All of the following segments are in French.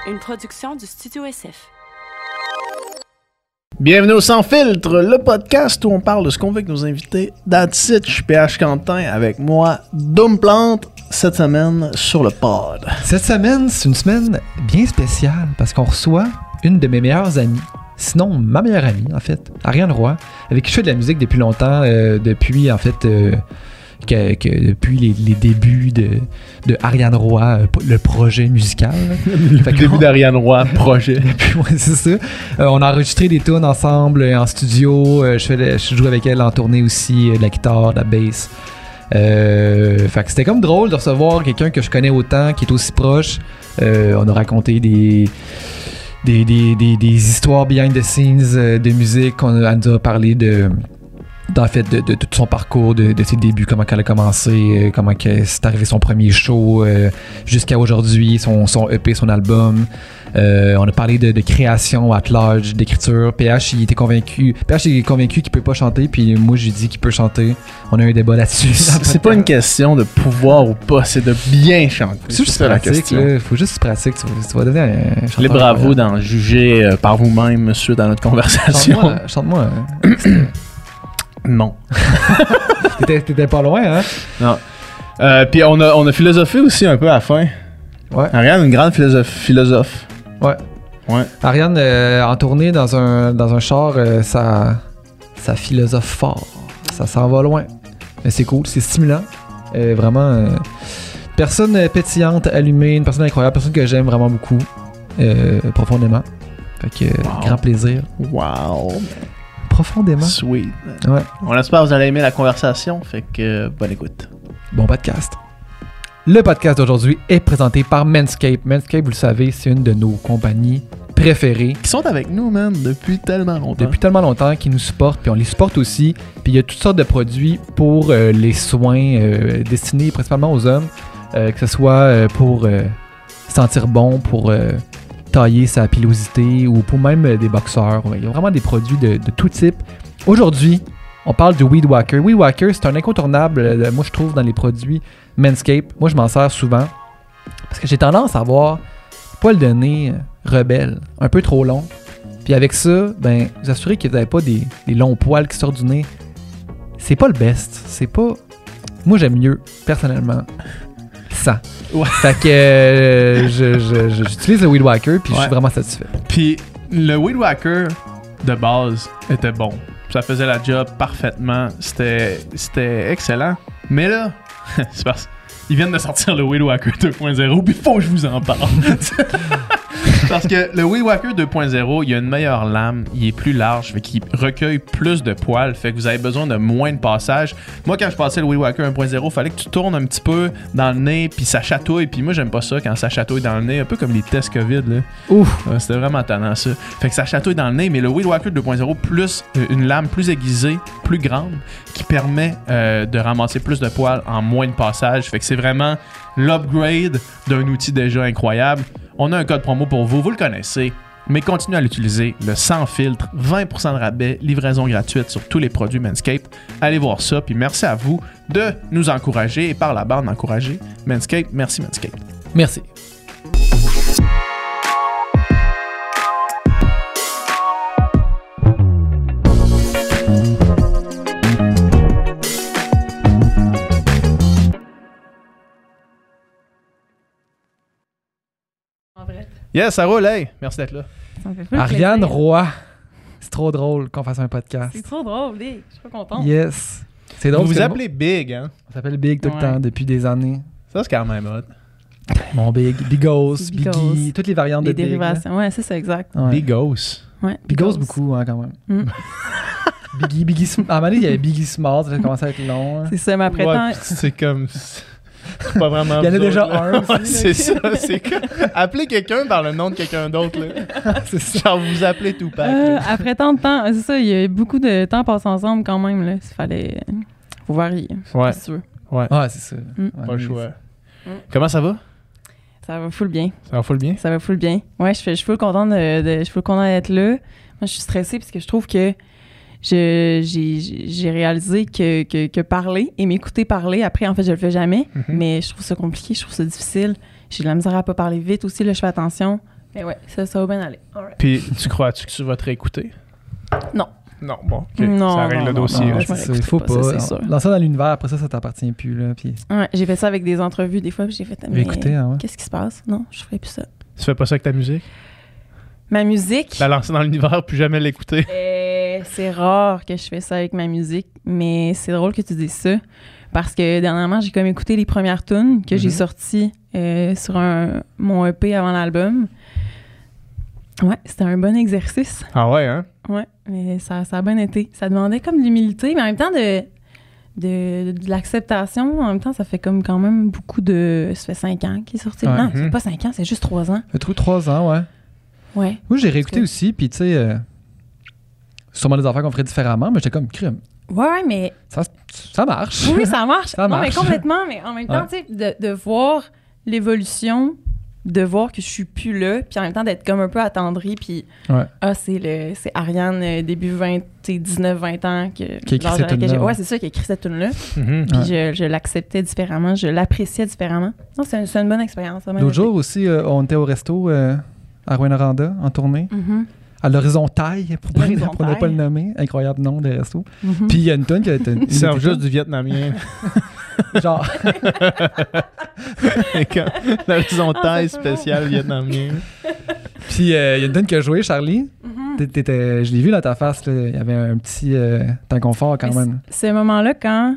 Une production du Studio SF. Bienvenue au Sans Filtre, le podcast où on parle de ce qu'on veut avec nos invités. That's it, je suis PH Quentin avec moi, Doom Plante, cette semaine sur le pod. Cette semaine, c'est une semaine bien spéciale parce qu'on reçoit une de mes meilleures amies. Sinon, ma meilleure amie, en fait, Ariane Roy, avec qui je fais de la musique depuis longtemps, depuis les débuts de Ariane Roy, le projet musical. Le début d'Ariane Roy, projet. Ouais, c'est ça. On a enregistré des tunes ensemble en studio. Je joue avec elle en tournée aussi, de la guitare, de la bass. Fait que c'était comme drôle de recevoir quelqu'un que je connais autant, qui est aussi proche. On a raconté des histoires behind the scenes de musique. Elle nous a parlé de tout son parcours, de ses débuts, comment elle a commencé, comment c'est arrivé son premier show, jusqu'à aujourd'hui, son EP, son album. On a parlé de création at large, d'écriture. PH, il est convaincu qu'il peut pas chanter, puis moi, je lui dis qu'il peut chanter. On a eu un débat là-dessus. C'est pas une question de pouvoir ou pas, c'est de bien chanter. C'est juste pratique, là. Faut juste pratique. Tu vas devenir un chanteur. Les bravos d'en juger par vous-même suite à notre conversation. Chante-moi. Non. T'étais pas loin, hein? Non. Puis on a philosophé aussi un peu à la fin. Ouais. Ariane, une grande philosophe. Ouais. Ariane, en tournée dans un char, ça philosophe fort. Ça s'en va loin. Mais c'est cool, c'est stimulant. Vraiment, personne pétillante, allumée, une personne incroyable, personne que j'aime vraiment beaucoup, profondément. Fait que, grand plaisir. Wow. Profondément. Sweet. Ouais. On espère que vous allez aimer la conversation, fait que bonne écoute. Bon podcast. Le podcast d'aujourd'hui est présenté par Manscaped. Manscaped, vous le savez, c'est une de nos compagnies préférées. Qui sont avec nous, man, depuis tellement longtemps. Qui nous supportent, puis on les supporte aussi. Puis il y a toutes sortes de produits pour les soins destinés principalement aux hommes, que ce soit pour sentir bon, pour tailler sa pilosité ou pour même des boxeurs. Il y a vraiment des produits de tout type. Aujourd'hui, on parle du Weed Whacker. Weed Whacker, c'est un incontournable, moi je trouve, dans les produits Manscaped. Moi, je m'en sers souvent parce que j'ai tendance à avoir poil de nez rebelle, un peu trop long. Puis avec ça, vous assurez que vous n'avez pas des longs poils qui sortent du nez. C'est pas le best. C'est pas... Moi, j'aime mieux, personnellement, ça. Ouais. Fait que j'utilise le Weed Whacker puis je suis vraiment satisfait. Puis le Weed Whacker de base était bon. Ça faisait la job parfaitement. C'était excellent. Mais là, c'est parce qu'ils viennent de sortir le Weed Whacker 2.0 puis faut que je vous en parle. Parce que le Weed Whacker 2.0, il y a une meilleure lame, il est plus large, fait qu'il recueille plus de poils, fait que vous avez besoin de moins de passage. Moi, quand je passais le Weed Whacker 1.0, il fallait que tu tournes un petit peu dans le nez, puis ça chatouille, puis moi, j'aime pas ça quand ça chatouille dans le nez, un peu comme les tests COVID, là. Ouf! C'était vraiment tannant, ça. Fait que ça chatouille dans le nez, mais le Weed Whacker 2.0, plus une lame plus aiguisée, plus grande, qui permet de ramasser plus de poils en moins de passage, fait que c'est vraiment l'upgrade d'un outil déjà incroyable. On a un code promo pour vous, vous le connaissez, mais continuez à l'utiliser, le Sans Filtre, 20% de rabais, livraison gratuite sur tous les produits Manscaped. Allez voir ça, puis merci à vous de nous encourager et par la bande d'encourager Manscaped. Merci Manscaped. Merci. Yes, ça roule, hey! Merci d'être là. Ça me fait plus Ariane plaisir. Roy, c'est trop drôle qu'on fasse un podcast. C'est trop drôle, je suis pas contente. Yes. C'est drôle. Vous vous appelez Big, hein? On s'appelle Big tout le temps, depuis des années. Ça, c'est quand même hot. Mon Big, Bigos, Bigos. Biggie, toutes les variantes Les de Big. dérivations, ouais, c'est ça, exact. Ouais. Bigos. Ouais, Bigos beaucoup, hein, quand même. Biggie Small. À un moment donné, il y avait Biggie Small, ça a commencé à être long. Hein. C'est ça, mais après Ouais, tant... c'est comme... C'est pas vraiment... Il y en a déjà un aussi. Ouais, c'est ça, c'est comme... Appelez quelqu'un par le nom de quelqu'un d'autre, là. C'est ça. Genre, vous appelez Tupac. Là. après tant de temps, c'est ça, il y a eu beaucoup de temps passé ensemble quand même, là. Il fallait... Faut varier, Ouais. si tu veux. Ouais. Ouais, c'est ça. Pas le choix. Comment ça va? Ça va full bien. Ça va full bien? Ça va full bien. Ouais, je suis full contente je suis full contente d'être là. Moi, je suis stressée parce que je trouve que j'ai réalisé que parler et m'écouter parler, après, en fait, je le fais jamais, mais je trouve ça compliqué, je trouve ça difficile. J'ai de la misère à pas parler vite aussi, là, je fais attention. Mais ouais, ça va bien aller. Alright. Puis, tu crois-tu que tu vas te réécouter? Non. Non, bon, ok. Non, ça règle non, le non, dossier. non, là. je me Il l'écouterai faut pas, pas. ça, c'est sûr. Lance ça dans l'univers, après ça t'appartient plus. Là, puis... Ouais, j'ai fait ça avec des entrevues des fois, puis j'ai fait mais Écoutez, hein, ouais. qu'est-ce qui se passe? Non, je ferai plus ça. Tu fais pas ça avec ta musique? Ma musique, La lancer dans l'univers, puis jamais l'écouter? c'est rare que je fais ça avec ma musique, mais c'est drôle que tu dises ça. Parce que dernièrement, j'ai comme écouté les premières tunes que j'ai sorties sur mon EP avant l'album. Ouais, c'était un bon exercice. Ah ouais, hein? Ouais, mais ça a bien été. Ça demandait comme de l'humilité, mais en même temps de l'acceptation. En même temps, ça fait comme quand même beaucoup de... Ça fait 5 ans qu'il est sorti. Ouais. Non, c'est pas 5 ans, c'est juste 3 ans. Ça fait 3 ans, ouais. Ouais. Moi, j'ai réécouté que- aussi, puis tu sais, sûrement des affaires qu'on ferait différemment, mais j'étais comme crime. Ouais, mais... Ça marche. Oui, ça marche. Ça Non, mais marche. complètement. Mais en même temps, Ouais. tu sais, de voir l'évolution, de voir que je suis plus là, puis en même temps d'être comme un peu attendrie, puis Ouais. c'est Ariane, début 19-20 ans, Qui a écrit l'âge cette à laquelle tune-là, j'ai- ouais. Ouais, c'est ça, qui a écrit cette tune-là. Mhm. Puis je l'acceptais différemment, je l'appréciais différemment. Non, c'est une bonne expérience. ça m'a L'autre été. jour aussi, on était au resto à Rouyn-Noranda, en tournée, Mhm, à l'Horizontale, pour L'Horizontale. ne pas le nommer. Incroyable nom de resto. mhm. Puis il y a une tonne qui a été... Ils servent juste du vietnamien. Genre, L'horizontale Ah, ça fait spéciale vietnamien. puis il y a une tonne qui a joué, Charlie. Mhm. Je l'ai vu dans ta face, là. Il y avait un petit inconfort quand Mais même. Ce moment-là, quand...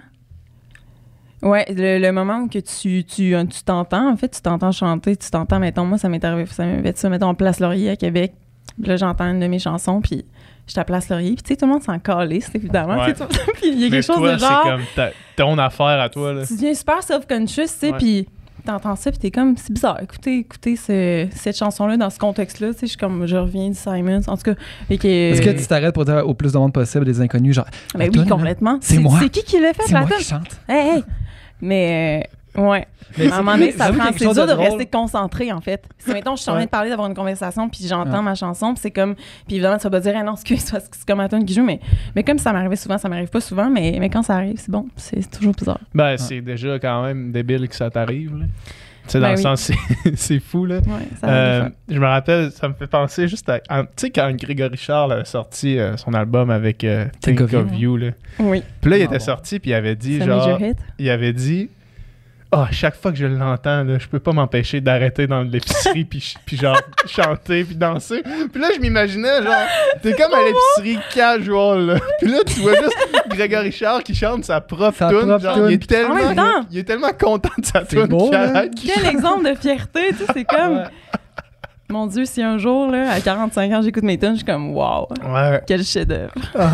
Ouais, le moment où que tu t'entends, en fait, tu t'entends chanter, tu t'entends, mettons, moi, ça m'est arrivé, ça m'avait fait ça, mettons, en Place Laurier à Québec. Puis là, j'entends une de mes chansons, puis je suis à Place Laurier, puis tu sais, tout le monde s'en calisse, évidemment. Ouais. tu sais, puis il y a Mais quelque chose toi, de genre... c'est comme ton affaire à toi, là. Tu deviens super self-conscious, tu sais, Ouais. puis t'entends ça, puis t'es comme, c'est bizarre, écoutez cette chanson-là dans ce contexte-là, tu sais, je reviens du Simons, en tout cas. Est-ce que tu t'arrêtes pour dire au plus de monde possible des inconnus, genre, Ben la oui, toune, là, complètement. c'est moi. C'est qui l'a fait, c'est la moi tune? qui chante. Hey, hey! Mais, ouais. Mais À un moment donné, j'avoue ça quelque c'est chose dur de drôle. rester concentré, en fait. Si, mettons, je suis en train Ouais. de parler, d'avoir une conversation, puis j'entends Ouais. ma chanson, puis c'est comme... Puis évidemment, tu vas pas dire, ah non, excuse, parce que c'est comme ma tune qui joue, mais comme ça m'arrivait souvent, ça m'arrive pas souvent, mais quand ça arrive, c'est bon. C'est toujours bizarre. Ben, c'est déjà quand même débile que ça t'arrive, là. Tu sais, dans Ben le oui. sens, c'est fou, là. Ouais, ça arrive. Je me rappelle, ça me fait penser juste à... Tu sais, quand Grégory Charles a sorti son album avec Think of You, là. Oui. Puis là, il Ah, était bon. sorti, puis il avait dit, C'est un genre... major hit. Il avait dit... Ah, chaque fois que je l'entends, là, je peux pas m'empêcher d'arrêter dans l'épicerie puis genre chanter puis danser. Puis là, je m'imaginais, genre, t'es comme à l'épicerie casual, là. Puis là, tu vois juste Grégory Charles qui chante sa propre Sa tune. propre Genre, tune. il est tellement, En même temps. il est tellement content de sa C'est tune beau, qu'il hein? arrête, qu'il Quel chante. exemple de fierté, tu sais, c'est comme... Ouais. Mon Dieu, si un jour, là, à 45 ans, j'écoute mes tunes, je suis comme, wow, Ouais. quel chef-d'œuvre.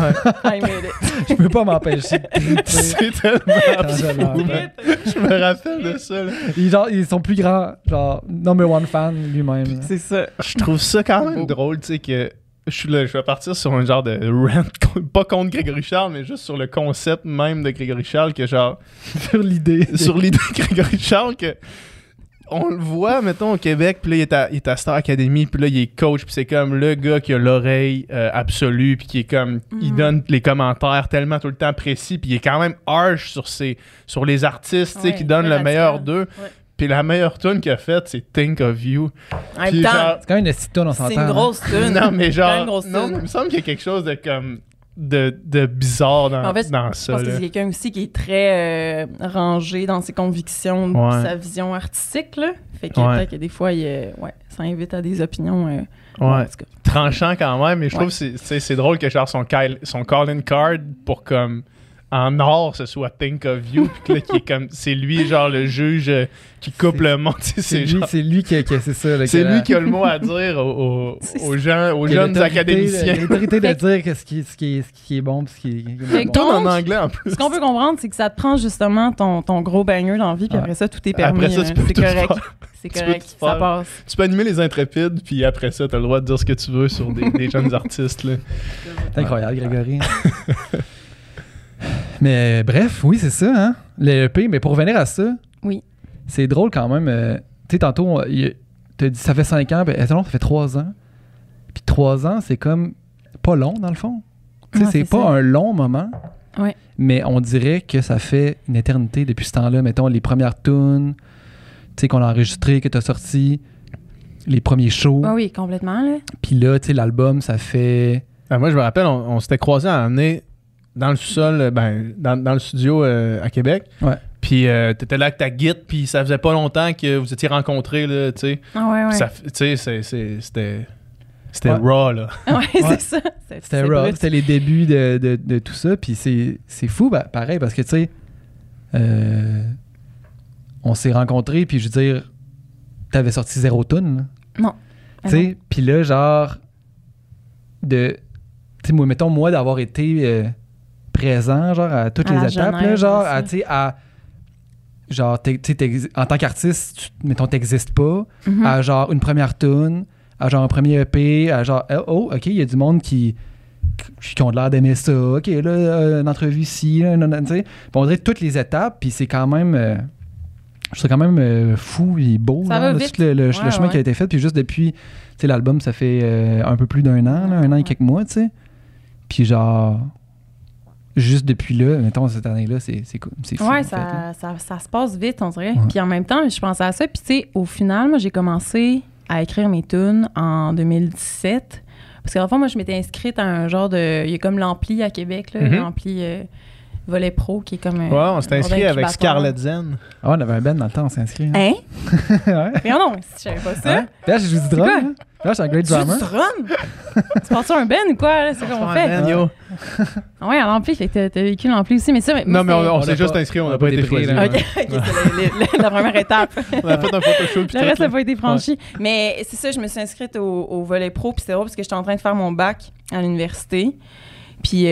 I made it. Je peux pas m'empêcher de triper C'est tellement quand je fou. l'entends. Je me rappelle de ça, là. Ils sont plus grands, genre, number one fan lui-même. C'est ça. Je trouve ça quand même Beau. drôle, tu sais, que je vais partir sur un genre de rant, pas contre Grégory Charles, mais juste sur le concept même de Grégory Charles, que genre, Sur l'idée. sur l'idée de Grégory Charles, que on le voit, mettons, au Québec, puis là, il est à Star Academy, puis là, il est coach, puis c'est comme le gars qui a l'oreille absolue, puis qui est comme, il donne les commentaires tellement tout le temps précis, puis il est quand même harsh sur les artistes, tu sais, Ouais, qui donnent très le meilleur radical. d'eux. Ouais. Puis la meilleure tune qu'il a faite, c'est Think of You. En même Puis temps, genre, C'est quand même une petite toune, on s'entend. c'est une grosse tune. non, mais C'est quand même genre, une grosse non, tune. il me semble qu'il y a quelque chose de comme de bizarre dans, En fait, dans Je ça. pense que là. c'est quelqu'un aussi qui est très rangé dans ses convictions, Ouais. sa vision artistique, là. Fait que Ouais. peut-être que des fois, ça invite à des opinions. Ouais. en tout cas. Tranchant quand même, mais je trouve Ouais. que c'est drôle que genre son calling card pour comme en or ce soit Think of You, puis que là, qui est comme c'est lui genre le juge qui coupe C'est- le monde, tu sais, c'est genre- C'est lui qui c'est ça. là, c'est que- lui qui a le mot à dire aux qui a jeunes l'autorité- académiciens. L'autorité de Fait- dire que ce qui est bon, puis ce qui est Fait bon. que- Tourne en Donc, anglais en plus. Ce qu'on peut comprendre, c'est que ça te prend justement ton gros banger dans la vie, puis Ouais. après ça, tout est permis. Après ça, tu peux c'est tout correct. faire. C'est Tu peux correct, tout ça faire. passe. Tu peux animer les intrépides, puis après ça, t'as le droit de dire ce que tu veux sur des jeunes artistes. Là. C'est incroyable, Grégory. Mais bref, oui, c'est ça, hein. Le EP, mais pour revenir à ça, Oui. c'est drôle quand même. Tu sais, tantôt, t'as dit ça fait 5 ans, ben non, ça fait 3 ans. Puis 3 ans, c'est comme pas long, dans le fond. Tu sais, Non, c'est c'est pas ça. un long moment. Ouais. Mais on dirait que ça fait une éternité depuis ce temps-là. Mettons, les premières tunes, tu sais, qu'on a enregistrées, que t'as sorties. les premiers shows. Ah oui, complètement, là. Puis là, tu sais, l'album, ça fait... Moi, je me rappelle, on s'était croisés à année dans le sous-sol, dans le studio à Québec. Ouais. Puis t'étais là avec ta guide, puis ça faisait pas longtemps que vous étiez rencontrés, là, tu sais. Ah ouais. Tu sais, c'était Ouais. raw, là. Ouais, c'est ça. C'était rough, c'était les débuts de tout ça. Puis c'est fou, pareil, parce que, tu sais, on s'est rencontrés, puis je veux dire, t'avais sorti 0 tune. Non. Tu sais, puis là, genre, tu sais, mettons, moi, d'avoir été présent, genre, à toutes À les la étapes, là, genèse genre, aussi. tu sais, genre, en tant qu'artiste, mettons, t'existes pas, Mhm. à genre une première tune, à genre un premier EP, à genre, oh, OK, il y a du monde qui ont l'air d'aimer ça, OK, là, une entrevue ici, là, tu sais. Puis on dirait toutes les étapes, puis c'est quand même, je trouve quand même fou et beau, Ça là, va là, vite. tout le Ouais, chemin qui a ouais. été fait, puis juste depuis, tu sais, l'album, ça fait un peu plus d'1 an, là, 1 an et quelques mois, tu sais. Puis genre, juste depuis là, mettons, cette année-là, c'est cool, c'est fou. Ouais, en fait, là. ça se passe vite, on dirait. Ouais. Puis en même temps, je pensais à ça. Puis tu sais, au final, moi, j'ai commencé à écrire mes tunes en 2017. Parce qu'en fait, moi, je m'étais inscrite à un genre de... Il y a comme l'Ampli à Québec, là, Mhm. l'Ampli Volet Pro, qui est comme... Ouais, on s'était inscrit avec Scarlett Zen. Ah, on avait un band dans le temps, on s'est inscrit. Hein? Hein? Ouais. Mais non, si je savais pas ça. Ouais. Là, j'ai joué du drum. quoi? Hein. Là, je suis un great Tu joues drummer. du drum? Tu penses un band ou quoi? Là? C'est comme on fait. Yo. Ah ouais, à l'Ampli, fait que t'as vécu l'Ampli aussi. Mais ça, Non, mais on On s'est a juste pas- inscrit, on on n'a a pas pas été été pris, choisi. là. OK, c'est la première étape. On a fait un photoshoot. puis Le reste tout, n'a là. pas été franchi. Mais c'est ça, je me suis inscrite au volet pro. Puis c'est drôle parce que j'étais en train de faire mon bac à l'université. Puis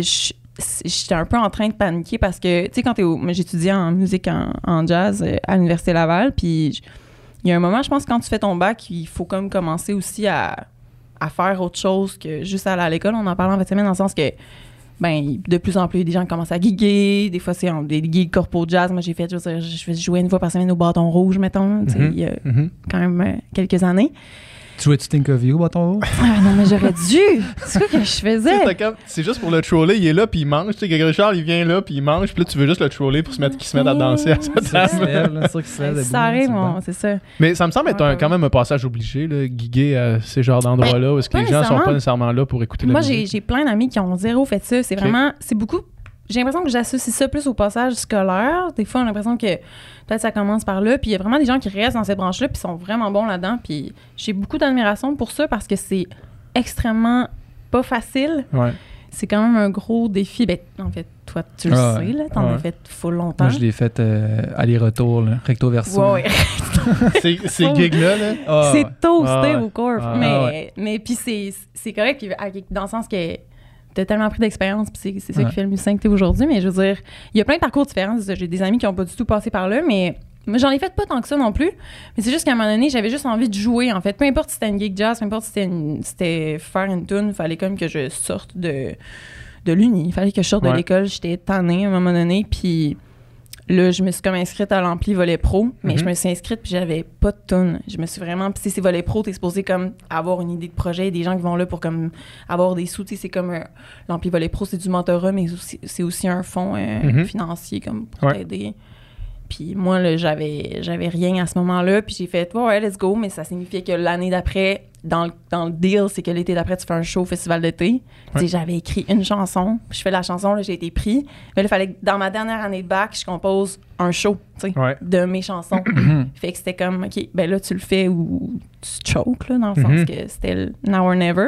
j'étais un peu en train de paniquer parce que, tu sais, quand moi, j'étudiais en musique en jazz à l'Université Laval. Puis il y a un moment, je pense, quand tu fais ton bac, il faut comme commencer aussi à faire autre chose que juste aller à l'école. On en parlait en fait semaine dans le sens que, ben, de plus en plus, il y a des gens qui commencent à giguer. Des fois, c'est des gigs corpo jazz. Moi, j'ai fait, je vais jouer une fois par semaine au bâton rouge, mettons. Tu sais, il y a quand même quelques années. Tu jouais-tu Think of You, bâton rouge? Ah non, mais j'aurais dû! C'est quoi que je Tu sais, faisais? c'est juste pour le troller, il est là, puis il mange. Tu sais, Grégory Charles, il vient là, puis il mange, puis là, tu veux juste le troller pour qu'il se mette à danser à sa table. C'est sûr qu'il se lève debout, Ça arrive, c'est bon. c'est ça. Mais ça me semble être Ouais. quand même un passage obligé, là, guiguer à ces genres d'endroits-là, où est-ce que pas les gens sont nécessairement. pas nécessairement là pour écouter la Moi, musique. j'ai plein d'amis qui ont zéro fait ça. C'est vraiment... C'est beaucoup... J'ai l'impression que j'associe ça plus au passage scolaire. Des fois, on a l'impression que peut-être ça commence par là. Puis il y a vraiment des gens qui restent dans cette branche-là puis sont vraiment bons là-dedans. Puis j'ai beaucoup d'admiration pour ça parce que c'est extrêmement pas facile. Ouais. C'est quand même un gros défi. Ben, en fait, toi, tu le Ah sais, ouais. là. T'en Ouais. as fait full longtemps. Moi, je l'ai fait aller-retour, là, recto verso. Ouais, ouais. Ces gigs-là, là. Ah, C'est ouais. toasté Ah ouais. au corps. Ah mais puis c'est correct puis, dans le sens que t'as tellement pris d'expérience puis c'est ça Ouais. qui fait le musicien que t'es aujourd'hui. Mais je veux dire, il y a plein de parcours différents. C'est ça. J'ai des amis qui ont pas du tout passé par là, mais moi, j'en ai fait pas tant que ça non plus. Mais c'est juste qu'à un moment donné, j'avais juste envie de jouer, en fait. Peu importe si c'était une gig jazz, peu importe si c'était faire une tune, il fallait comme que je sorte de l'uni. Il fallait que je sorte de Ouais. l'école. J'étais tannée à un moment donné, puis là, je me suis comme inscrite à l'Ampli Volet Pro, mais je me suis inscrite puis j'avais pas de tune. Je me suis vraiment... Puis c'est Volet Pro, t'es supposé comme avoir une idée de projet, des gens qui vont là pour comme avoir des sous. Tu sais, c'est comme l'Ampli Volet Pro, c'est du mentorat, mais c'est aussi un fonds financier comme pour Ouais. t'aider. Puis moi, là, j'avais rien à ce moment-là, puis j'ai fait ouais, let's go, mais ça signifiait que l'année d'après, dans le deal, c'est que l'été d'après, tu fais un show au festival d'été. Tu sais, j'avais écrit une chanson, puis je fais la chanson, là, j'ai été pris. Mais là, il fallait que dans ma dernière année de bac, je compose un show, tu sais, Ouais. de mes chansons. Fait que c'était comme, OK, ben là, tu le fais ou tu choques, là, dans le sens que c'était le now or never.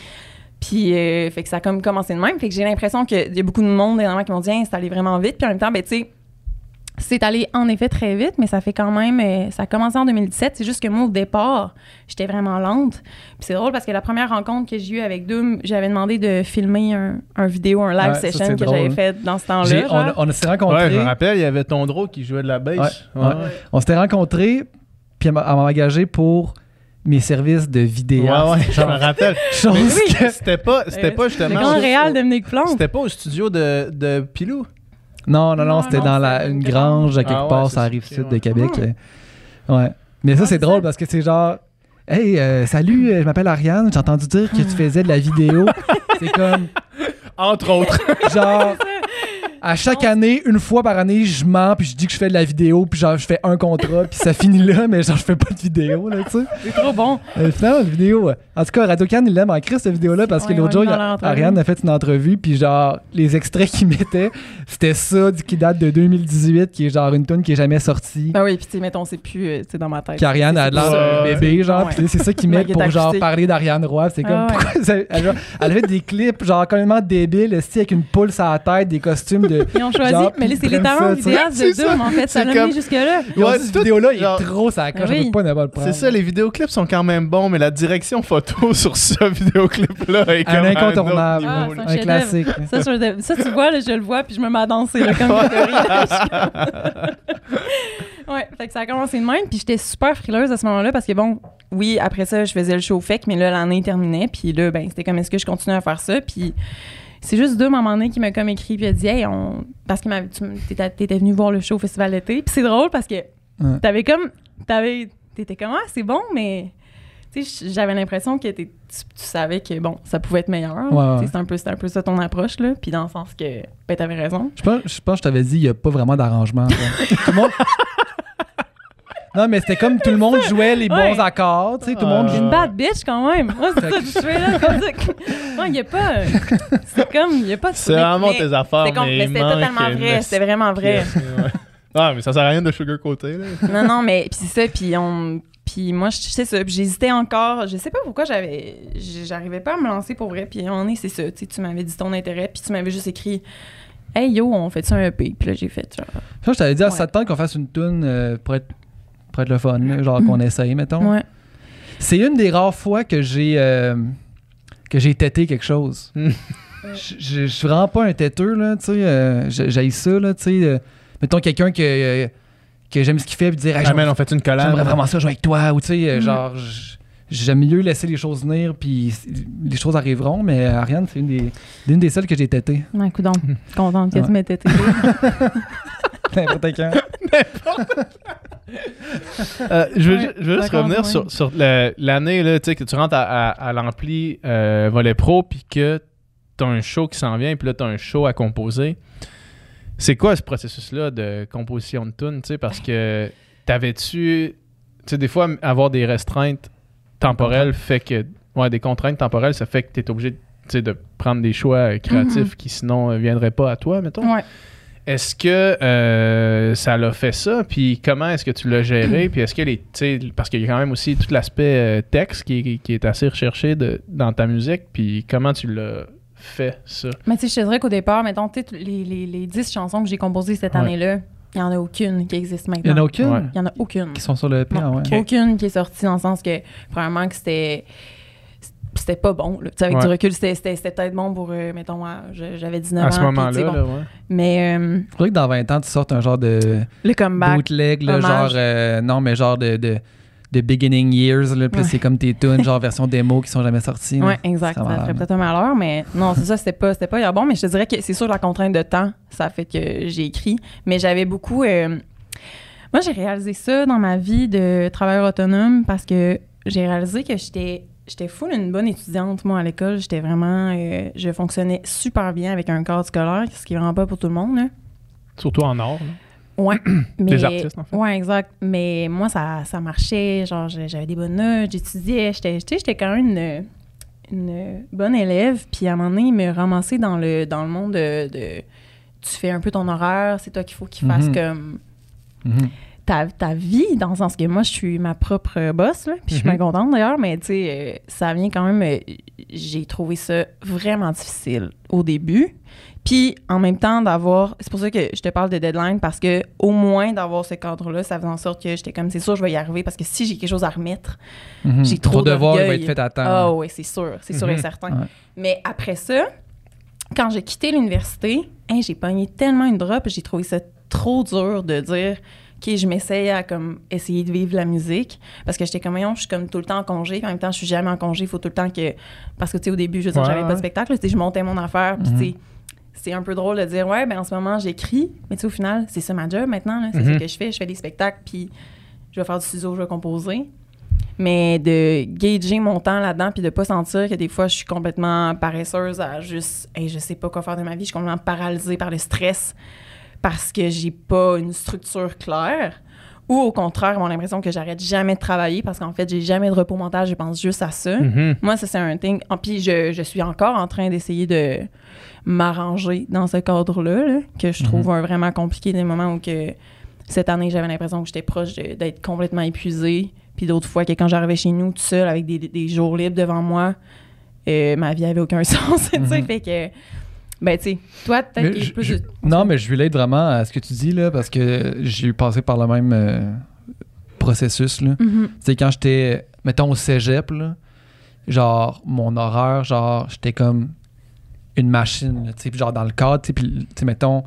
Puis, fait que ça a comme commencé de même. Fait que j'ai l'impression qu'il y a beaucoup de monde, énormément, qui m'ont dit, hey, c'est allé vraiment vite. Puis en même temps, ben, tu sais, c'est allé en effet très vite, mais ça fait quand même... ça a commencé en 2017. C'est juste que moi, au départ, j'étais vraiment lente. Puis c'est drôle parce que la première rencontre que j'ai eue avec Doom, j'avais demandé de filmer un vidéo, un live Ouais, ça, session c'est que drôle. j'avais fait dans ce temps-là. genre. On s'est rencontrés. Ouais, je me rappelle, il y avait Tondreau qui jouait de la bass. Ouais, ouais. On s'était rencontrés, puis elle m'a engagé pour mes services de vidéaste. Ouais, je me rappelle. Chose Mais que- c'était pas Le justement... grand réal Dominique Plante. C'était pas au studio de Pilou. Non, Non, c'était non, dans c'est une une grange à quelque Ah ouais, part c'est sur la ça, rive ok, sud ouais. de Québec. Ah. Ouais. Mais ça, Ah, c'est c'est drôle ça. parce que c'est genre... Hey, salut, je m'appelle Ariane, j'ai entendu dire que tu faisais de la vidéo. C'est comme, Entre autres. genre... À chaque année, une fois par année, je mens, puis je dis que je fais de la vidéo, puis genre, je fais un contrat, puis ça finit là, mais genre, je fais pas de vidéo, là, tu sais. C'est trop bon. Finalement, la vidéo... En tout cas, Radio-Can, il l'aime en Christ, cette vidéo-là, parce que Ouais, l'autre jour, on est dans l'entrevue. Ariane a fait une entrevue, puis genre, les extraits qu'il mettait, c'était ça, qui date de 2018, qui est genre une tune qui est jamais sortie. Ben oui, puis tu sais, mettons, c'est plus dans ma tête. Puis Ariane a l'air ça. d'un bébé, genre, Ouais. puis c'est ça qu'ils mettent Baguette pour genre acoustique. parler d'Ariane Roy. C'est comme, Ah ouais. pourquoi elle fait des clips genre complètement débiles, esti, avec une poule sur la tête, des costumes de. Ils ont choisi, Genre, mais là, c'est ils les prennent talents ça, tu sais. vidéastes de C'est ça. Doom, en fait. Ça C'est l'a comme- mis jusque-là. Ils ont Ouais, dit, cette tout- vidéo-là, il genre- est trop ça accroche, Oui. on peut pas n'importe le prendre. C'est ça, les vidéoclips sont quand même bons, mais la direction photo sur ce vidéoclip-là est Un comme incontournable. à un Ah, autre niveau, c'est là. un Un chef-d'œuvre. classique. Ça, tu vois, là, je le vois, puis je me mets à danser, là, comme Grégory. Ouais, fait que ça a commencé de même, puis j'étais super frileuse à ce moment-là, parce que bon, oui, après ça, je faisais le show FEC, mais là, l'année terminait, puis là, ben, c'était comme, est-ce que je continue à faire ça, puis c'est juste Doom, à un moment donné, qui m'a comme écrit, puis il a dit, hey, parce que t'étais venu voir le show au Festival d'été, puis c'est drôle, parce que t'étais comme, ah, c'est bon, mais... Tu sais, j'avais l'impression que tu savais que, bon, ça pouvait être meilleur. Ouais, ouais. Tu sais, c'était un peu ça ton approche, là. Puis dans le sens que, ben, t'avais raison. Je pense que je t'avais dit, il n'y a pas vraiment d'arrangement. Tout le monde. Non, mais c'était comme tout le monde jouait les bons Ouais. accords, tu sais, tout le monde J'ai une bad bitch, quand même. Moi, c'est ça que je fais, là. Comme ça que- Non, il n'y a pas... C'est comme, il n'y a pas... C'est vraiment tes affaires, mais c'était totalement vrai. C'était vraiment vrai. Ah, mais ça sert à rien de sugarcoater, là. Non, mais puis c'est ça, puis moi, je sais ça, puis j'hésitais encore, je sais pas pourquoi j'arrivais pas à me lancer pour vrai, puis à un moment donné, c'est ça, tu sais, tu m'avais dit ton intérêt, puis tu m'avais juste écrit « Hey, yo, on fait ça un EP », puis là, j'ai fait genre... Je t'avais dit, Ouais. ça te tente qu'on fasse une toune pour être le fun, là, genre qu'on essaye, mettons. Ouais. C'est une des rares fois que j'ai tété quelque chose. Je suis vraiment pas un têteux, là, tu sais, j'haïs ça, là, tu sais, mettons quelqu'un que j'aime ce qu'il fait, puis dire, hey, Ah, man, on fait une collab. j'aimerais vraiment ça jouer avec toi, ou tu sais, genre, j'aime mieux laisser les choses venir, puis les choses arriveront, mais Ariane, c'est une des seules que j'ai tétées. Ouais, coudonc, contente que Ouais. tu m'aies tété. N'importe quand. Je veux Ouais, juste d'accord, revenir ouais. sur l'année, là, tu sais, que tu rentres à l'ampli volet pro, puis que t'as un show qui s'en vient, puis là, t'as un show à composer. C'est quoi ce processus-là de composition de tunes, tu sais, parce que t'avais-tu... Tu sais, des fois, avoir des restreintes temporelles fait que... Ouais, des contraintes temporelles, ça fait que t'es obligé, tu sais, de prendre des choix créatifs qui, sinon, viendraient pas à toi, mettons. Ouais. Est-ce que ça l'a fait ça? Puis comment est-ce que tu l'as géré? Puis est-ce que tu sais, parce qu'il y a quand même aussi tout l'aspect texte qui est assez recherché dans ta musique. Puis comment tu l'as fait, ça? Mais tu sais, je te dirais qu'au départ, mettons, tu sais, les 10 chansons que j'ai composées cette Ouais. année-là, il n'y en a aucune qui existe Il y en maintenant. a aucune Ouais. Il n'y en a aucune. qui sont sur le EP, Non, ouais. aucune qui est sortie dans le sens que, premièrement, que c'était pas bon. Là. Tu sais, avec Ouais. du recul, c'était peut-être bon pour, mettons, j'avais 19 ans. À ce puis, moment-là, tu sais, bon. là, ouais. Mais Faudrait que dans 20 ans, tu sortes un genre de le comeback, bootleg, là, hommage. genre... non, mais genre de beginning years, là, puis Ouais. c'est comme tes tunes, genre version démo qui sont jamais sorties. là. ouais, exact. Ça Ça va, ferait là. peut-être un malheur, mais non, c'est ça, c'était pas hyper bon. Mais je te dirais que c'est sûr la contrainte de temps, ça fait que j'ai écrit. Mais j'avais beaucoup... moi, j'ai réalisé ça dans ma vie de travailleur autonome parce que j'ai réalisé que j'étais full une bonne étudiante, moi, à l'école. J'étais vraiment... je fonctionnais super bien avec un cadre scolaire, ce qui est vraiment pas pour tout le monde, là. Surtout en art. là. Ouais. Mais, Des artistes, en fait. Ouais, exact. Mais moi, ça marchait. Genre, j'avais des bonnes notes, j'étudiais. J'étais quand même une bonne élève. Puis à un moment donné, il me ramassait dans le monde de tu fais un peu ton horaire, c'est toi qu'il faut qu'il fasse comme Mhm. ta vie, dans le sens que moi, je suis ma propre boss, là, puis je suis bien contente d'ailleurs, mais tu sais, ça vient quand même... j'ai trouvé ça vraiment difficile au début. Puis, en même temps, d'avoir... C'est pour ça que je te parle de deadline, parce que au moins d'avoir ce cadre-là, ça faisait en sorte que j'étais comme, c'est sûr, je vais y arriver, parce que si j'ai quelque chose à remettre, Mhm. j'ai trop Ton devoir il va d'orgueil. être fait à temps. Ah oui, c'est sûr et certain. Ouais. Mais après ça, quand j'ai quitté l'université, j'ai pogné tellement une drop, j'ai trouvé ça trop dur de dire OK, je m'essaye à comme essayer de vivre la musique parce que j'étais comme je suis comme tout le temps en congé, puis en même temps je suis jamais en congé, il faut tout le temps que parce que tu sais au début, je veux dire, Ouais, j'avais pas de ouais. spectacle, tu sais, je montais mon affaire, puis tu sais c'est un peu drôle de dire ouais, ben en ce moment j'écris, mais tu sais au final, c'est ça ma job maintenant là, c'est ça que je fais des spectacles, puis je vais faire du ciseau, je vais composer. Mais de gager mon temps là-dedans puis de pas sentir que des fois, je suis complètement paresseuse à juste « Hey, je sais pas quoi faire de ma vie. Je suis complètement paralysée par le stress parce que j'ai pas une structure claire. » Ou au contraire, on a l'impression que j'arrête jamais de travailler parce qu'en fait, j'ai jamais de repos mental, je pense juste à ça. Moi, ça, c'est un thing. Puis je suis encore en train d'essayer de m'arranger dans ce cadre-là, là, que je trouve vraiment compliqué des moments où que cette année, j'avais l'impression que j'étais proche d'être complètement épuisée. Puis d'autres fois que quand j'arrivais chez nous, tout seul, avec des jours libres devant moi, ma vie avait aucun sens, tu sais. Fait que... Ben, tu sais, toi, peut-être qu'il y a plus de... Non, mais je relate vraiment à ce que tu dis, là, parce que j'ai passé par le même processus, là. Tu sais, quand j'étais, mettons, au cégep, là, genre, mon horaire, genre, j'étais comme une machine, tu sais, puis genre, dans le cadre, tu sais, puis, tu sais, mettons,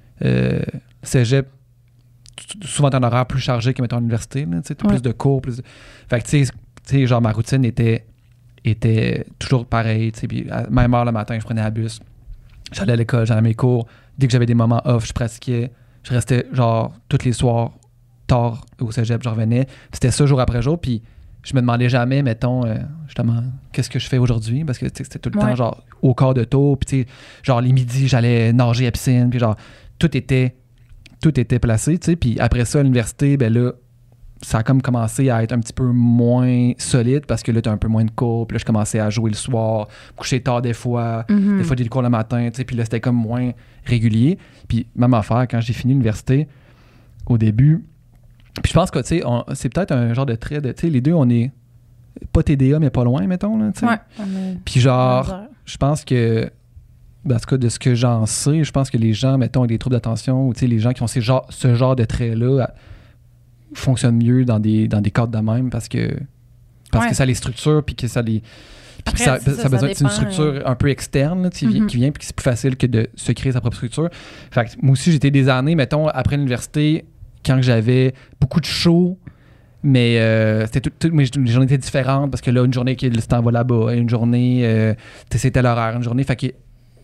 cégep, souvent, t'as un horaire plus chargé que, mettons, à l'université, là, tu sais, t'as plus de cours, plus de... Fait que, tu sais, genre, ma routine était toujours pareille, tu sais, puis à même heure le matin, je prenais la bus. J'allais à l'école, j'allais à mes cours. Dès que j'avais des moments off, je pratiquais. Je restais, genre, tous les soirs, tard au cégep, je revenais. C'était ça jour après jour. Puis je me demandais jamais, mettons, justement, qu'est-ce que je fais aujourd'hui? Parce que c'était tout le temps, genre, au quart de tour. Puis, tu sais, genre, les midis, j'allais nager à piscine. Puis, genre, tout était placé, tu sais. Puis après ça, à l'université, ben là, ça a comme commencé à être un petit peu moins solide parce que là, t'as un peu moins de cours. Puis là, je commençais à jouer le soir, coucher tard des fois. Des fois, j'ai des cours le matin, tu sais. Puis là, c'était comme moins régulier. Puis même affaire, quand j'ai fini l'université, au début... Puis je pense que, tu sais, c'est peut-être un genre de trait de... Tu sais, les deux, on est pas TDA, mais pas loin, mettons, là, tu sais. Ouais. Puis genre, je pense que... En tout cas, de ce que j'en sais, je pense que les gens, mettons, avec des troubles d'attention, ou tu sais, les gens qui ont ce genre de traits-là... fonctionne mieux dans des cadres de même parce que ça les structure puis que ça les puis après, ça besoin d'une structure un peu externe là, qui vient puis que c'est plus facile que de se créer sa propre structure. Fait que moi aussi j'étais des années mettons après l'université quand j'avais beaucoup de shows mais c'était toutes mes journées étaient différentes parce que là une journée le temps va là-bas, une journée c'était l'horaire, une journée fait que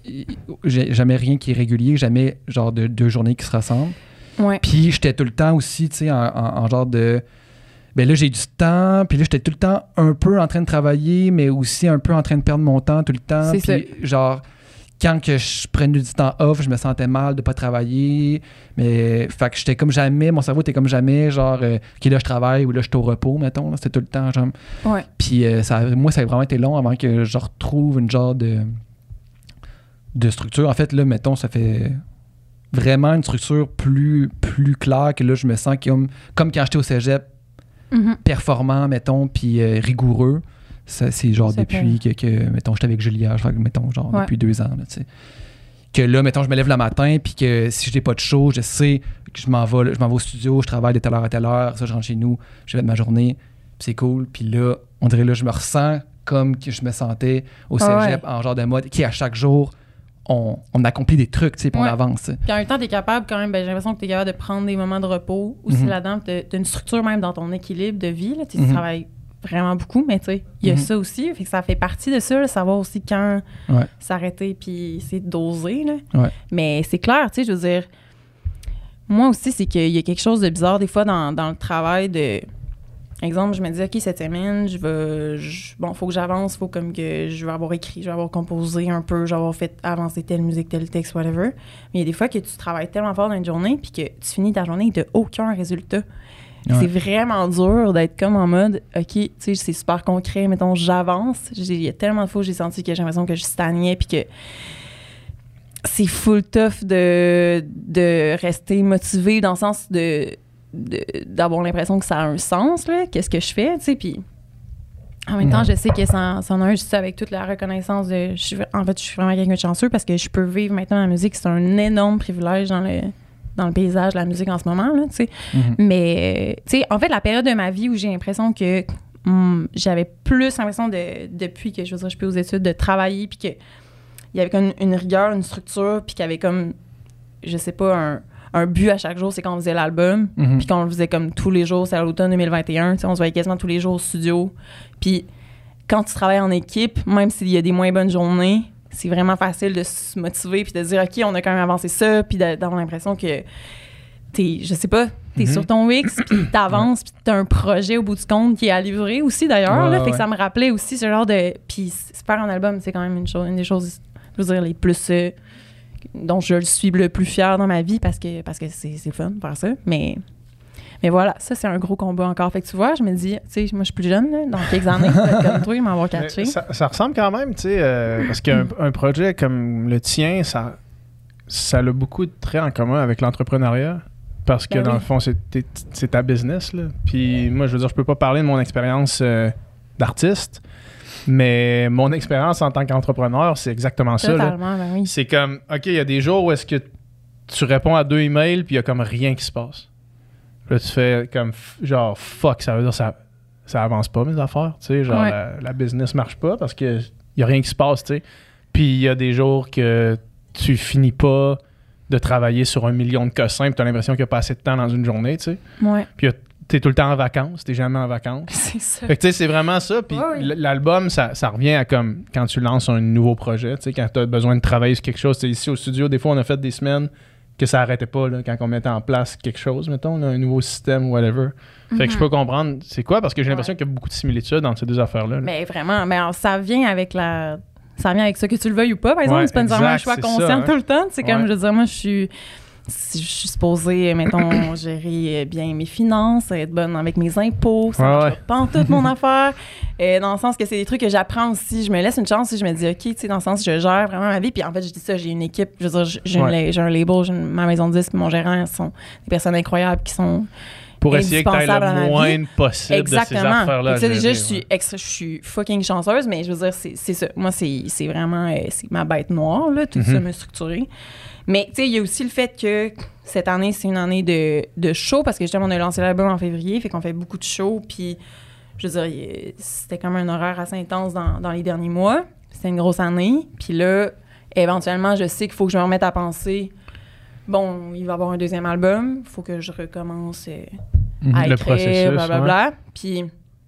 j'ai jamais rien qui est régulier, jamais genre de 2 journées qui se ressemblent. Ouais. Puis j'étais tout le temps aussi, tu sais, en genre de... Ben là, j'ai du temps, puis là, j'étais tout le temps un peu en train de travailler, mais aussi un peu en train de perdre mon temps tout le temps. C'est puis genre, quand que je prenais du temps off, je me sentais mal de pas travailler. Mais, fait que j'étais comme jamais, mon cerveau était comme jamais, genre, OK, là, je travaille ou là, je suis au repos, mettons. Là, c'était tout le temps, genre... Ouais. Puis moi, ça a vraiment été long avant que je retrouve une genre de structure. En fait, là, mettons, ça fait... vraiment une structure plus claire que là, je me sens comme quand j'étais au cégep, performant, mettons, puis rigoureux. Ça, c'est genre ça depuis que mettons, j'étais avec Julia, mettons, genre depuis 2 ans, tu sais. Que là, mettons, je me lève le matin, puis que si j'ai pas de show, je sais que je m'en vais au studio, je travaille de telle heure à telle heure, ça, je rentre chez nous, je vais de ma journée, puis c'est cool. Puis là, on dirait, là, je me ressens comme que je me sentais au cégep en genre de mode qui, à chaque jour, on accomplit des trucs, tu sais, puis on avance. T'sais. Puis en même temps, t'es capable quand même, j'ai l'impression que t'es capable de prendre des moments de repos aussi là-dedans. T'as une structure même dans ton équilibre de vie, là. Tu travailles vraiment beaucoup, mais tu sais, il y a ça aussi. Fait que ça fait partie de ça, là, savoir aussi quand s'arrêter puis essayer de doser, là. Ouais. Mais c'est clair, tu sais, je veux dire, moi aussi, c'est qu'il y a quelque chose de bizarre des fois dans le travail de... Exemple, je me dis, OK, cette semaine, faut que j'avance, faut comme que je vais avoir écrit, je vais avoir composé un peu, je vais avoir fait avancer telle musique, tel texte, whatever. Mais il y a des fois que tu travailles tellement fort dans une journée puis que tu finis ta journée et tu n'as aucun résultat. Ouais. C'est vraiment dur d'être comme en mode, OK, tu sais, c'est super concret, mettons, j'avance. Il y a tellement de fois où j'ai senti que j'ai l'impression que je stagnais puis que c'est full tough de rester motivé dans le sens d'avoir l'impression que ça a un sens, là, qu'est-ce que je fais, tu sais, puis en même temps, je sais que ça en a un juste avec toute la reconnaissance de... En fait, je suis vraiment quelqu'un de chanceux parce que je peux vivre maintenant la musique, c'est un énorme privilège dans le paysage de la musique en ce moment, là, tu sais. Mais, tu sais, en fait, la période de ma vie où j'ai l'impression que j'avais plus l'impression depuis que, je veux dire, je suis aux études, de travailler, puis qu'il y avait comme une rigueur, une structure, puis qu'il y avait comme, je sais pas, un but à chaque jour, c'est quand on faisait l'album, puis qu'on le faisait comme tous les jours, c'est à l'automne 2021, tu sais, on se voyait quasiment tous les jours au studio. Puis quand tu travailles en équipe, même s'il y a des moins bonnes journées, c'est vraiment facile de se motiver puis de dire, OK, on a quand même avancé ça, puis d'avoir l'impression que je sais pas, t'es sur ton X, puis t'avances, puis t'as un projet au bout du compte qui est à livrer aussi, d'ailleurs. Fait que ça me rappelait aussi ce genre de... Puis faire un album, c'est quand même une des choses, je veux dire, les plus... dont je le suis le plus fière dans ma vie, parce que c'est fun de faire ça. Mais voilà, ça, c'est un gros combat encore. Fait que tu vois, je me dis, tu sais, moi, je suis plus jeune, là, dans quelques années, comme toi, ils m'avoir catché. Ça ressemble quand même, tu sais, parce qu'un projet comme le tien, ça a beaucoup de traits en commun avec l'entrepreneuriat. Parce que dans le fond, c'est ta business, là. Puis moi, je veux dire, je peux pas parler de mon expérience d'artiste, mais mon expérience en tant qu'entrepreneur, c'est exactement ça. Totalement, ben oui. C'est comme, OK, il y a des jours où est-ce que tu réponds à 2 emails, puis il y a comme rien qui se passe. Là, tu fais comme, genre, fuck, ça veut dire ça avance pas, mes affaires, tu sais, genre, la business marche pas parce qu'il y a rien qui se passe, tu sais. Puis il y a des jours que tu finis pas de travailler sur 1 million de cossins, puis t'as l'impression qu'il n'y a pas assez de temps dans une journée, tu sais. Ouais. Puis t'es tout le temps en vacances, t'es jamais en vacances. C'est ça. Fait que tu sais, c'est vraiment ça. Puis l'album, ça revient à comme quand tu lances un nouveau projet, tu sais, quand t'as besoin de travailler sur quelque chose. T'sais, ici au studio, des fois, on a fait des semaines que ça arrêtait pas, là, quand on mettait en place quelque chose, mettons, là, un nouveau système ou whatever. Fait que je peux comprendre c'est quoi, parce que j'ai l'impression qu'il y a beaucoup de similitudes entre ces deux affaires-là. Là. Mais vraiment, mais alors, ça vient avec ça, que tu le veuilles ou pas, par exemple. C'est pas nécessairement un choix conscient tout le temps. C'est comme, je veux dire, moi, je suis supposée, mettons, gérer bien mes finances, être bonne avec mes impôts, ça marche pas en toute mon affaire. Dans le sens que c'est des trucs que j'apprends aussi. Je me laisse une chance et je me dis, OK, tu sais, dans le sens, je gère vraiment ma vie. Puis en fait, je dis ça, j'ai une équipe, je veux dire, j'ai un label, ma maison de disques, mon gérant, sont des personnes incroyables qui sont pour essayer que tu aies le moins possible de ces affaires-là. Déjà, je suis fucking chanceuse, mais je veux dire, c'est ça. Moi, c'est vraiment c'est ma bête noire, là, tout ça me structurer. Mais tu sais, il y a aussi le fait que cette année, c'est une année de show, parce que justement, on a lancé l'album en février, fait qu'on fait beaucoup de shows, puis je veux dire, c'était comme un horaire assez intense dans les derniers mois. C'était une grosse année. Puis là, éventuellement, je sais qu'il faut que je me remette à penser... Bon, il va y avoir un deuxième album. Il faut que je recommence à écrire, blablabla. Puis,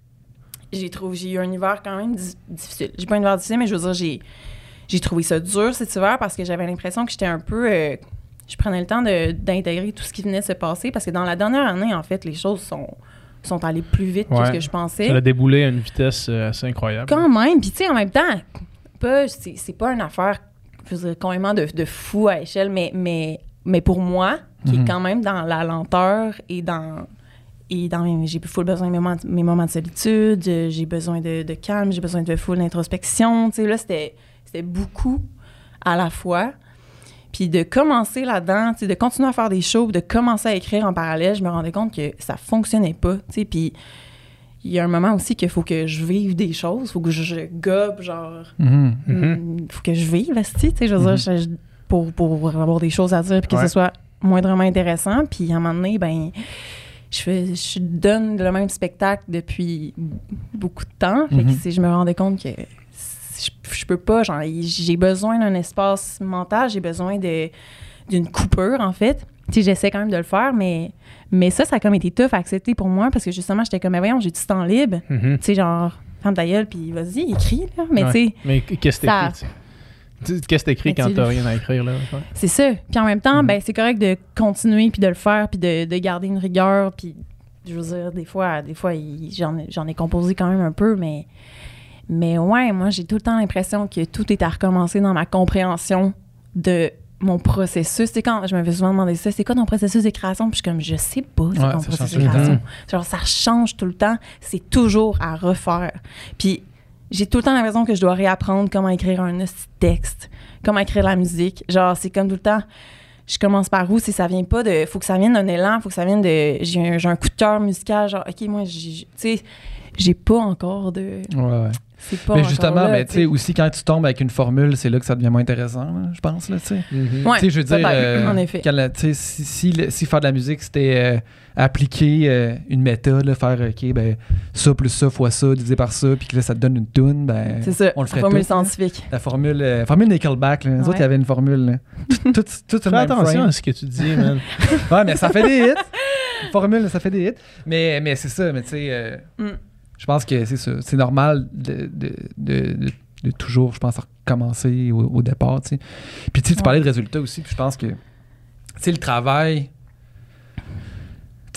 j'ai eu un hiver quand même difficile. J'ai pas un hiver difficile, mais je veux dire, j'ai trouvé ça dur cet hiver parce que j'avais l'impression que j'étais un peu... je prenais le temps d'intégrer tout ce qui venait de se passer parce que dans la dernière année, en fait, les choses sont allées plus vite que ce que je pensais. Ça a déboulé à une vitesse assez incroyable. Quand même. Puis, tu sais, en même temps, c'est pas une affaire, je veux dire, complètement de fou à échelle, mais pour moi, qui est quand même dans la lenteur et dans j'ai full besoin de mes moments de solitude, j'ai besoin de calme, j'ai besoin de full d'introspection. Tu sais, là, c'était beaucoup à la fois. Puis de commencer là-dedans, tu sais, de continuer à faire des shows, de commencer à écrire en parallèle, je me rendais compte que ça fonctionnait pas. Tu sais, puis il y a un moment aussi qu'il faut que je vive des choses, il faut que je gobe, genre, faut que je vive, tu sais, je veux dire, pour avoir des choses à dire puis que ce soit moindrement intéressant. Puis à un moment donné, ben je donne le même spectacle depuis beaucoup de temps. Fait que je me rendais compte que je peux pas, genre, j'ai besoin d'un espace mental, j'ai besoin d'une coupure, en fait. Tu sais, j'essaie quand même de le faire, mais ça a comme été tough à accepter pour moi parce que justement, j'étais comme, mais voyons, j'ai du temps libre. Tu sais, genre, ferme ta gueule puis vas-y, écris, là. Mais tu sais... Mais qu'est-ce que t'écris, qu'est-ce que t'écris quand t'as rien à écrire, là? C'est ça. Puis en même temps, ben c'est correct de continuer puis de le faire puis de garder une rigueur. Puis, je veux dire, des fois j'en ai composé quand même un peu, mais ouais, moi, j'ai tout le temps l'impression que tout est à recommencer dans ma compréhension de mon processus. C'est quand je m'avais souvent demandé ça, c'est quoi ton processus de création? Puis je suis comme, je sais pas, c'est ton processus de création. Genre, ça change tout le temps. C'est toujours à refaire. Puis, j'ai tout le temps l'impression que je dois réapprendre comment écrire un texte, comment écrire la musique. Genre, c'est comme tout le temps, je commence par où? Ça vient pas de... Faut que ça vienne d'un élan, faut que ça vienne de... J'ai un coup de cœur musical, genre, OK, moi, tu sais, j'ai pas encore de... Ouais. C'est pas mais justement, là, mais tu sais, aussi, quand tu tombes avec une formule, c'est là que ça devient moins intéressant, là, je pense, là, tu sais. Ouais, tu sais, je veux dire, en effet. Tu sais, si faire de la musique, c'était appliquer une méthode, là, faire, OK, ben, ça plus ça fois ça, divisé par ça, puis que là, ça te donne une toune, ben, c'est ça, on le ferait la formule tout, scientifique. La formule Nickelback, là. Les autres, il y avait une formule, là. Tout Fais attention à ce que tu dis, man. Ouais, mais ça fait des hits. Une formule, ça fait des hits. Mais c'est ça, mais tu sais... Je pense que c'est ça. C'est normal de toujours, je pense, recommencer au départ, tu sais. Puis tu parlais de résultats aussi, puis je pense que, tu sais, le travail,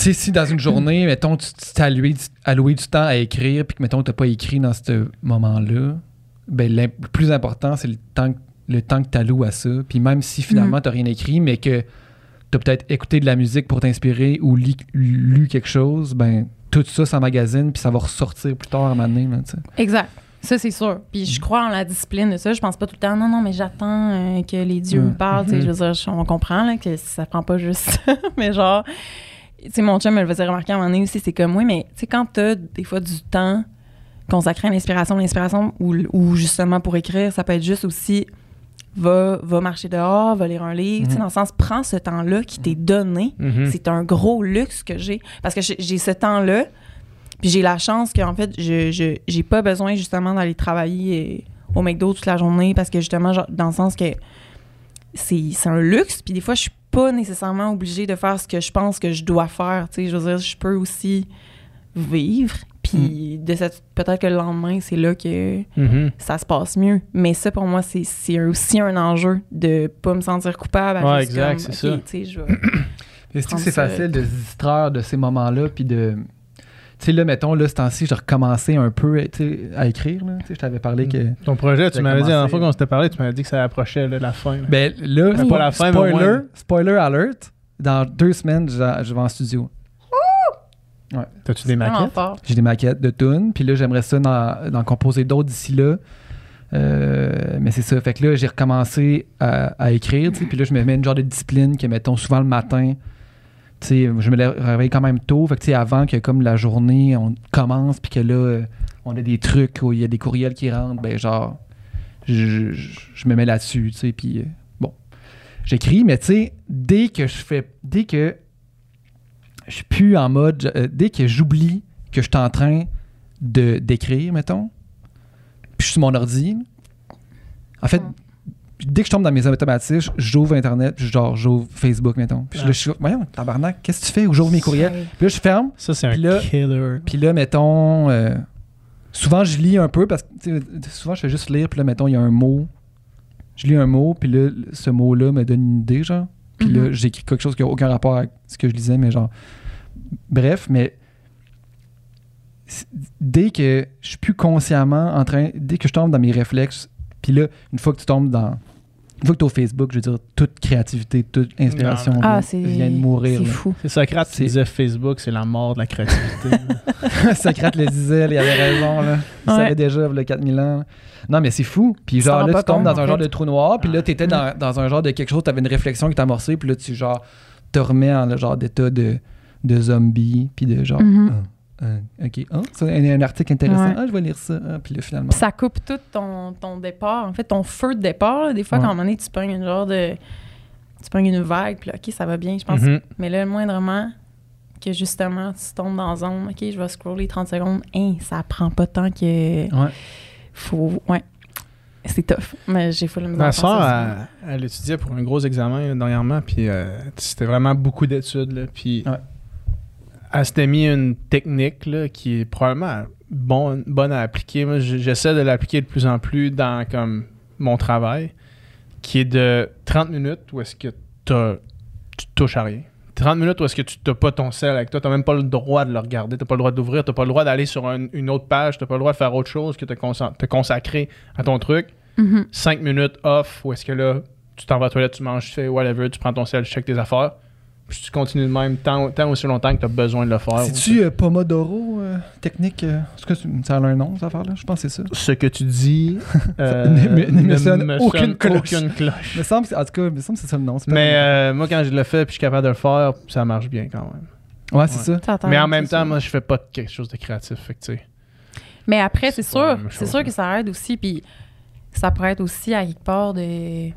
sais, si dans une journée, mettons, tu t'es alloué du temps à écrire, puis que, mettons, tu n'as pas écrit dans ce moment-là, ben, le plus important, c'est le temps que tu alloues à ça. Puis même si finalement, tu n'as rien écrit, mais que tu as peut-être écouté de la musique pour t'inspirer ou lu quelque chose, ben, tout ça s'emmagasine, puis ça va ressortir plus tard à un moment donné. Là, exact. Ça, c'est sûr. Puis je crois en la discipline de ça. Je pense pas tout le temps, non, mais j'attends que les dieux me parlent. Je veux dire, on comprend là, que ça prend pas juste ça. Mais genre, tu sais, mon chum me le faisait remarquer à un moment donné aussi. C'est comme, oui, mais tu sais, quand t'as des fois du temps consacré à l'inspiration ou justement pour écrire, ça peut être juste aussi va marcher dehors, va lire un livre. Tu sais, dans le sens, prends ce temps-là qui t'est donné. C'est un gros luxe que j'ai. Parce que j'ai ce temps-là. Puis j'ai la chance qu'en fait, j'ai pas besoin justement d'aller travailler au McDo toute la journée parce que justement, genre, dans le sens que c'est un luxe. Puis des fois, je suis pas nécessairement obligée de faire ce que je pense que je dois faire. Tu sais, je veux dire, je peux aussi vivre. Puis peut-être que le lendemain, c'est là que ça se passe mieux. Mais ça, pour moi, c'est aussi un enjeu de pas me sentir coupable. Ouais, exact, c'est ça. Est-ce que c'est facile de se distraire de ces moments-là puis de... Tu sais, là, mettons, là, ce temps-ci, j'ai recommencé un peu à écrire. Là. Tu sais, je t'avais parlé que... Ton projet, tu m'avais dit, la dernière fois qu'on s'était parlé, tu m'avais dit que ça approchait là, la fin. Là. Ben là, c'est pas la fin, mais au moins... spoiler alert, dans 2 semaines, je vais en studio. Ouais. T'as-tu des maquettes? J'ai des maquettes de tunes, puis là, j'aimerais ça d'en composer d'autres d'ici là. Mais c'est ça. Fait que là, j'ai recommencé à écrire, tu sais, puis là, je me mets une genre de discipline que, mettons, souvent le matin... T'sais, je me réveille quand même tôt. Fait que avant que comme la journée on commence puis que là on a des trucs où il y a des courriels qui rentrent, ben genre je me mets là-dessus, tu sais, puis bon, j'écris, mais tu sais, dès que je suis plus en mode, dès que j'oublie que je suis en train d'écrire, mettons, puis je suis sur mon ordi, en fait, dès que je tombe dans mes automatismes, j'ouvre Internet, puis genre, j'ouvre Facebook, mettons. Puis là, je suis voyons, tabarnak, qu'est-ce que tu fais? Ou j'ouvre mes courriels. Puis là, je ferme. Ça, c'est un killer. Puis là, mettons, souvent, je lis un peu, parce que souvent, je fais juste lire, puis là, mettons, il y a un mot. Je lis un mot, puis là, ce mot-là me donne une idée, genre. Puis là, j'écris quelque chose qui n'a aucun rapport avec ce que je lisais, mais genre... Bref, mais... Dès que je suis plus consciemment en train... Dès que je tombe dans mes réflexes, puis là, une fois que tu tombes dans... Une fois que tu es au Facebook, je veux dire, toute créativité, toute inspiration vient de mourir. C'est fou. C'est Socrate qui disait Facebook, c'est la mort de la créativité. Socrate le disait, il avait raison. Là. Il savait déjà, il y a 4000 ans. Non, mais c'est fou. Puis genre, là, tu tombes dans un genre de trou noir, puis là, tu étais dans un genre de quelque chose, tu avais une réflexion qui t'a amorcée, puis là, tu genre, te remets en le genre d'état de zombie, puis de genre... OK. C'est un article intéressant. Ouais. Je vais lire ça. Puis là, finalement... Puis ça coupe tout ton départ. En fait, ton feu de départ. Là, des fois, quand à un moment donné, tu pognes une genre de... Tu pognes une vague, puis là, OK, ça va bien, je pense. Mais là, moindrement que, justement, tu tombes dans zone, OK, je vais scroller 30 secondes. Ça prend pas tant que... Faut... Ouais. C'est tough. Mais j'ai full Ma soeur, elle étudiait pour un gros examen là, dernièrement, puis c'était vraiment beaucoup d'études, là, puis... Elle s'était mis une technique là, qui est probablement bonne à appliquer. Moi, j'essaie de l'appliquer de plus en plus dans comme mon travail, qui est de 30 minutes où est-ce que tu touches à rien. 30 minutes où est-ce que tu n'as pas ton sel avec toi, tu n'as même pas le droit de le regarder, tu n'as pas le droit d'ouvrir, tu n'as pas le droit d'aller sur une autre page, tu n'as pas le droit de faire autre chose que te consacrer à ton truc. 5 minutes off, où est-ce que là, tu t'en vas à la toilette, tu manges, tu fais whatever, tu prends ton sel, tu checkes tes affaires. Puis tu continues de même tant aussi longtemps que tu as besoin de le faire. C'est-tu Pomodoro technique? Est-ce que ça a un nom, cette affaire-là? Je pense que c'est ça. Ce que tu dis ne me sonne aucune cloche. En tout cas, il me semble que c'est ça le nom. Mais moi, quand je le fais et je suis capable de le faire, ça marche bien quand même. Ouais, c'est ça. Mais en même temps, moi, je fais pas quelque chose de créatif. Fait que, tu sais, mais après, c'est sûr que ça aide aussi. Puis ça pourrait être aussi à quelque part de...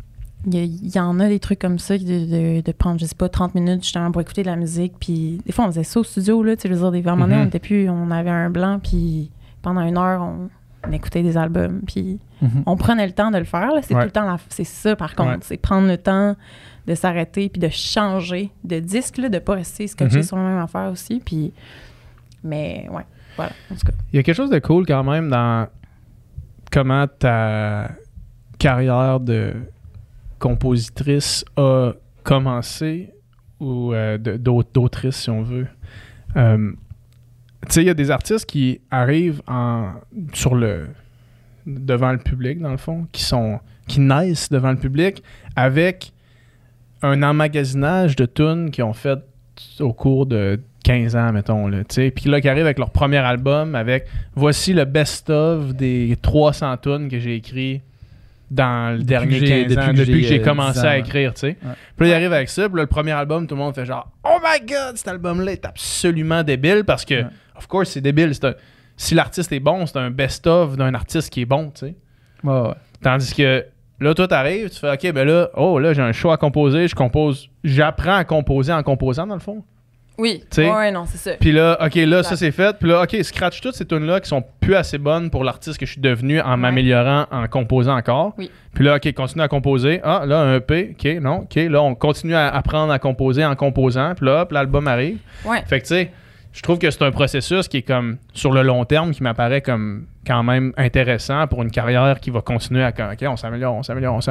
Il y en a des trucs comme ça, de prendre, je sais pas, 30 minutes justement pour écouter de la musique. Puis des fois, on faisait ça au studio, là. Tu sais, je veux dire, on avait un blanc, puis pendant 1 heure, on écoutait des albums. Puis on prenait le temps de le faire, là. C'est tout le temps, c'est ça, par contre. C'est prendre le temps de s'arrêter, puis de changer de disque, là, de pas rester scotché sur la même affaire aussi. Puis, mais ouais, voilà, en tout cas. Il y a quelque chose de cool quand même dans comment ta carrière de compositrice a commencé ou d'autrices, si on veut. Tu sais, il y a des artistes qui arrivent devant le public, dans le fond, qui naissent devant le public avec un emmagasinage de tunes qu'ils ont fait au cours de 15 ans, mettons. Là, puis là, qui arrivent avec leur premier album avec « Voici le best-of des 300 tunes que j'ai écrit dans le dernier 15 ans, depuis que j'ai commencé à écrire. » tu sais. Ouais. Puis là, ils arrivent avec ça, puis là, le premier album, tout le monde fait genre « Oh my God, cet album-là est absolument débile. » Parce que, of course, c'est débile. Si l'artiste est bon, c'est un best-of d'un artiste qui est bon. Tu sais. Ouais. Tandis que là, toi, t'arrives, tu fais OK, ben là, j'ai un show à composer, j'apprends à composer en composant, dans le fond. Oui, non, c'est ça. Puis là, OK, là, ça c'est fait. Puis là, OK, scratch toutes ces tunes-là qui sont plus assez bonnes pour l'artiste que je suis devenu en m'améliorant, en composant encore. Oui. Puis là, OK, continue à composer. Ah, là, un EP, OK, non, OK. Là, on continue à apprendre à composer en composant. Puis là, hop, l'album arrive. Ouais. Fait que, tu sais, je trouve que c'est un processus qui est comme, sur le long terme, qui m'apparaît comme quand même intéressant pour une carrière qui va continuer à... OK, on s'améliore.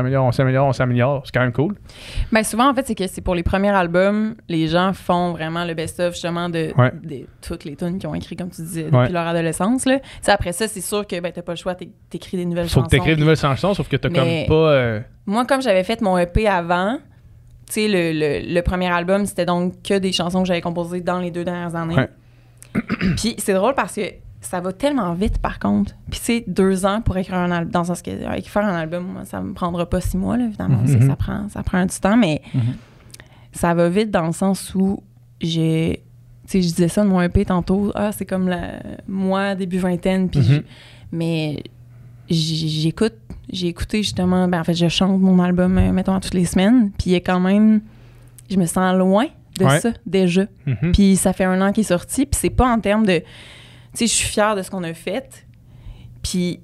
C'est quand même cool. Bien, souvent, en fait, c'est que c'est pour les premiers albums, les gens font vraiment le best-of, justement, de toutes les tunes qu'ils ont écrites, comme tu disais, depuis leur adolescence. Là. Après ça, c'est sûr que t'as pas le choix, t'écris des nouvelles chansons. Faut que t'écrives de nouvelles chansons, sauf que t'as comme pas... Moi, comme j'avais fait mon EP avant... Tu sais, le premier album, c'était donc que des chansons que j'avais composées dans les 2 dernières années. Ouais. Puis c'est drôle parce que ça va tellement vite, par contre. Puis tu sais, 2 ans pour écrire un album, dans le sens que faire un album, moi, ça me prendra pas 6 mois, là, évidemment. C'est que ça prend du temps, mais ça va vite dans le sens où tu sais, je disais ça de mon EP tantôt, c'est comme moi, début vingtaine, puis mais j'ai écouté justement, en fait, je chante mon album, mettons, toutes les semaines, puis il y a quand même, je me sens loin de ça, déjà. Puis ça fait 1 an qu'il est sorti, puis c'est pas en termes de, tu sais, je suis fière de ce qu'on a fait, puis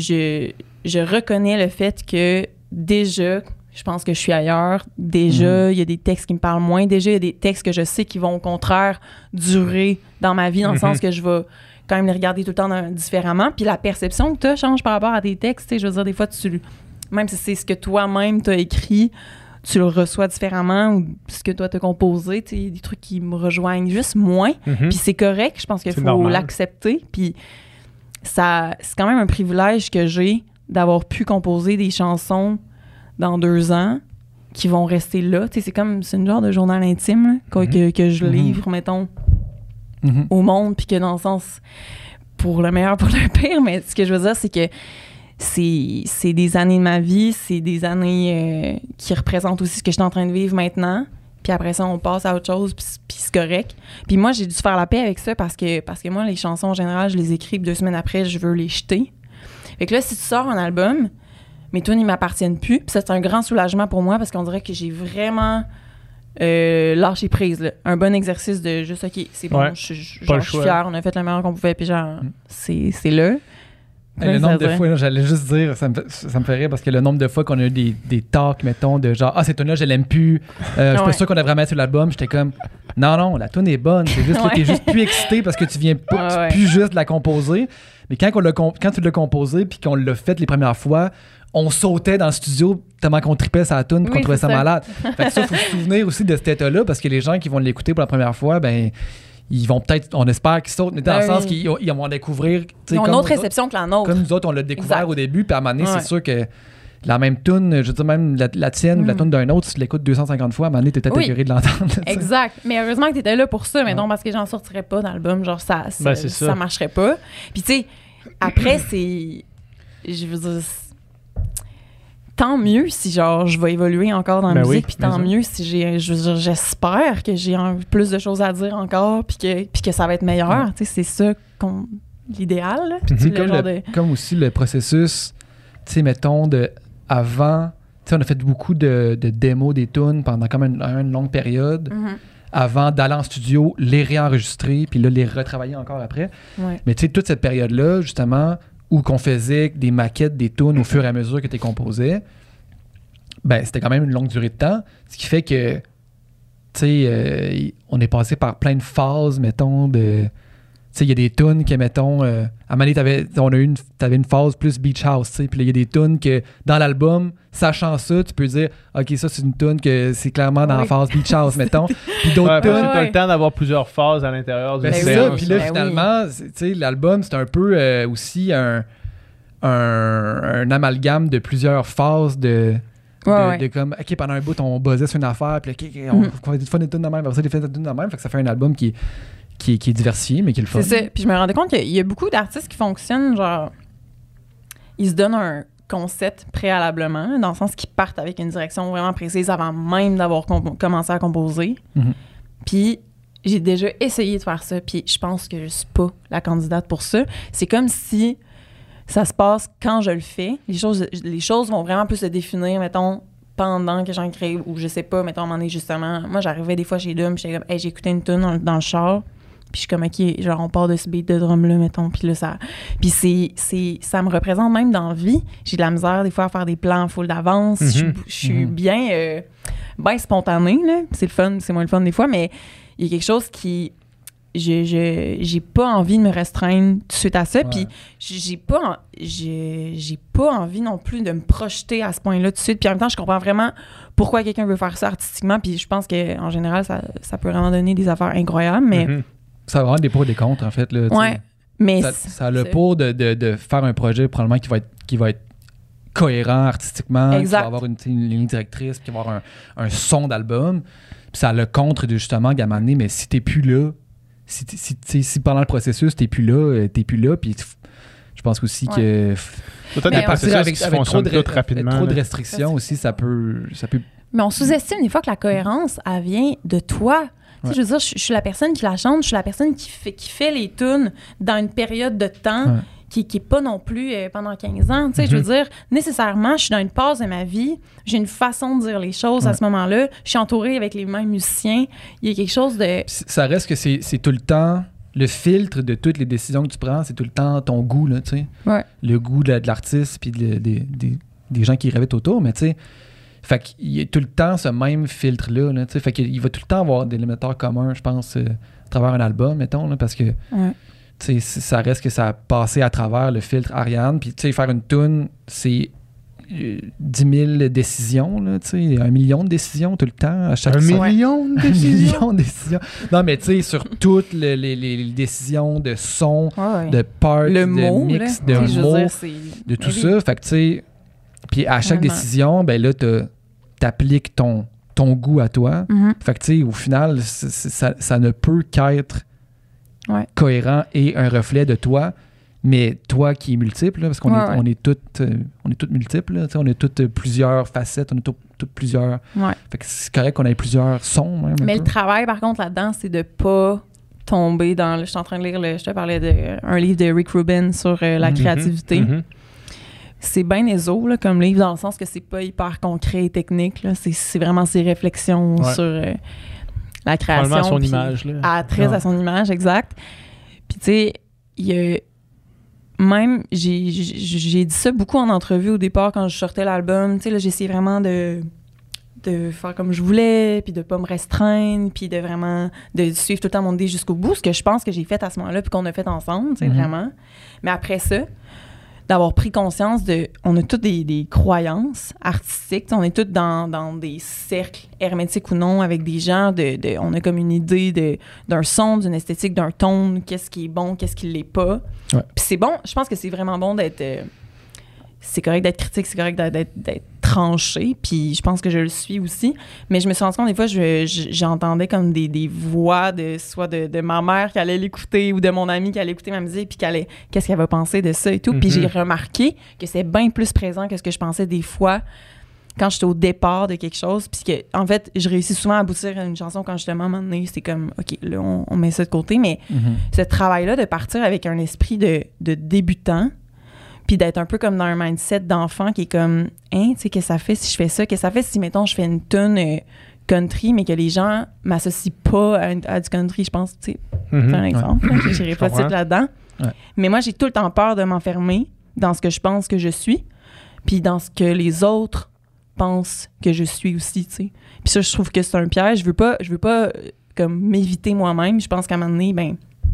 je reconnais le fait que déjà, je pense que je suis ailleurs, déjà, il y a des textes qui me parlent moins, déjà, il y a des textes que je sais qui vont au contraire durer dans ma vie, dans le sens que je vais quand même les regarder tout le temps différemment. Puis la perception que tu as change par rapport à tes textes. Je veux dire, des fois, même si c'est ce que toi-même t'as écrit, tu le reçois différemment ou ce que toi t'as composé. Il y a des trucs qui me rejoignent juste moins. Puis c'est correct. Je pense qu'il faut l'accepter. Puis c'est quand même un privilège que j'ai d'avoir pu composer des chansons dans 2 ans qui vont rester là. C'est une genre de journal intime là, que je livre, mettons, au monde, puis que dans le sens, pour le meilleur, pour le pire, mais ce que je veux dire, c'est que c'est des années de ma vie, c'est des années qui représentent aussi ce que je suis en train de vivre maintenant, puis après ça, on passe à autre chose, puis c'est correct. Puis moi, j'ai dû faire la paix avec ça parce que moi, les chansons, en général, je les écris, 2 semaines après, je veux les jeter. Fait que là, si tu sors un album, mes tunes, ils m'appartiennent plus, puis ça, c'est un grand soulagement pour moi parce qu'on dirait que j'ai vraiment... lâcher prise, là. Un bon exercice de juste, OK, c'est bon, je suis fière, on a fait le meilleur qu'on pouvait, puis genre, c'est là. Le nombre de fois, là, j'allais juste dire, ça me fait rire parce que le nombre de fois qu'on a eu des talks, mettons, de genre, cette tune-là, je l'aime plus, je suis pas sûr qu'on devrait mettre sur l'album, j'étais comme, non, la tune est bonne, c'est juste que t'es juste plus excité parce que tu viens plus juste de la composer, mais quand tu l'as composé puis qu'on l'a fait les premières fois, on sautait dans le studio tellement qu'on tripait sa tune et qu'on trouvait ça malade. Fait que ça, il faut se souvenir aussi de cet état-là parce que les gens qui vont l'écouter pour la première fois, ben ils vont peut-être, on espère qu'ils sautent, mais dans le sens qu'ils vont découvrir. Ils ont une autre réception que la nôtre. Comme nous autres, on l'a découvert au début, puis à un moment donné, c'est sûr que la même tune, je veux dire, même la tienne ou la tune d'un autre, si tu l'écoutes 250 fois, à un moment donné, t'es peut-être écœuré de l'entendre. Exact. Mais heureusement que t'étais là pour ça, mais non, parce que j'en sortirais pas d'album, genre ça marcherait pas. Puis tu sais, après, je veux dire, tant mieux si genre je vais évoluer encore dans la musique, puis tant mieux si j'espère que j'ai plus de choses à dire encore, puis que ça va être meilleur. Tu sais, c'est ça l'idéal. Là. Puis comme aussi le processus, tu sais, mettons, avant, tu sais, on a fait beaucoup de démos des tunes pendant quand même une longue période. Avant d'aller en studio, les réenregistrer, puis là, les retravailler encore après. Ouais. Mais tu sais, toute cette période-là, justement, où qu'on faisait des maquettes, des tunes au fur et à mesure que tu composais, ben c'était quand même une longue durée de temps. Ce qui fait que, tu sais, on est passé par plein de phases, mettons, de sais, il y a des tunes que, mettons, à un moment donné, t'avais une phase plus Beach House, tu sais, puis il y a des tunes que, dans l'album, sachant ça, tu peux dire, OK, ça, c'est une tune que c'est clairement dans la phase Beach House, mettons. Puis d'autres tunes... T'as le temps d'avoir plusieurs phases à l'intérieur d'une c'est séance. ça, puis là, finalement, tu sais, l'album, c'est un peu aussi un amalgame de plusieurs phases de comme, OK, pendant un bout, on buzzait sur une affaire, puis OK, on fait des fois des tunes de même, après ça, des fois des tunes de même, fait que ça fait un album qui est diversifié, mais qui est le fun. C'est ça. Puis je me rendais compte qu'il y a beaucoup d'artistes qui fonctionnent, genre, ils se donnent un concept préalablement, dans le sens qu'ils partent avec une direction vraiment précise avant même d'avoir commencé à composer. Mm-hmm. Puis j'ai déjà essayé de faire ça, puis je pense que je suis pas la candidate pour ça. C'est comme si ça se passe quand je le fais. Les choses vont vraiment plus se définir, mettons, pendant que j'en crée, ou je sais pas, mettons, à un moment donné, justement. Moi, j'arrivais des fois chez Dom, puis j'étais comme, hey, j'ai écouté une tune dans le char, puis je suis comme, OK, genre, on part de ce beat de drum-là, mettons, puis là, ça... Puis ça me représente même dans la vie. J'ai de la misère, des fois, à faire des plans full d'avance. Je suis bien spontanée, là. C'est le fun, c'est moins le fun des fois, mais il y a quelque chose qui... J'ai pas envie de me restreindre tout de suite à ça, puis j'ai pas envie non plus de me projeter à ce point-là tout de suite, puis en même temps, je comprends vraiment pourquoi quelqu'un veut faire ça artistiquement, puis je pense qu'en général, ça peut vraiment donner des affaires incroyables, mais... Ça va avoir des pour et des contre, en fait. Là, mais... Ça a le pour de faire un projet, probablement, qui va être cohérent artistiquement, qui va avoir une ligne directrice, qui va avoir un son d'album, puis ça a le contre de, justement, à m'amener, mais si t'es plus là, si pendant le processus, t'es plus là, puis je pense aussi que... Peut-être des processus qui fonctionnent tout rapidement. Trop de restrictions aussi, ça peut... Mais on sous-estime des fois que la cohérence, elle vient de toi. Tu sais, je veux dire, je suis la personne qui la chante, je suis la personne qui fait les tunes dans une période de temps qui est pas non plus pendant 15 ans. Tu sais, je veux dire, nécessairement, je suis dans une phase de ma vie, j'ai une façon de dire les choses à ce moment-là, je suis entourée avec les mêmes musiciens, il y a quelque chose de... Ça reste que c'est tout le temps... Le filtre de toutes les décisions que tu prends, c'est tout le temps ton goût, là, tu sais. Ouais. Le goût de l'artiste puis des gens qui gravitent autour, mais tu sais... Fait qu'il y a tout le temps ce même filtre-là, là, tu sais. Fait qu'il va tout le temps avoir des éléments communs, je pense, à travers un album, mettons, là, parce que... Tu sais, ça reste que ça a passé à travers le filtre Ariane. Puis, tu sais, faire une toune, c'est 10 000 décisions, là, tu sais, 1 million de décisions tout le temps. À chaque 1 million de décisions? 1 million de décisions. Non, mais tu sais, sur toutes les décisions de son, de part, de mix, de mots, de tout ça. Fait que, tu sais, puis à chaque décision, ben là, t'appliques ton goût à toi. Fait que, tu sais, au final, ça ne peut qu'être cohérent et un reflet de toi, mais toi qui est multiple, là, parce qu'on on est toutes multiples, là, on a toutes plusieurs facettes, on a toutes plusieurs... Fait que c'est correct qu'on ait plusieurs sons. Même, mais le travail, par contre, là-dedans, c'est de pas tomber dans... Je suis en train de lire, je te parlais d'un livre de Rick Rubin sur la créativité. C'est bien éso, là, comme livre, dans le sens que c'est pas hyper concret et technique, là. C'est vraiment ses réflexions sur... la création. À son image. Là. Très à son image, exact. Puis, tu sais, il y a... Même, j'ai dit ça beaucoup en entrevue au départ quand je sortais l'album. Tu sais, là, j'essayais vraiment de faire comme je voulais, puis de pas me restreindre, puis de vraiment... de suivre tout le temps mon idée jusqu'au bout, ce que je pense que j'ai fait à ce moment-là, puis qu'on a fait ensemble, tu sais, vraiment. Mais après ça, d'avoir pris conscience on a toutes des croyances artistiques, on est toutes dans des cercles hermétiques ou non avec des gens, on a comme une idée d'un son, d'une esthétique, d'un ton, qu'est-ce qui est bon, qu'est-ce qui l'est pas. Puis c'est bon, je pense que c'est vraiment bon d'être... c'est correct d'être critique, c'est correct d'être tranché, puis je pense que je le suis aussi, mais je me suis rendu compte des fois, j'entendais comme des voix soit de ma mère qui allait l'écouter ou de mon ami qui allait écouter ma musique puis qu'est-ce qu'elle va penser de ça et tout, puis j'ai remarqué que c'est bien plus présent que ce que je pensais des fois quand j'étais au départ de quelque chose, puis que en fait, je réussis souvent à aboutir à une chanson quand justement, à un moment donné, c'est comme, OK, là, on met ça de côté, mais ce travail-là de partir avec un esprit de débutant, puis d'être un peu comme dans un mindset d'enfant qui est comme, hein, tu sais, qu'est-ce que ça fait si je fais ça? Qu'est-ce que ça fait si, mettons, je fais une tune country, mais que les gens m'associent pas à du country, je pense, tu sais, c'est un exemple, je n'irai pas tout là-dedans. Mais moi, j'ai tout le temps peur de m'enfermer dans ce que je pense que je suis, puis dans ce que les autres pensent que je suis aussi, tu sais. Puis ça, je trouve que c'est un piège. Je veux pas comme m'éviter moi-même. Je pense qu'à un moment donné, ben,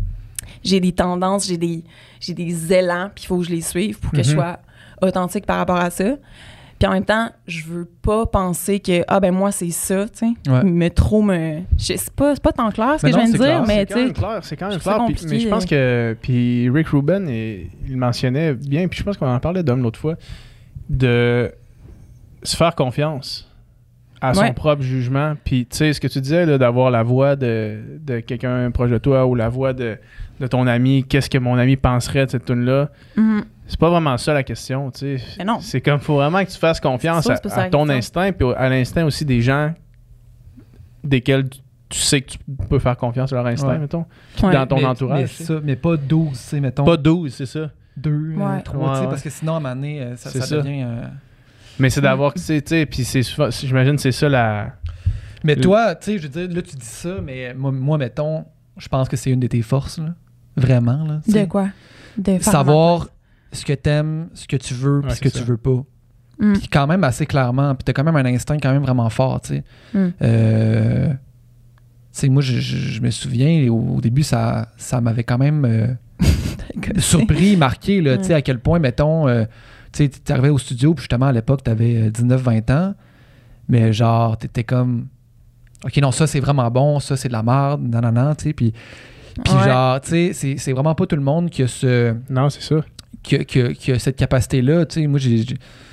j'ai des tendances, j'ai des élans, puis il faut que je les suive pour que je sois authentique par rapport à ça. Puis en même temps, je veux pas penser que moi c'est ça, tu sais. C'est pas tant clair ce que je viens de dire, mais tu sais. C'est quand même clair. Mais je pense que Rick Rubin, il mentionnait bien, puis je pense qu'on en parlait d'homme l'autre fois, de se faire confiance à son propre jugement. Puis tu sais, ce que tu disais, là, d'avoir la voix de quelqu'un proche de toi ou la voix de ton ami, qu'est-ce que mon ami penserait de cette tune-là. C'est pas vraiment ça la question, tu sais. Mais non. C'est comme, faut vraiment que tu fasses confiance à ton instinct, puis à l'instinct aussi des gens desquels tu sais que tu peux faire confiance à leur instinct, mettons, dans ton entourage. Mais pas 12, tu sais, mettons. Pas 12, c'est ça. 2, 3, tu sais, parce que sinon, à un moment donné, ça devient... Mais c'est d'avoir, tu sais, puis c'est souvent, j'imagine, c'est ça la... Mais toi, tu sais, je veux dire, là, tu dis ça, mais moi, mettons, je pense que c'est une de tes forces, là. Vraiment, là. De quoi? De savoir ce que t'aimes, ce que tu veux, puis ce que tu veux pas. Puis quand même assez clairement, puis t'as quand même un instinct quand même vraiment fort, tu sais. Tu sais, moi, je me souviens, au début, ça m'avait quand même surpris, marqué, là, tu sais, à quel point, mettons, tu sais, t'es arrivé au studio, puis justement, à l'époque, t'avais 19-20 ans, mais genre, t'étais comme, OK, non, ça, c'est vraiment bon, ça, c'est de la merde, non, tu sais, puis genre, tu sais, c'est vraiment pas tout le monde qui a ce... Non, c'est ça. Qui a cette capacité-là. Tu sais, moi, j'ai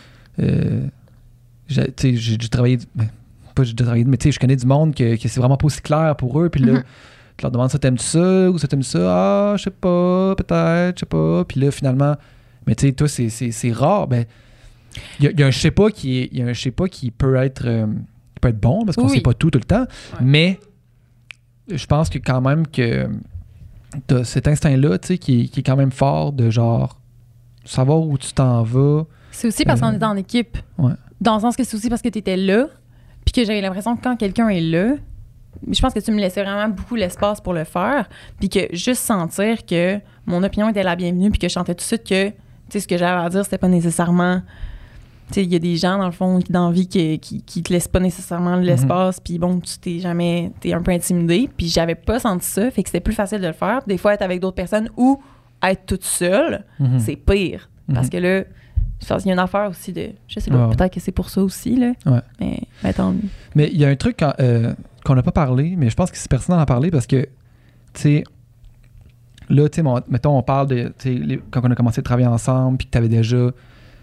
travaillé... Pas j'ai travaillé, mais tu sais, je connais du monde que c'est vraiment pas aussi clair pour eux. Puis là, tu leur demandes ça, t'aimes-tu ça? Ou ça, t'aimes ça? Ah, je sais pas, peut-être, je sais pas. Puis là, finalement... Mais tu sais, toi, c'est rare. Ben, il y a un je sais pas qui peut être bon, parce qu'on sait pas tout le temps. Ouais. Mais je pense que quand même que t'as cet instinct-là, tu sais, qui est quand même fort de genre savoir où tu t'en vas. C'est aussi parce qu'on est en équipe. Ouais. Dans le sens que c'est aussi parce que tu étais là, puis que j'avais l'impression que quand quelqu'un est là, je pense que tu me laissais vraiment beaucoup l'espace pour le faire, puis que juste sentir que mon opinion était la bienvenue, puis que je sentais tout de suite que, tu sais, ce que j'avais à dire, c'était pas nécessairement... Tu sais, il y a des gens, dans le fond, dans la vie qui te laissent pas nécessairement de l'espace, puis bon, t'es un peu intimidé, puis j'avais pas senti ça, fait que c'était plus facile de le faire. Des fois, être avec d'autres personnes ou être toute seule, c'est pire. Parce que là, je pense qu'il y a une affaire aussi de... Je sais pas, peut-être que c'est pour ça aussi, là. Ouais. Mais tant mieux. Mais il y a un truc qu'on n'a pas parlé, mais je pense que c'est pertinent d'en parler parce que, tu sais, là, tu sais, mettons, on parle de, tu sais, quand on a commencé à travailler ensemble, puis que t'avais déjà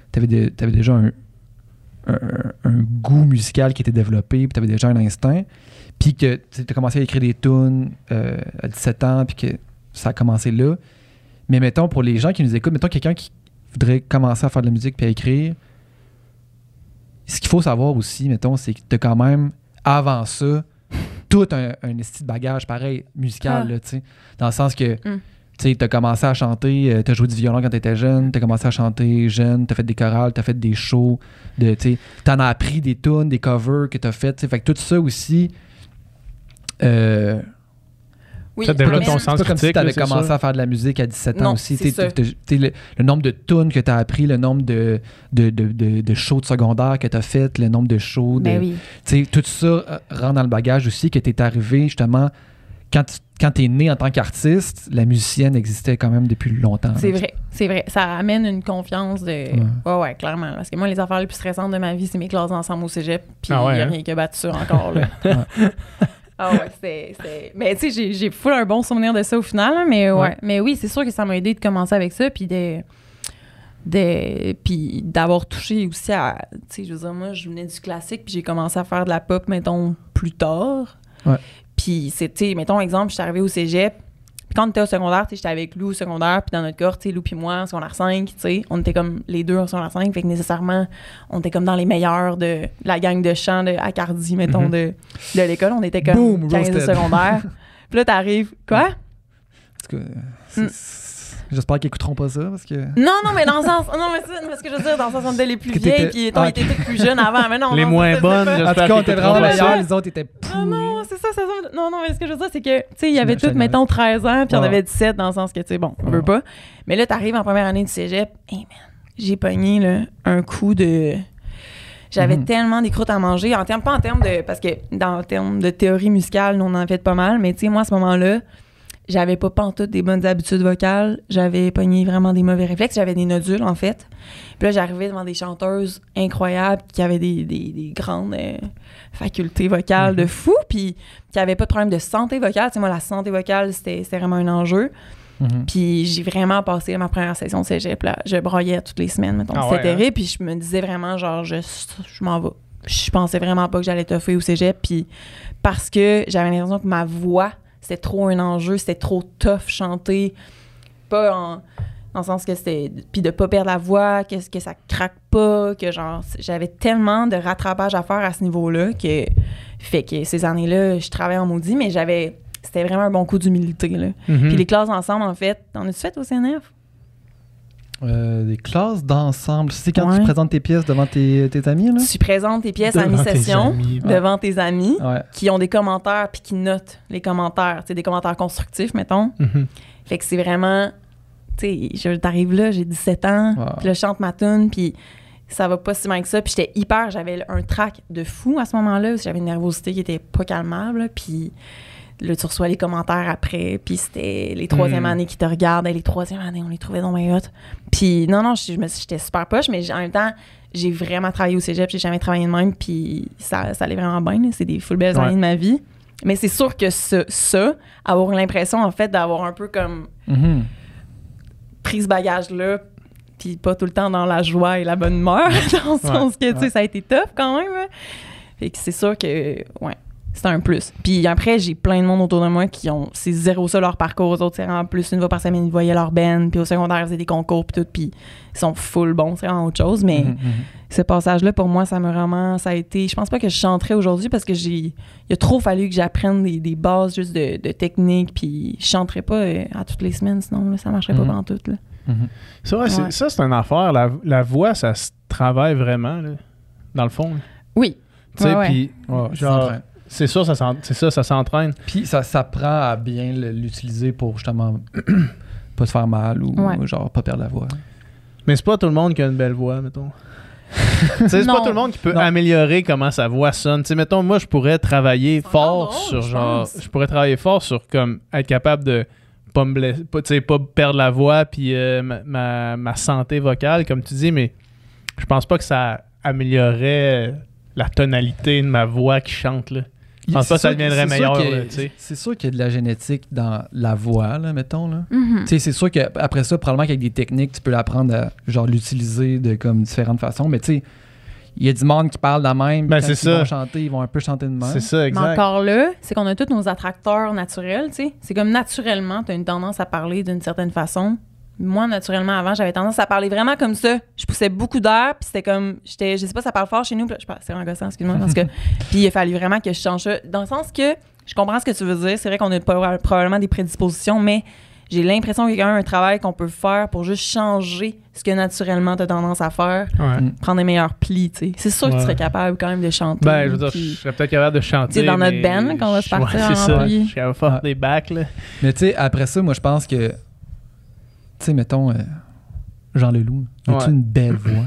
un goût musical qui était développé, puis t'avais déjà un instinct, puis que tu as commencé à écrire des tunes à 17 ans, puis que ça a commencé là. Mais mettons, pour les gens qui nous écoutent, mettons quelqu'un qui voudrait commencer à faire de la musique puis à écrire, ce qu'il faut savoir aussi, mettons, c'est que t'as quand même, avant ça, tout un esti de bagage pareil, musical, là, tu sais. Dans le sens que, tu sais, t'as commencé à chanter, t'as joué du violon quand t'étais jeune, t'as commencé à chanter jeune, t'as fait des chorales, t'as fait des shows, tu sais, t'en as appris des tunes, des covers que t'as fait, tu sais. Fait que tout ça aussi... Oui, ça développe ton sens critique. C'est pas comme si t'avais commencé ça. à faire de la musique à 17 ans aussi. Le nombre de tunes que t'as appris, le nombre de shows de secondaire que t'as fait, le nombre de shows. Tout ça rentre dans le bagage aussi que t'es arrivé justement. Quand t'es né en tant qu'artiste, la musicienne existait quand même depuis longtemps. C'est vrai. Ça amène une confiance de... Ouais, clairement. Parce que moi, les affaires les plus stressantes de ma vie, c'est mes classes ensemble au cégep. Puis il n'y a rien qui a battu ça encore, là. Ah ouais, c'est... Mais tu sais, j'ai full un bon souvenir de ça au final, hein, mais ouais. Mais oui, c'est sûr que ça m'a aidé de commencer avec ça, puis puis d'avoir touché aussi à... Tu sais, je veux dire, moi, je venais du classique, puis j'ai commencé à faire de la pop, mettons, plus tard. Ouais. Puis c'était, mettons, exemple, je suis arrivée au cégep, puis quand on était au secondaire, tu sais, j'étais avec Lou au secondaire, puis dans notre corps, tu sais, Lou puis moi, en secondaire 5, tu sais, on était comme les deux en secondaire 5, fait que nécessairement, on était comme dans les meilleurs de la gang de chant de Acardie, mettons, de l'école. On était comme Boom, 15 de secondaire. Puis là, t'arrives, quoi? J'espère qu'ils écouteront pas ça, parce que... Non, mais dans le sens... Non, mais c'est parce que je veux dire, dans le sens, on était les plus vieilles, puis on était toutes plus jeunes avant. Mais non, les moins bonnes, en tout cas, on était vraiment meilleurs, les autres étaient pourris. Non, c'est ça. Non, mais ce que je veux dire, c'est que, tu sais, il y avait toutes, mettons, 13 ans, puis on avait 17, dans le sens que, tu sais, bon, on veut pas. Mais là, t'arrives en première année du cégep, hey man, j'ai pogné, là, un coup de... J'avais tellement des croûtes à manger, pas en termes de... Parce que, en termes de théorie musicale, nous, on en a fait pas mal, mais tu sais, moi, à ce moment-là, j'avais pas pantoute des bonnes habitudes vocales. J'avais pogné vraiment des mauvais réflexes. J'avais des nodules, en fait. Puis là, j'arrivais devant des chanteuses incroyables qui avaient des grandes facultés vocales de fou, puis qui avaient pas de problème de santé vocale. Tu sais, moi, la santé vocale, c'était vraiment un enjeu. Puis j'ai vraiment passé ma première session de cégep, là. Je broyais toutes les semaines, mettons. C'était terrible, puis je me disais vraiment, genre, je m'en vais. Je pensais vraiment pas que j'allais toffer au cégep, puis parce que j'avais l'impression que ma voix, c'était trop un enjeu, c'était trop tough chanter, pas dans le sens que c'était... Puis de pas perdre la voix, que ça craque pas, que genre... J'avais tellement de rattrapage à faire à ce niveau-là que... Fait que ces années-là, je travaillais en maudit, mais c'était vraiment un bon coup d'humilité, là. Puis les classes d'ensemble, en fait, t'en as-tu fait au CNF? Des classes d'ensemble. C'est quand tu présentes tes pièces devant tes amis, là? Tu présentes tes pièces à mi-session devant tes amis qui ont des commentaires puis qui notent les commentaires. Tu sais, des commentaires constructifs, mettons. Fait que c'est vraiment... Tu sais, t'arrives là, j'ai 17 ans, puis là, je chante ma tune, puis ça va pas si mal que ça. Puis j'avais un trac de fou à ce moment-là. J'avais une nervosité qui était pas calmable, puis... Là, tu reçois les commentaires après, puis c'était les troisième années qui te regardent. Et les troisième années, on les trouvait dans mes hot. Puis non, j'étais super poche, mais en même temps, j'ai vraiment travaillé au cégep. J'ai jamais travaillé de même, puis ça allait vraiment bien. Là. C'est des full belles années de ma vie. Mais c'est sûr que ça, avoir l'impression, en fait, d'avoir un peu comme pris ce bagage-là, puis pas tout le temps dans la joie et la bonne humeur, dans le sens que, tu sais, ça a été tough quand même. Hein. Fait que c'est sûr que, c'est un plus. Puis après, j'ai plein de monde autour de moi c'est zéro ça leur parcours. Aux autres, c'est en plus une fois par semaine, ils voyaient leur band. Puis au secondaire, ils faisaient des concours, puis tout. Puis ils sont full bons, c'est vraiment autre chose. Mais ce passage-là, pour moi, ça a été... Je pense pas que je chanterais aujourd'hui parce que il a trop fallu que j'apprenne des bases juste de technique. Puis je chanterais pas à toutes les semaines, sinon là, ça marcherait pas dans tout. Là. C'est vrai, ça, c'est une affaire. La voix, ça se travaille vraiment, là, dans le fond. Là. Oui. Tu sais, puis genre... C'est ça, ça s'entraîne. Puis ça s'apprend à bien l'utiliser pour justement pas se faire mal ou genre pas perdre la voix. Mais c'est pas tout le monde qui a une belle voix, mettons. C'est pas tout le monde qui peut améliorer comment sa voix sonne. T'sais, mettons, moi, je pourrais travailler fort sur genre... Je pourrais travailler fort sur comme être capable de pas me blesser, pas perdre la voix puis ma santé vocale, comme tu dis, mais je pense pas que ça améliorerait la tonalité de ma voix qui chante, là. Je pense pas que ça deviendrait meilleur. C'est sûr qu'il y a de la génétique dans la voix, là, mettons. Là. C'est sûr qu'après ça, probablement qu'avec des techniques, tu peux l'apprendre à genre l'utiliser de comme différentes façons. Mais tu sais, il y a du monde qui parle de la même. Quand ils vont chanter, ils vont un peu chanter de même. C'est ça, exact. Mais encore là, c'est qu'on a tous nos attracteurs naturels. Tu sais. C'est comme naturellement, tu as une tendance à parler d'une certaine façon. Moi, naturellement, avant, j'avais tendance à parler vraiment comme ça. Je poussais beaucoup d'air, puis c'était comme... je sais pas, ça parle fort chez nous. C'est engossant, excuse-moi. Parce que, puis il a fallu vraiment que je change ça. Dans le sens que, je comprends ce que tu veux dire. C'est vrai qu'on a probablement des prédispositions, mais j'ai l'impression qu'il y a quand même un travail qu'on peut faire pour juste changer ce que naturellement tu as tendance à faire. Prendre des meilleurs plis, tu sais. C'est sûr que tu serais capable quand même de chanter. Ben, je veux dire, je serais peut-être capable de chanter. Tu sais, dans notre band, quand on va se partir en plis. Je suis capable de faire des backs, là. Mais tu sais, après ça, moi, je pense que... Tu sais, mettons, Jean Leloup, il a une belle voix.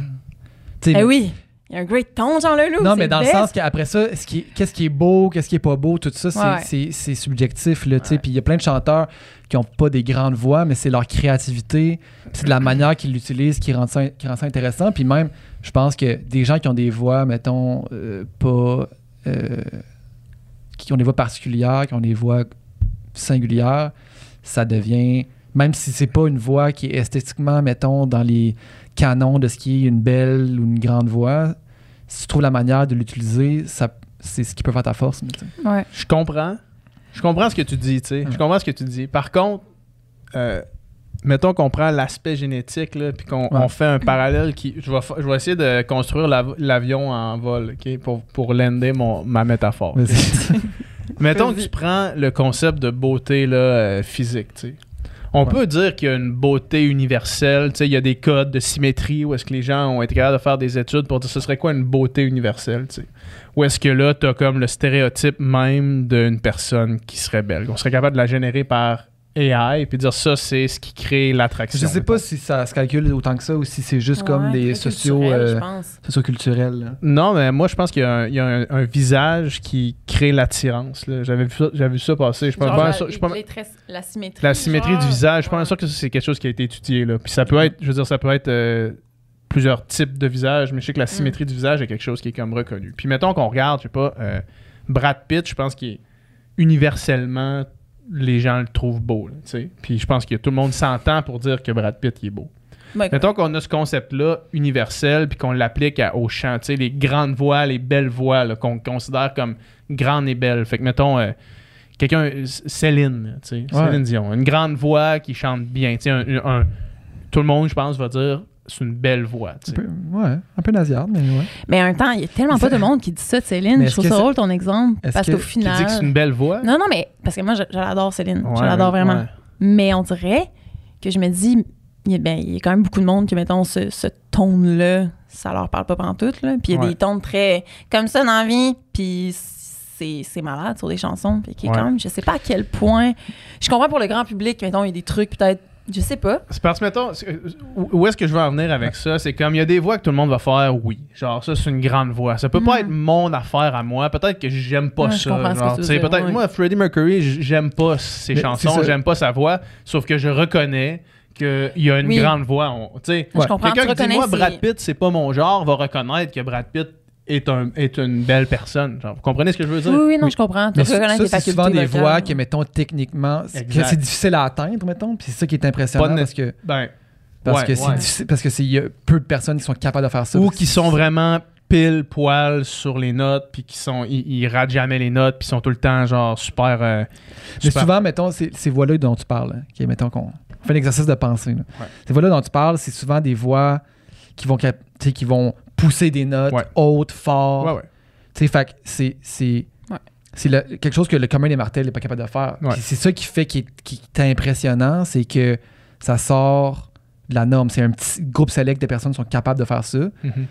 Oui, il y a un great ton, Jean Leloup. Non, mais dans le sens qu'après ça, qu'est-ce qui est beau, qu'est-ce qui est pas beau, tout ça, c'est subjectif. Là, puis il y a plein de chanteurs qui ont pas des grandes voix, mais c'est leur créativité, c'est de la manière qu'ils l'utilisent qui rend ça intéressant. Puis même, je pense que des gens qui ont des voix, mettons, pas... qui ont des voix particulières, qui ont des voix singulières, ça devient... Même si c'est pas une voix qui est esthétiquement, mettons, dans les canons de ce qui est une belle ou une grande voix, si tu trouves la manière de l'utiliser, c'est ce qui peut faire ta force. Je comprends. Je comprends ce que tu dis, tu sais. Je comprends ce que tu dis. Par contre, mettons qu'on prend l'aspect génétique, là, puis qu'on fait un parallèle qui... Je vais essayer de construire l'avion en vol, OK, pour lander ma métaphore. Okay? Mettons que tu prends le concept de beauté là, physique, tu sais. On peut dire qu'il y a une beauté universelle. Tu sais, il y a des codes de symétrie où est-ce que les gens ont été capables de faire des études pour dire ce serait quoi une beauté universelle, tu sais. Où est-ce que là, tu as comme le stéréotype même d'une personne qui serait belle. On serait capable de la générer par AI puis dire ça, c'est ce qui crée l'attraction. Je sais pas si ça se calcule autant que ça ou si c'est juste comme des socioculturels. Là. Non, mais moi, je pense qu'il y a un visage qui crée l'attirance. Là. J'avais vu ça passer. La symétrie. La symétrie du visage. Je suis pas sûr que ça, c'est quelque chose qui a été étudié. Là. Puis ça peut être, je veux dire, ça peut être plusieurs types de visages, mais je sais que la symétrie du visage est quelque chose qui est comme reconnu. Puis mettons qu'on regarde, je sais pas, Brad Pitt, je pense qu'il est universellement... les gens le trouvent beau. Là, puis je pense que tout le monde s'entend pour dire que Brad Pitt il est beau. Mettons qu'on a ce concept-là universel puis qu'on l'applique au chant. Les grandes voix, les belles voix là, qu'on considère comme grandes et belles. Fait que mettons quelqu'un, Céline Dion, une grande voix qui chante bien. Tout le monde, je pense, va dire c'est une belle voix. Un peu nasillarde, mais ouais. Mais en même temps, il y a tellement pas de monde qui dit ça de Céline. Je trouve ça drôle ton exemple. Parce qu'au final. Qui dit que c'est une belle voix? Non, mais parce que moi, je l'adore, Céline. Je l'adore vraiment. Ouais. Mais on dirait que je me dis, il y a quand même beaucoup de monde qui, mettons, ce ton-là, ça leur parle pas pantoute. Là. Puis il y a des tons très comme ça dans la vie. Puis c'est malade sur des chansons. Puis quand même, je sais pas à quel point. Je comprends pour le grand public, mettons, il y a des trucs peut-être. Je sais pas. C'est parce que, mettons, où est-ce que je veux en venir avec ça? C'est comme, il y a des voix que tout le monde va faire, oui. Genre, ça, c'est une grande voix. Ça peut pas être mon affaire à moi. Peut-être que j'aime pas ça. Genre, peut-être, moi, Freddie Mercury, j'aime pas ses chansons, j'aime pas sa voix. Sauf que je reconnais qu'il y a une grande voix. Je comprends. Quelqu'un qui dit, moi, Brad Pitt, c'est pas mon genre, va reconnaître que Brad Pitt est une belle personne. Genre, vous comprenez ce que je veux dire? Oui, non, je comprends. Mais ça, c'est souvent des voix que, mettons, techniquement, que c'est difficile à atteindre, mettons, puis c'est ça qui est impressionnant parce que c'est difficile, parce que y a peu de personnes qui sont capables de faire ça. Ou qui sont vraiment pile poil sur les notes, puis qui sont ils ratent jamais les notes, puis sont tout le temps genre super. Mais souvent, mettons, ces voix-là dont tu parles, mettons qu'on fait l'exercice de pensée. Ces voix-là dont tu parles, c'est souvent des voix qui vont pousser des notes hautes, fortes. Tu sais, fait que c'est quelque chose que le commun des mortels n'est pas capable de faire. C'est ça qui fait qui est impressionnant, c'est que ça sort de la norme. C'est un petit groupe select de personnes qui sont capables de faire ça. Mm-hmm.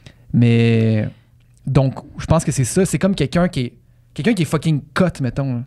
Mais donc, je pense que c'est ça. C'est comme quelqu'un qui est fucking cut, mettons.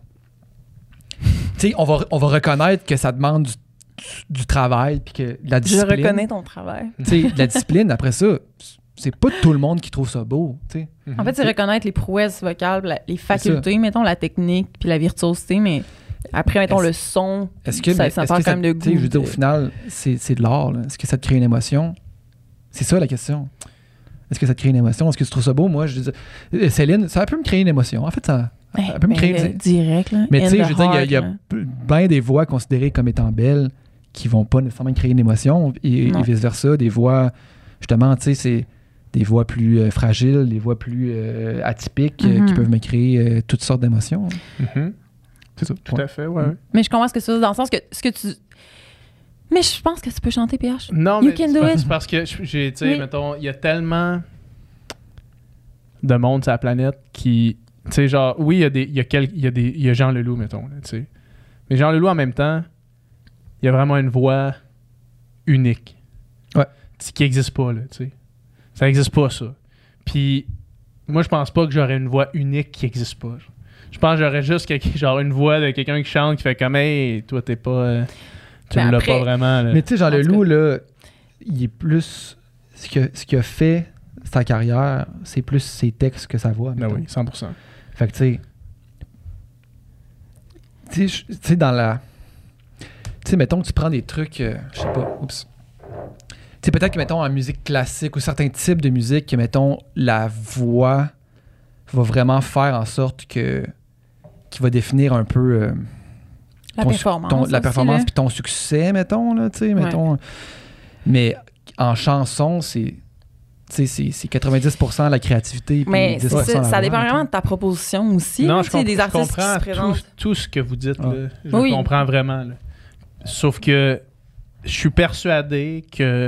Tu sais, on va reconnaître que ça demande du travail puis que la discipline. Je reconnais ton travail. Tu sais, la discipline, après ça, c'est pas tout le monde qui trouve ça beau, tu sais. En fait, c'est reconnaître les prouesses vocales, les facultés, mettons, la technique puis la virtuosité, mais après, mettons, le son, ça parle quand même de goût. Je veux dire, au final, c'est de l'art. Là. Est-ce que ça te crée une émotion? C'est ça, la question. Est-ce que ça te crée une émotion? Est-ce que tu trouves ça beau? Moi, je dis, Céline, ça peut me créer une émotion. En fait, ça peut me créer... direct, là. Mais tu sais, je veux dire, il y a bien des voix considérées comme étant belles qui vont pas nécessairement créer une émotion et vice-versa. Des voix, justement, tu sais, c'est des voix plus fragiles, des voix plus atypiques qui peuvent me créer toutes sortes d'émotions. Mm-hmm. C'est ça. Tout à fait, ouais. Mais je comprends ce que tu veux dire, dans le sens que ce que tu... Mais je pense que tu peux chanter, PH. Non, mais c'est parce que, tu sais, mettons, il y a tellement de monde sur la planète qui... Tu sais, genre, oui, il y a Jean Leloup, mettons, tu sais. Mais Jean Leloup, en même temps, il y a vraiment une voix unique. Ouais. Qui n'existe pas, là, tu sais. Ça n'existe pas, ça. Puis, moi, je pense pas que j'aurais une voix unique qui n'existe pas. Je pense que j'aurais juste genre une voix de quelqu'un qui chante qui fait comme « Hey, toi, t'es pas... tu l'as pas vraiment. » Mais tu sais, Jean Leloup, là, il est plus... Ce qu'il a fait, sa carrière, c'est plus ses textes que sa voix. Ben oui, 100%. Fait que tu sais, dans la... Tu sais, mettons que tu prends des trucs... je sais pas, oups... Tu sais, peut-être que, mettons, en musique classique ou certains types de musique, que, mettons, la voix va vraiment faire en sorte que... qui va définir un peu... la performance puis ton succès, mettons, là, tu sais, mettons. Mais en chanson, c'est 90% la créativité. Mais c'est ça dépend vraiment de ta proposition aussi. Non, je comprends tout ce que vous dites. Là. Je comprends vraiment. Là. Sauf que je suis persuadé que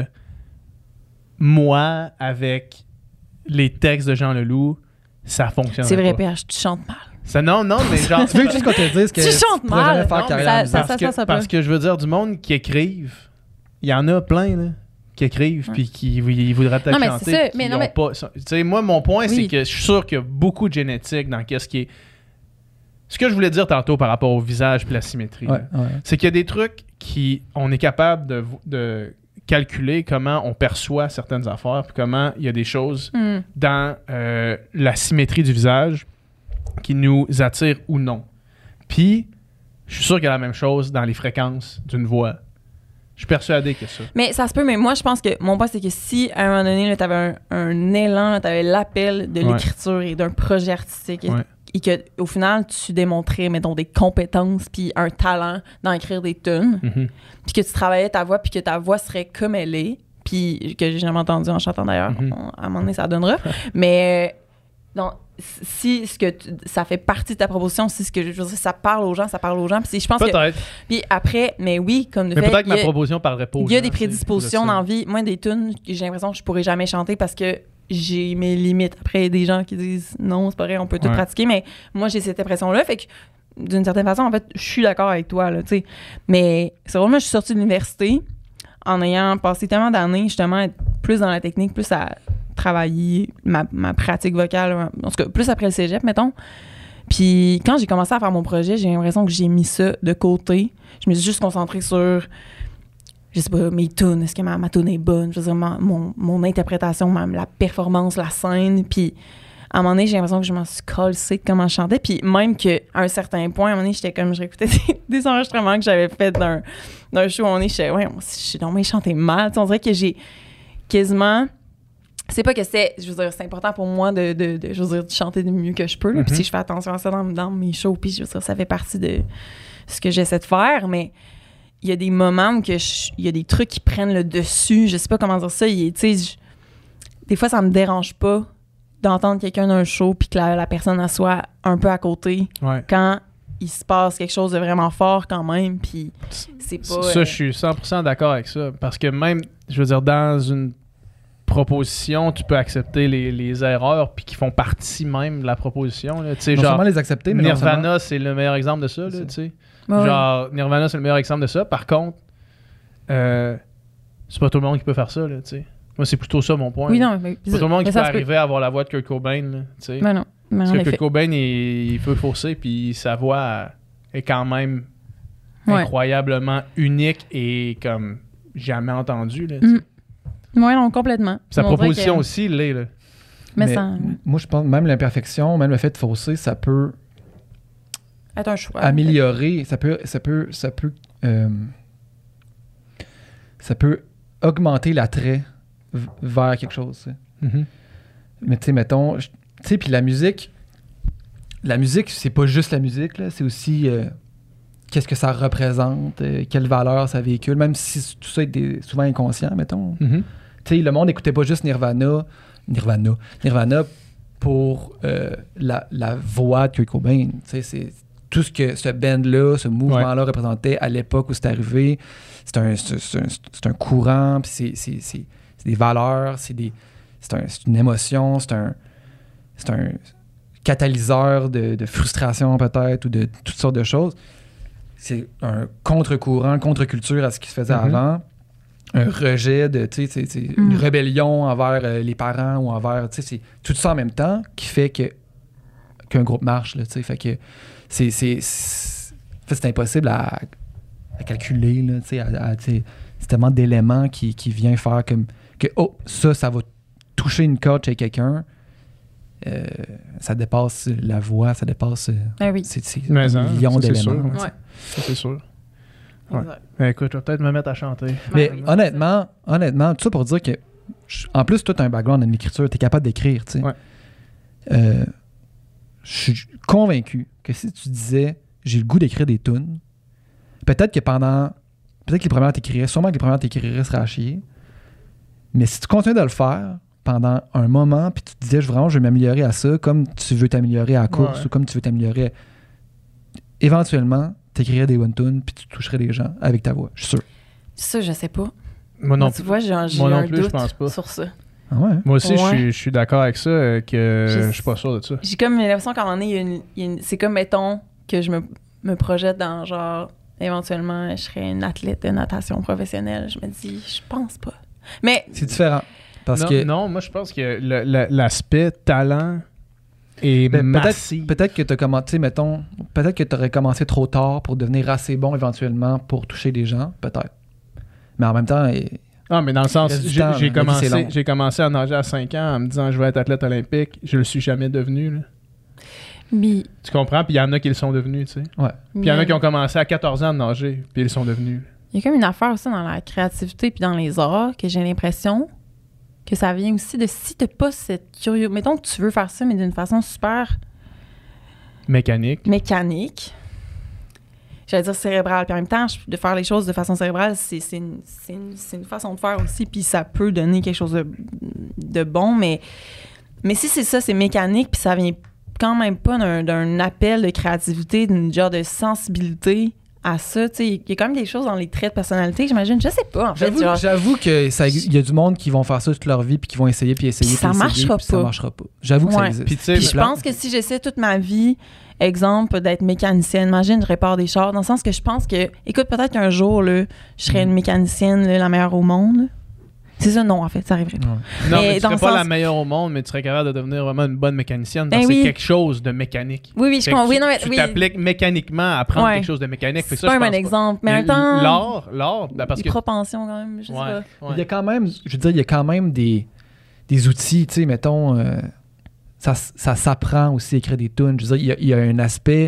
moi, avec les textes de Jean Leloup, ça fonctionne. C'est vrai, PH, tu chantes mal. Non, mais genre... Tu veux juste qu'on te dise que tu chantes mal. Parce que je veux dire, du monde qui écrivent, il y en a plein, là, qui écrivent, puis qui voudraient peut-être chanter. C'est ça. Mais non, mais... Tu sais, moi, mon point, c'est que je suis sûr qu'il y a beaucoup de génétique dans qu'est-ce qui est Ce que je voulais dire tantôt par rapport au visage et la symétrie, Ouais, ouais. c'est qu'il y a des trucs on est capable de calculer comment on perçoit certaines affaires, puis comment il y a des choses dans la symétrie du visage qui nous attirent ou non. Puis, je suis sûr qu'il y a la même chose dans les fréquences d'une voix. Je suis persuadé que ça. Mais ça se peut, mais moi, je pense que mon point, c'est que si, à un moment donné, tu avais un élan, tu avais l'appel de l'écriture et d'un projet artistique, et qu'au final, tu démontrais, mettons, des compétences puis un talent dans écrire des tunes, puis que tu travaillais ta voix, puis que ta voix serait comme elle est, puis que j'ai jamais entendu en chantant d'ailleurs, à un moment donné, ça donnera. Mais donc, si ça fait partie de ta proposition, si ce que je veux dire, ça parle aux gens, puis je pense peut-être. Puis après, mais oui, comme de mais fait, peut-être que ma proposition parlerait pas aux gens. Il y a des prédispositions dans la vie. Moi, des tunes, j'ai l'impression que je pourrais jamais chanter parce que j'ai mes limites. Après, il y a des gens qui disent non, c'est pas vrai, on peut tout pratiquer, mais moi, j'ai cette impression-là. Fait que, d'une certaine façon, en fait, je suis d'accord avec toi, là, tu sais. Mais c'est vraiment, je suis sortie de l'université en ayant passé tellement d'années, justement, à être plus dans la technique, plus à travailler ma pratique vocale, en tout cas, plus après le cégep, mettons. Puis quand j'ai commencé à faire mon projet, j'ai l'impression que j'ai mis ça de côté. Je me suis juste concentrée sur, je sais pas, mes tunes, est-ce que ma tune est bonne, je veux dire, mon interprétation, la performance, la scène, puis à un moment donné, j'ai l'impression que je m'en suis calcée de comment je chantais, puis même qu'à un certain point, à un moment donné, j'étais comme, je réécoutais des enregistrements que j'avais fait d'un show, à un moment donné, j'étais, ouais, j'ai donc chanté mal, on dirait que j'ai quasiment... C'est pas que je veux dire, c'est important pour moi de je veux dire, de chanter du mieux que je peux, puis si je fais attention à ça dans mes shows, puis je veux dire, ça fait partie de ce que j'essaie de faire, mais il y a des moments où il y a des trucs qui prennent le dessus, je sais pas comment dire ça, tu sais, des fois ça me dérange pas d'entendre quelqu'un d'un show puis que la personne elle soit un peu à côté quand il se passe quelque chose de vraiment fort quand même, puis c'est pas... Ça, je suis 100% d'accord avec ça, parce que même, je veux dire, dans une proposition, tu peux accepter les erreurs puis qui font partie même de la proposition. Là. Non genre, les accepter, mais Nirvana, c'est le meilleur exemple de ça. Là, tu sais. Genre, Nirvana, c'est le meilleur exemple de ça. Par contre, c'est pas tout le monde qui peut faire ça. Là, tu sais. Moi, c'est plutôt ça mon point. Oui, non, mais, c'est pas tout le monde qui peut arriver à avoir la voix de Kurt Cobain. Là, tu sais. Mais non. Parce que Kurt Cobain, il peut forcer puis sa voix est quand même incroyablement unique et comme jamais entendue. Là, tu sais. Oui, non, complètement. Sa proposition aussi, il l'est, là. Mais moi, je pense même l'imperfection, même le fait de fausser, ça peut être un choix. Améliorer, ça peut augmenter l'attrait vers quelque chose. Mais tu sais, mettons, tu sais, puis la musique, c'est pas juste la musique, là, c'est aussi qu'est-ce que ça représente, quelle valeur ça véhicule, même si tout ça est souvent inconscient, mettons. Tu sais, le monde n'écoutait pas juste Nirvana pour la voix de Kurt Cobain. Tu sais, c'est tout ce que ce band-là, ce mouvement-là représentait à l'époque où c'est arrivé. C'est un courant, puis c'est des valeurs, c'est une émotion, c'est un catalyseur de frustration peut-être ou de toutes sortes de choses. C'est un contre-courant, contre-culture à ce qui se faisait avant. Un rejet de, tu sais, c'est une rébellion envers les parents ou envers, tu sais, c'est tout ça en même temps qui fait qu'un groupe marche, là, tu sais, fait que c'est impossible à calculer, là, tu sais, c'est tellement d'éléments qui vient faire comme que, ça va toucher une corde chez quelqu'un, ça dépasse la voix, ça dépasse c'est millions d'éléments. Ça, c'est sûr. Ouais. Ben, écoute, je vais peut-être me mettre à chanter. Mais honnêtement, tout ça pour dire que, en plus, toi, tu as un background en écriture, tu es capable d'écrire, tu sais. Je suis convaincu que si tu disais j'ai le goût d'écrire des tunes, peut-être que les premières t'écrirais, sûrement que les premières t'écrirais seraient à chier, mais si tu continues de le faire pendant un moment, puis tu te disais vraiment je vais m'améliorer à ça, comme tu veux t'améliorer à la course ou comme tu veux t'améliorer, éventuellement, t'écrirais des bonnes tunes puis tu toucherais les gens avec ta voix, je suis sûr. Ça, je sais pas. Moi non tu vois, j'ai un plus, doute je pense pas. sur ça. Ah ouais? Moi aussi, je suis d'accord avec ça, que je suis pas sûr de ça. J'ai comme l'impression qu'à un moment donné, c'est comme, mettons, que je me projette dans, genre, éventuellement, je serais une athlète de natation professionnelle. Je me dis, je pense pas. Mais... C'est différent. Parce que... Non, moi, je pense que l'aspect talent est Ben, massive. peut-être que tu as commencé, mettons, peut-être que tu aurais commencé trop tard pour devenir assez bon éventuellement pour toucher des gens, peut-être. Mais en même temps, Ah, mais dans le sens, Reste du temps, j'ai la vie, c'est long. commencé à nager à 5 ans en me disant je vais être athlète olympique. Je le suis jamais devenu. Là. Mais, Tu comprends? Puis il y en a qui le sont devenus, tu sais. ouais. Puis il y en a qui ont commencé à 14 ans à nager, puis ils le sont devenus. il y a comme une affaire aussi dans la créativité puis dans les arts que j'ai l'impression que ça vient aussi de si t'as pas cette curiosité. Mettons que tu veux faire ça, mais d'une façon super Mécanique. mécanique. J'allais dire cérébrale. Puis en même temps, de faire les choses de façon cérébrale, c'est une façon de faire aussi. Puis ça peut donner quelque chose de bon. Mais si c'est ça, c'est mécanique, puis ça vient quand même pas d'un appel de créativité, d'une genre de sensibilité à ça. Tu sais, il y a quand même des choses dans les traits de personnalité, j'imagine. Je sais pas, en fait. genre, J'avoue que il y a du monde qui vont faire ça toute leur vie puis qui vont essayer puis essayer. Puis ça puis essayer, marchera puis ça pas. marchera pas. J'avoue que ça Ouais. existe. Puis tu sais, Puis je pense que si j'essaie toute ma vie, exemple, d'être mécanicienne, imagine, je répare des chars, dans le sens que je pense que, écoute, peut-être qu'un jour, là, je serais une mécanicienne, là, la meilleure au monde. là. C'est ça, non, en fait, ça arriverait pas. non, mais mais tu dans serais le pas sens- la meilleure au monde, mais tu serais capable de devenir vraiment une bonne mécanicienne. Parce Ben que oui. c'est quelque chose de mécanique. Oui, oui, je Fait que comprends. Oui, non, mais tu oui. t'appliques mécaniquement à apprendre Ouais. quelque chose de mécanique. Fait que C'est ça, pas je un bon pense exemple, mais en Mais même temps, l'art, ben, parce des que... propensions quand même, je sais Ouais, pas. ouais. Il y a quand même, je veux dire, il y a quand même des outils, tu sais, mettons, ça s'apprend aussi à écrire des tunes. Je veux dire, il y a un aspect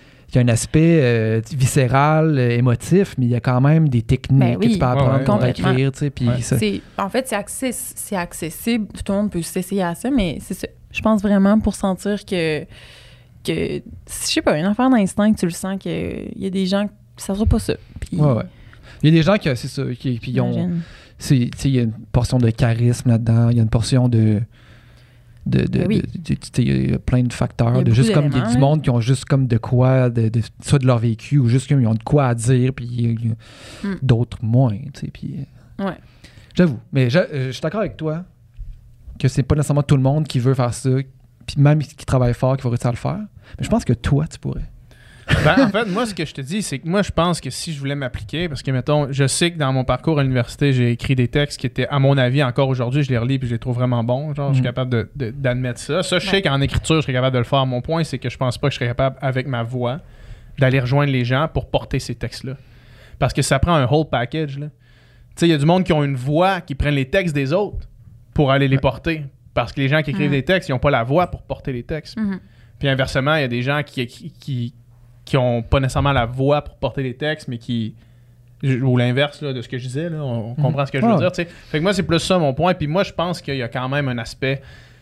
viscéral, émotif, mais il y a quand même des techniques Ben oui, que tu peux apprendre ouais, pour complètement. écrire, tu sais, puis Ouais. ça. En fait, c'est accessible. Tout le monde peut s'essayer à ça, mais c'est ça. Je pense vraiment pour sentir que je sais pas, une affaire d'instinct, tu le sens qu'il y a des gens ça sera pas ça. Puis, Ouais, ouais. Il y a des gens qui, c'est ça, puis ils ont, j'imagine. tu sais, il y a une portion de charisme là-dedans, il y a une portion de oui. tu sais, il y a plein de facteurs, Il y a de juste beaucoup comme il y a du d'éléments, monde qui ont juste comme de quoi, soit de leur vécu ou juste qu'ils ont de quoi à dire, puis il y a Mm. d'autres moins, tu sais, puis Ouais. j'avoue. Mais je suis d'accord avec toi que c'est pas nécessairement tout le monde qui veut faire ça, puis même qui travaille fort, qui va réussir à le faire. Mais je pense que toi, tu pourrais. Ben, en fait, moi, ce que je te dis, c'est que moi, je pense que si je voulais m'appliquer, parce que, mettons, je sais que dans mon parcours à l'université, j'ai écrit des textes qui étaient, à mon avis, encore aujourd'hui, je les relis puis je les trouve vraiment bons. Genre, je suis capable d'admettre ça. Ça, je sais qu'en écriture, je serais capable de le faire. Mon point, c'est que je pense pas que je serais capable, avec ma voix, d'aller rejoindre les gens pour porter ces textes-là. Parce que ça prend un whole package, là. Tu sais, il y a du monde qui ont une voix, qui prennent les textes des autres pour aller les porter. Parce que les gens qui écrivent des textes, ils n'ont pas la voix pour porter les textes. Mhm. Puis inversement, il y a des gens qui ont pas nécessairement la voix pour porter les textes, mais ou l'inverse là, de ce que je disais, là, on comprend ce que je veux dire. Tu sais. Fait que moi, c'est plus ça mon point. Puis moi, je pense qu'il y a quand même un aspect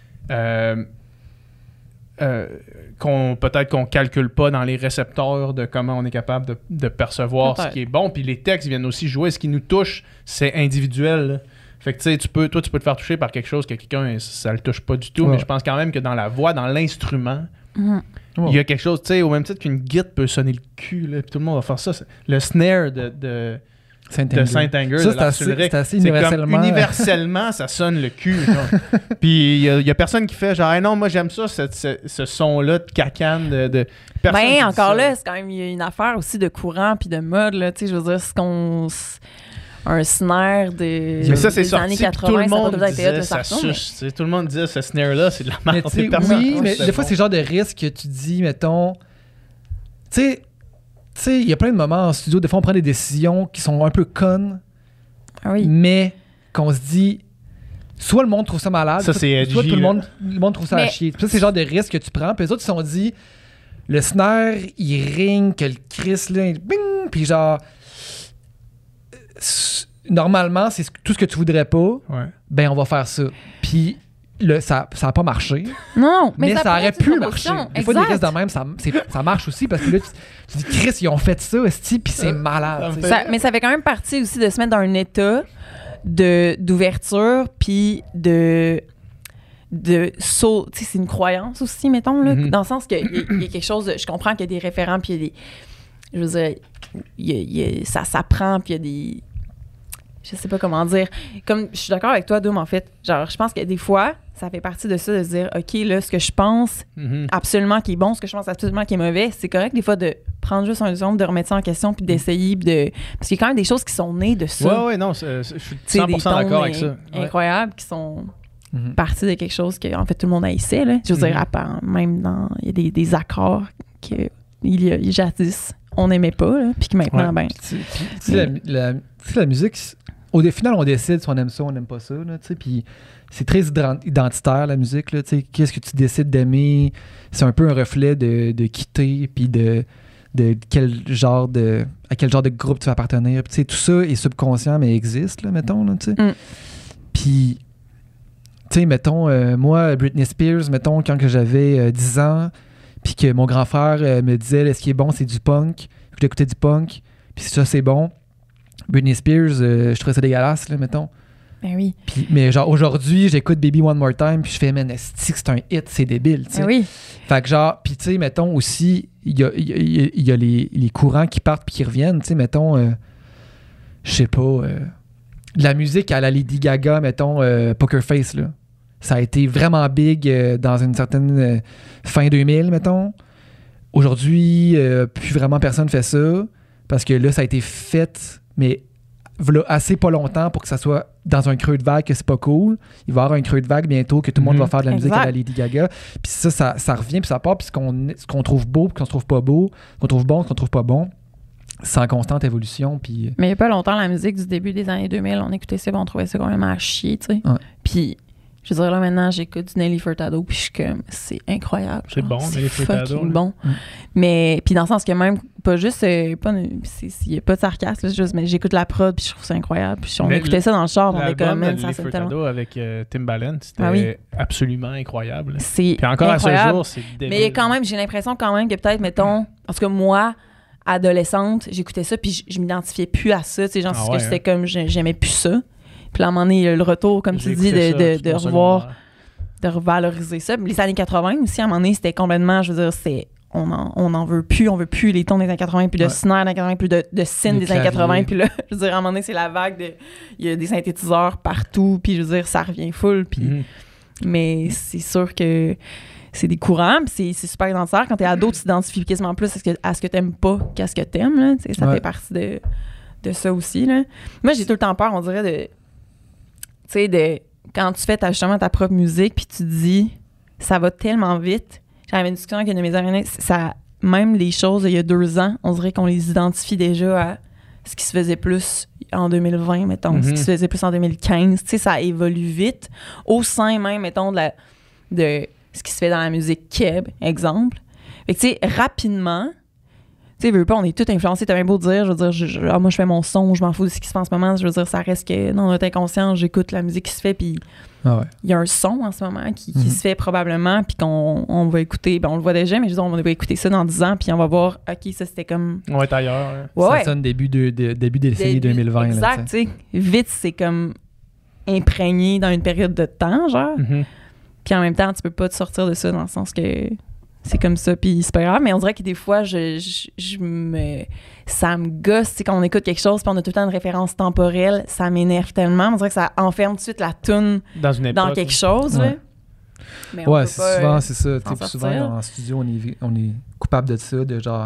peut-être qu'on calcule pas dans les récepteurs de comment on est capable de percevoir ce qui est bon. Puis les textes viennent aussi jouer. Ce qui nous touche, c'est individuel. Là. Fait que tu sais, tu peux te faire toucher par quelque chose que quelqu'un, ça le touche pas du tout. Ouais. Mais je pense quand même que dans la voix, dans l'instrument, Mhm. il y a quelque chose, tu sais, au même titre qu'une guitare peut sonner le cul, là, puis tout le monde va faire ça. Le snare de Saint-Anger, Ça, de Lars Ulrich, c'est assez c'est universellement. comme universellement, ça sonne le cul. Genre. Puis il y a personne qui fait genre, hey, non, moi j'aime ça, ce son-là de cacane. Personne qui Ben, dit encore ça. là, c'est quand même il y a une affaire aussi de courant puis de mode, là. Tu sais, je veux dire, un snare Mais ça, c'est des années sorti, puis 80, tout le ça a monde pas besoin disait, d'être ça saxon, mais- suce. Tu sais, tout le monde disait, ce snare-là, c'est de la Mais merde. tu sais, Personne oui, pense mais que des fois, bon. c'est le genre de risque que tu dis, mettons. Tu sais, il y a plein de moments en studio, des fois, on prend des décisions qui sont un peu connes, Ah oui. mais qu'on se dit. Soit le monde trouve ça malade, Ça, c'est soit edgy, tout le là. monde trouve ça à Mais- chier. Puis ça, c'est le genre de risque que tu prends. Puis les autres, ils se sont dit, le snare, il ring, que le Chris, là, bing, puis genre. Normalement, c'est tout ce que tu voudrais pas, Ouais. ben on va faire ça. Puis ça a pas marché. Non, Mais ça pourrait aurait être pu une marcher. promotion. Des fois, des Exact. risques de même, ça marche aussi parce que là, tu dis, Chris, ils ont fait ça, esti, puis c'est malade. tu sais. Mais ça fait quand même partie aussi de se mettre dans un état d'ouverture puis de saut. Tu sais, c'est une croyance aussi, mettons, là, Mhm. dans le sens qu'il y a quelque chose je comprends qu'il y a des référents puis il y a des... Je veux dire, ça s'apprend puis il y a des... Je sais pas comment dire. Comme, je suis d'accord avec toi, Doom, en fait. Genre, je pense que des fois, ça fait partie de ça, de se dire, OK, là, ce que je pense Mhm. absolument qui est bon, ce que je pense absolument qui est mauvais, c'est correct des fois de prendre juste un zoom, de remettre ça en question puis d'essayer parce qu'il y a quand même des choses qui sont nées de ça. Ouais, non, je suis Tu sais, des 100% d'accord tons, avec ça. Ouais. incroyables qui sont partie de quelque chose que, en fait, tout le monde haïssait, là. Je veux dire, même il y a des accords que jadis, on n'aimait pas, là, puis que maintenant, la musique, au final, on décide si on aime ça ou on n'aime pas ça, là, tu sais, puis c'est très identitaire, la musique, là, tu sais, qu'est-ce que tu décides d'aimer, c'est un peu un reflet de qui t'es, puis de à quel genre de groupe tu vas appartenir, tu sais, tout ça est subconscient, mais existe, là, mettons, là, tu sais. Puis, tu sais, mettons, moi, Britney Spears, mettons, quand que j'avais 10 ans, puis que mon grand frère me disait, ce qui est bon, c'est du punk, je écoutais du punk, puis ça, c'est bon. Britney Spears, je trouvais ça dégueulasse, là, mettons. Ben oui. Puis, mais genre, aujourd'hui, j'écoute Baby One More Time, puis je fais, man, c'est un hit, c'est débile, tu sais. Ben oui. Fait que genre, puis tu sais, mettons aussi, il y a les courants qui partent puis qui reviennent, tu sais, mettons, je sais pas, de la musique à la Lady Gaga, mettons, Poker Face, là. Ça a été vraiment big dans une certaine fin 2000, mettons. Aujourd'hui, plus vraiment personne fait ça, parce que là, ça a été fait, mais voilà, assez pas longtemps pour que ça soit dans un creux de vague que c'est pas cool. Il va y avoir un creux de vague bientôt que tout le monde va faire de la musique à la Lady Gaga. Puis ça revient, puis ça part, puis ce qu'on trouve beau, puis qu'on se trouve pas beau, qu'on trouve bon, qu'on trouve pas bon, c'est en constante évolution. Puis mais il y a pas longtemps, la musique du début des années 2000, on écoutait ça, puis on trouvait ça quand même à chier, tu sais. Ouais. Puis je veux dire, là, maintenant, j'écoute du Nelly Furtado, puis je suis comme, c'est incroyable. C'est bon, Nelly Furtado. C'est bon. Mais, puis dans le sens que même, pas juste, il n'y a pas de sarcasme, là, juste, mais j'écoute la prod, puis je trouve ça incroyable. Puis on écoutait ça dans le char, on est comme, man, ça c'est tellement. Furtado avec Timbaland, c'était absolument incroyable. C'est puis encore incroyable. à ce jour, c'est débile. Mais quand même, j'ai l'impression quand même que peut-être, mettons, en tout cas, moi, adolescente, j'écoutais ça, puis je m'identifiais plus à ça, tu sais, genre, parce que c'était comme, j'aimais plus ça. Puis là, à un moment donné, il y a le retour, comme tu dis, de revoir, de revaloriser ça. Les années 80 aussi, à un moment donné, c'était complètement, je veux dire, on n'en veut plus. On veut plus les tons des années 80, puis de snare des années 80, plus de synth des années 80. Puis là, je veux dire, à un moment donné, c'est la vague de... Il y a des synthétiseurs partout, puis je veux dire, ça revient full. Puis, mais c'est sûr que c'est des courants, puis c'est super identitaire. Quand t'es ado, tu t'identifies quasiment plus à ce que t'aimes pas qu'à ce que t'aimes, là. Ça fait partie de ça aussi, là. Moi, j'ai tout le temps peur, on dirait, de... Tu sais, quand tu fais justement ta propre musique, puis tu te dis, ça va tellement vite. J'avais une discussion avec une de mes amies, même les choses il y a 2 ans, on dirait qu'on les identifie déjà à ce qui se faisait plus en 2020, mettons, ce qui se faisait plus en 2015. Tu sais, ça évolue vite. Au sein même, mettons, de ce qui se fait dans la musique keb, exemple. Fait que, tu sais, rapidement, tu sais, veux pas, on est tous influencés. T'as bien beau dire, je veux dire, moi, je fais mon son, je m'en fous de ce qui se passe en ce moment. Je veux dire, ça reste que dans notre inconscient, j'écoute la musique qui se fait, puis il y a un son en ce moment qui se fait probablement, puis qu'on va écouter. Ben, on le voit déjà, mais je veux dire, on va écouter ça dans 10 ans, puis on va voir, OK, ça, c'était comme... On va être ailleurs. Ça sonne début décennie 2020. Exact, tu sais. Vite, c'est comme imprégné dans une période de temps, genre. Puis en même temps, tu peux pas te sortir de ça dans le sens que... C'est comme ça, puis c'est pas grave, mais on dirait que des fois, ça me gosse, tu sais, quand on écoute quelque chose, puis on a tout le temps une référence temporelle, ça m'énerve tellement. On dirait que ça enferme tout de suite la toune dans quelque chose, là. Mais ouais, souvent, c'est ça. Puis souvent, en studio, on est coupable de ça, de genre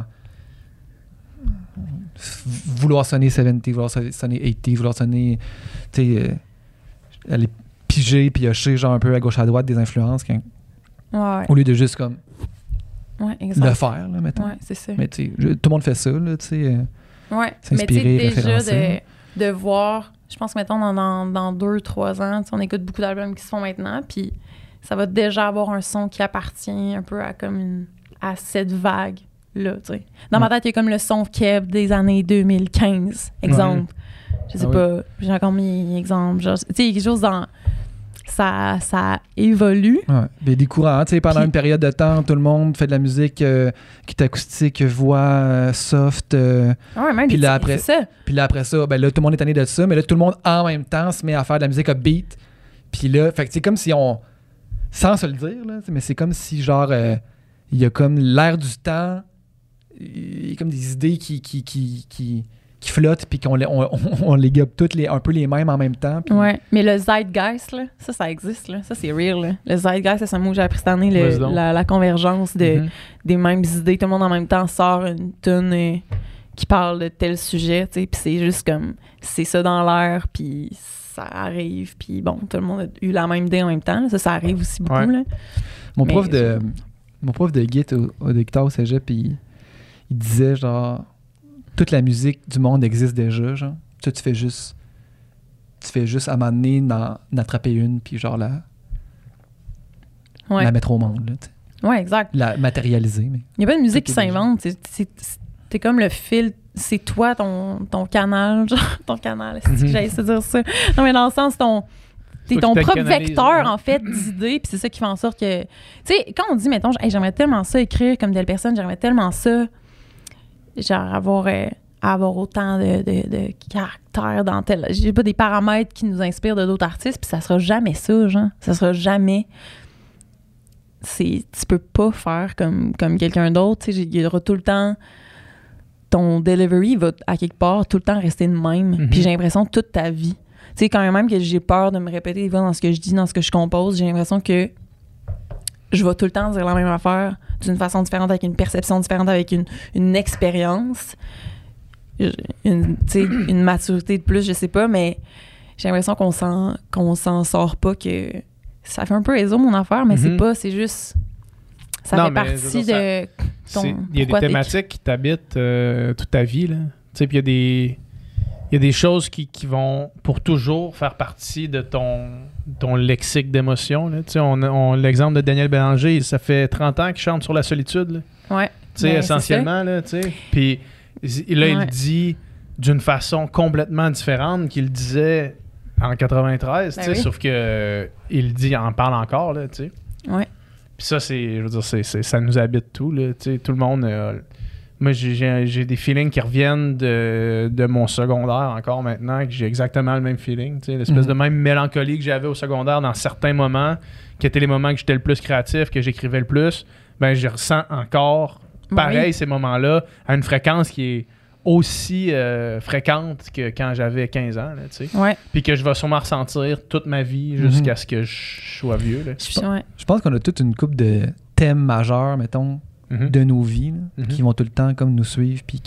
vouloir sonner 70, vouloir sonner 80, vouloir sonner, tu sais, aller piger, puis hocher genre un peu à gauche à droite des influences, au lieu de juste comme... le faire, là, mettons. Ouais, c'est ça. Mais tu sais, tout le monde fait ça, là, tu sais. S'inspirer, mais tu sais, déjà référencer. de voir, je pense que, mettons, dans 2-3 ans, on écoute beaucoup d'albums qui se font maintenant, puis ça va déjà avoir un son qui appartient un peu à cette vague-là, tu sais. Dans ma tête, il y a comme le son keb des années 2015, exemple. Je sais pas, j'ai encore mis exemple. Tu sais, il y a quelque chose dans... Ça évolue. Ouais. Des courants, tu sais, pendant une période de temps, tout le monde fait de la musique qui est acoustique, voix, soft. Même puis là, après, c'est ça. Puis là, après ça, ben là, tout le monde est tanné de ça, mais là, tout le monde, en même temps, se met à faire de la musique upbeat. Puis là, fait que c'est comme si on... Sans se le dire, là, mais c'est comme si, genre, il y a comme l'air du temps, il y a comme des idées qui flottent, puis qu'on on les gobe toutes un peu les mêmes en même temps. Puis... Ouais, mais le zeitgeist, là, ça existe, là. Ça, c'est real, là. Le zeitgeist, c'est un mot que j'ai appris cette année, la convergence des mêmes idées. Tout le monde en même temps sort une tune qui parle de tel sujet, tu sais, puis c'est juste comme, c'est ça dans l'air, puis ça arrive, puis bon, tout le monde a eu la même idée en même temps, là. Ça arrive aussi beaucoup, Ouais. là. Mon Mais prof de guitare au cégep, il disait genre toute la musique du monde existe déjà, genre. Tu fais juste à un moment donné d'en attraper une puis genre la mettre au monde, là, tu sais. Ouais, exact. La matérialiser, mais Il n'y a pas de musique qui Tout est déjà. s'invente. C'est comme le fil, c'est toi, ton canal, genre, ton canal, est-ce que j'allais se dire ça? Non, mais dans le sens, t'es Toi ton qui te propre canalises, vecteur, ouais. en fait, d'idées, puis c'est ça qui fait en sorte que... Tu sais, quand on dit, mettons, hey, j'aimerais tellement ça écrire comme telle personne, j'aimerais tellement ça, genre, avoir autant de caractères dans tel... J'ai pas des paramètres qui nous inspirent de d'autres artistes, puis ça sera jamais ça, genre. Ça sera jamais... Tu peux pas faire comme quelqu'un d'autre, tu sais, il y aura tout le temps... Ton delivery va, à quelque part, tout le temps rester le même. Mhm. Puis j'ai l'impression toute ta vie. Tu sais, quand même que j'ai peur de me répéter des fois dans ce que je dis, dans ce que je compose, j'ai l'impression que je vais tout le temps dire la même affaire d'une façon différente, avec une perception différente, avec une expérience, une maturité de plus, je sais pas, mais j'ai l'impression qu'on s'en sort pas, que ça fait un peu réseau mon affaire, mais Mhm. c'est juste... Ça Non, fait mais je veux partie dire, de il y a des thématiques qui t'habitent toute ta vie, là. Tu sais, puis il y a des choses qui vont pour toujours faire partie de ton lexique d'émotions, là. Tu sais, l'exemple de Daniel Bélanger, ça fait 30 ans qu'il chante sur la solitude, là. Ouais. Tu sais, Ben, essentiellement, là, tu sais. Puis là, il Ouais. dit d'une façon complètement différente qu'il disait en 93, Ben tu sais, oui. sauf que il en parle encore, là, tu sais. Ouais. Puis ça, je veux dire, ça nous habite tout, là, tu sais, tout le monde... moi, j'ai des feelings qui reviennent de mon secondaire encore maintenant, que j'ai exactement le même feeling, tu sais, l'espèce Mhm. de même mélancolie que j'avais au secondaire dans certains moments, qui étaient les moments que j'étais le plus créatif, que j'écrivais le plus, ben je ressens encore pareil Oui. ces moments-là, à une fréquence qui est aussi fréquente que quand j'avais 15 ans, là, tu sais. Ouais. Puis que je vais sûrement ressentir toute ma vie jusqu'à ce que je sois vieux, là. Ouais. je pense qu'on a toute une couple de thèmes majeurs, mettons, Mhm. de nos vies, là, Mhm. qui vont tout le temps comme nous suivre, puis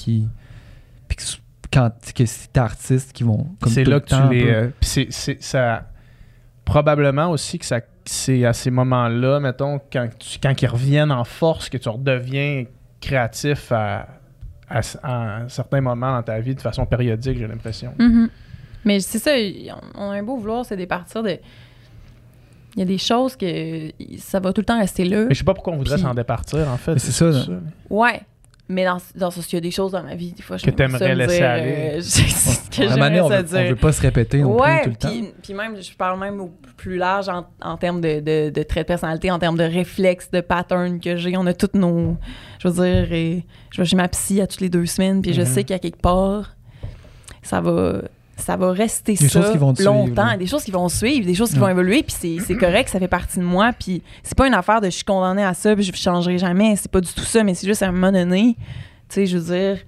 que c'est artistes qui vont comme C'est tout là le que temps tu les... un peu- puis ça... Probablement aussi que c'est à ces moments-là, mettons, quand ils reviennent en force, que tu redeviens créatif à certains moments dans ta vie de façon périodique, j'ai l'impression. Mhm. Mais c'est ça, on a un beau vouloir se départir de... Il y a des choses que ça va tout le temps rester là. Mais je sais pas pourquoi on voudrait Puis- s'en départir, en fait. Mais c'est ça, là. Ouais. Mais dans ce qu'il y a des choses dans ma vie, des fois, je Que t'aimerais laisser aller. que À un moment donné, j'aimerais on ça dire. veut pas se répéter non plus Ouais, tout le temps. puis même, je parle même au plus large en termes de traits de personnalité, en termes de réflexes, de patterns que j'ai. On a toutes nos... Je veux dire, je vais chez ma psy à toutes les 2 semaines, puis je Mhm. sais qu'à quelque part, ça va rester Des ça choses qui vont te suivre, longtemps. là. Des choses qui vont suivre, des choses qui Ouais. vont évoluer, puis c'est correct, ça fait partie de moi, puis c'est pas une affaire de je suis condamnée à ça, puis je changerai jamais. C'est pas du tout ça, mais c'est juste à un moment donné, tu sais, je veux dire...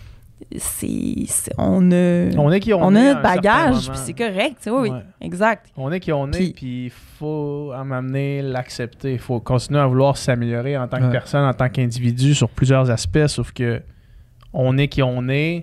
on On est qui on a est. notre à un certain bagage, moment. puis c'est correct, tu sais, oui, Ouais. exact. On est qui on est, Puis- puis il faut, à m'amener, l'accepter. Il faut continuer à vouloir s'améliorer en tant que Ouais. personne, en tant qu'individu, sur plusieurs aspects, sauf que on est qui on est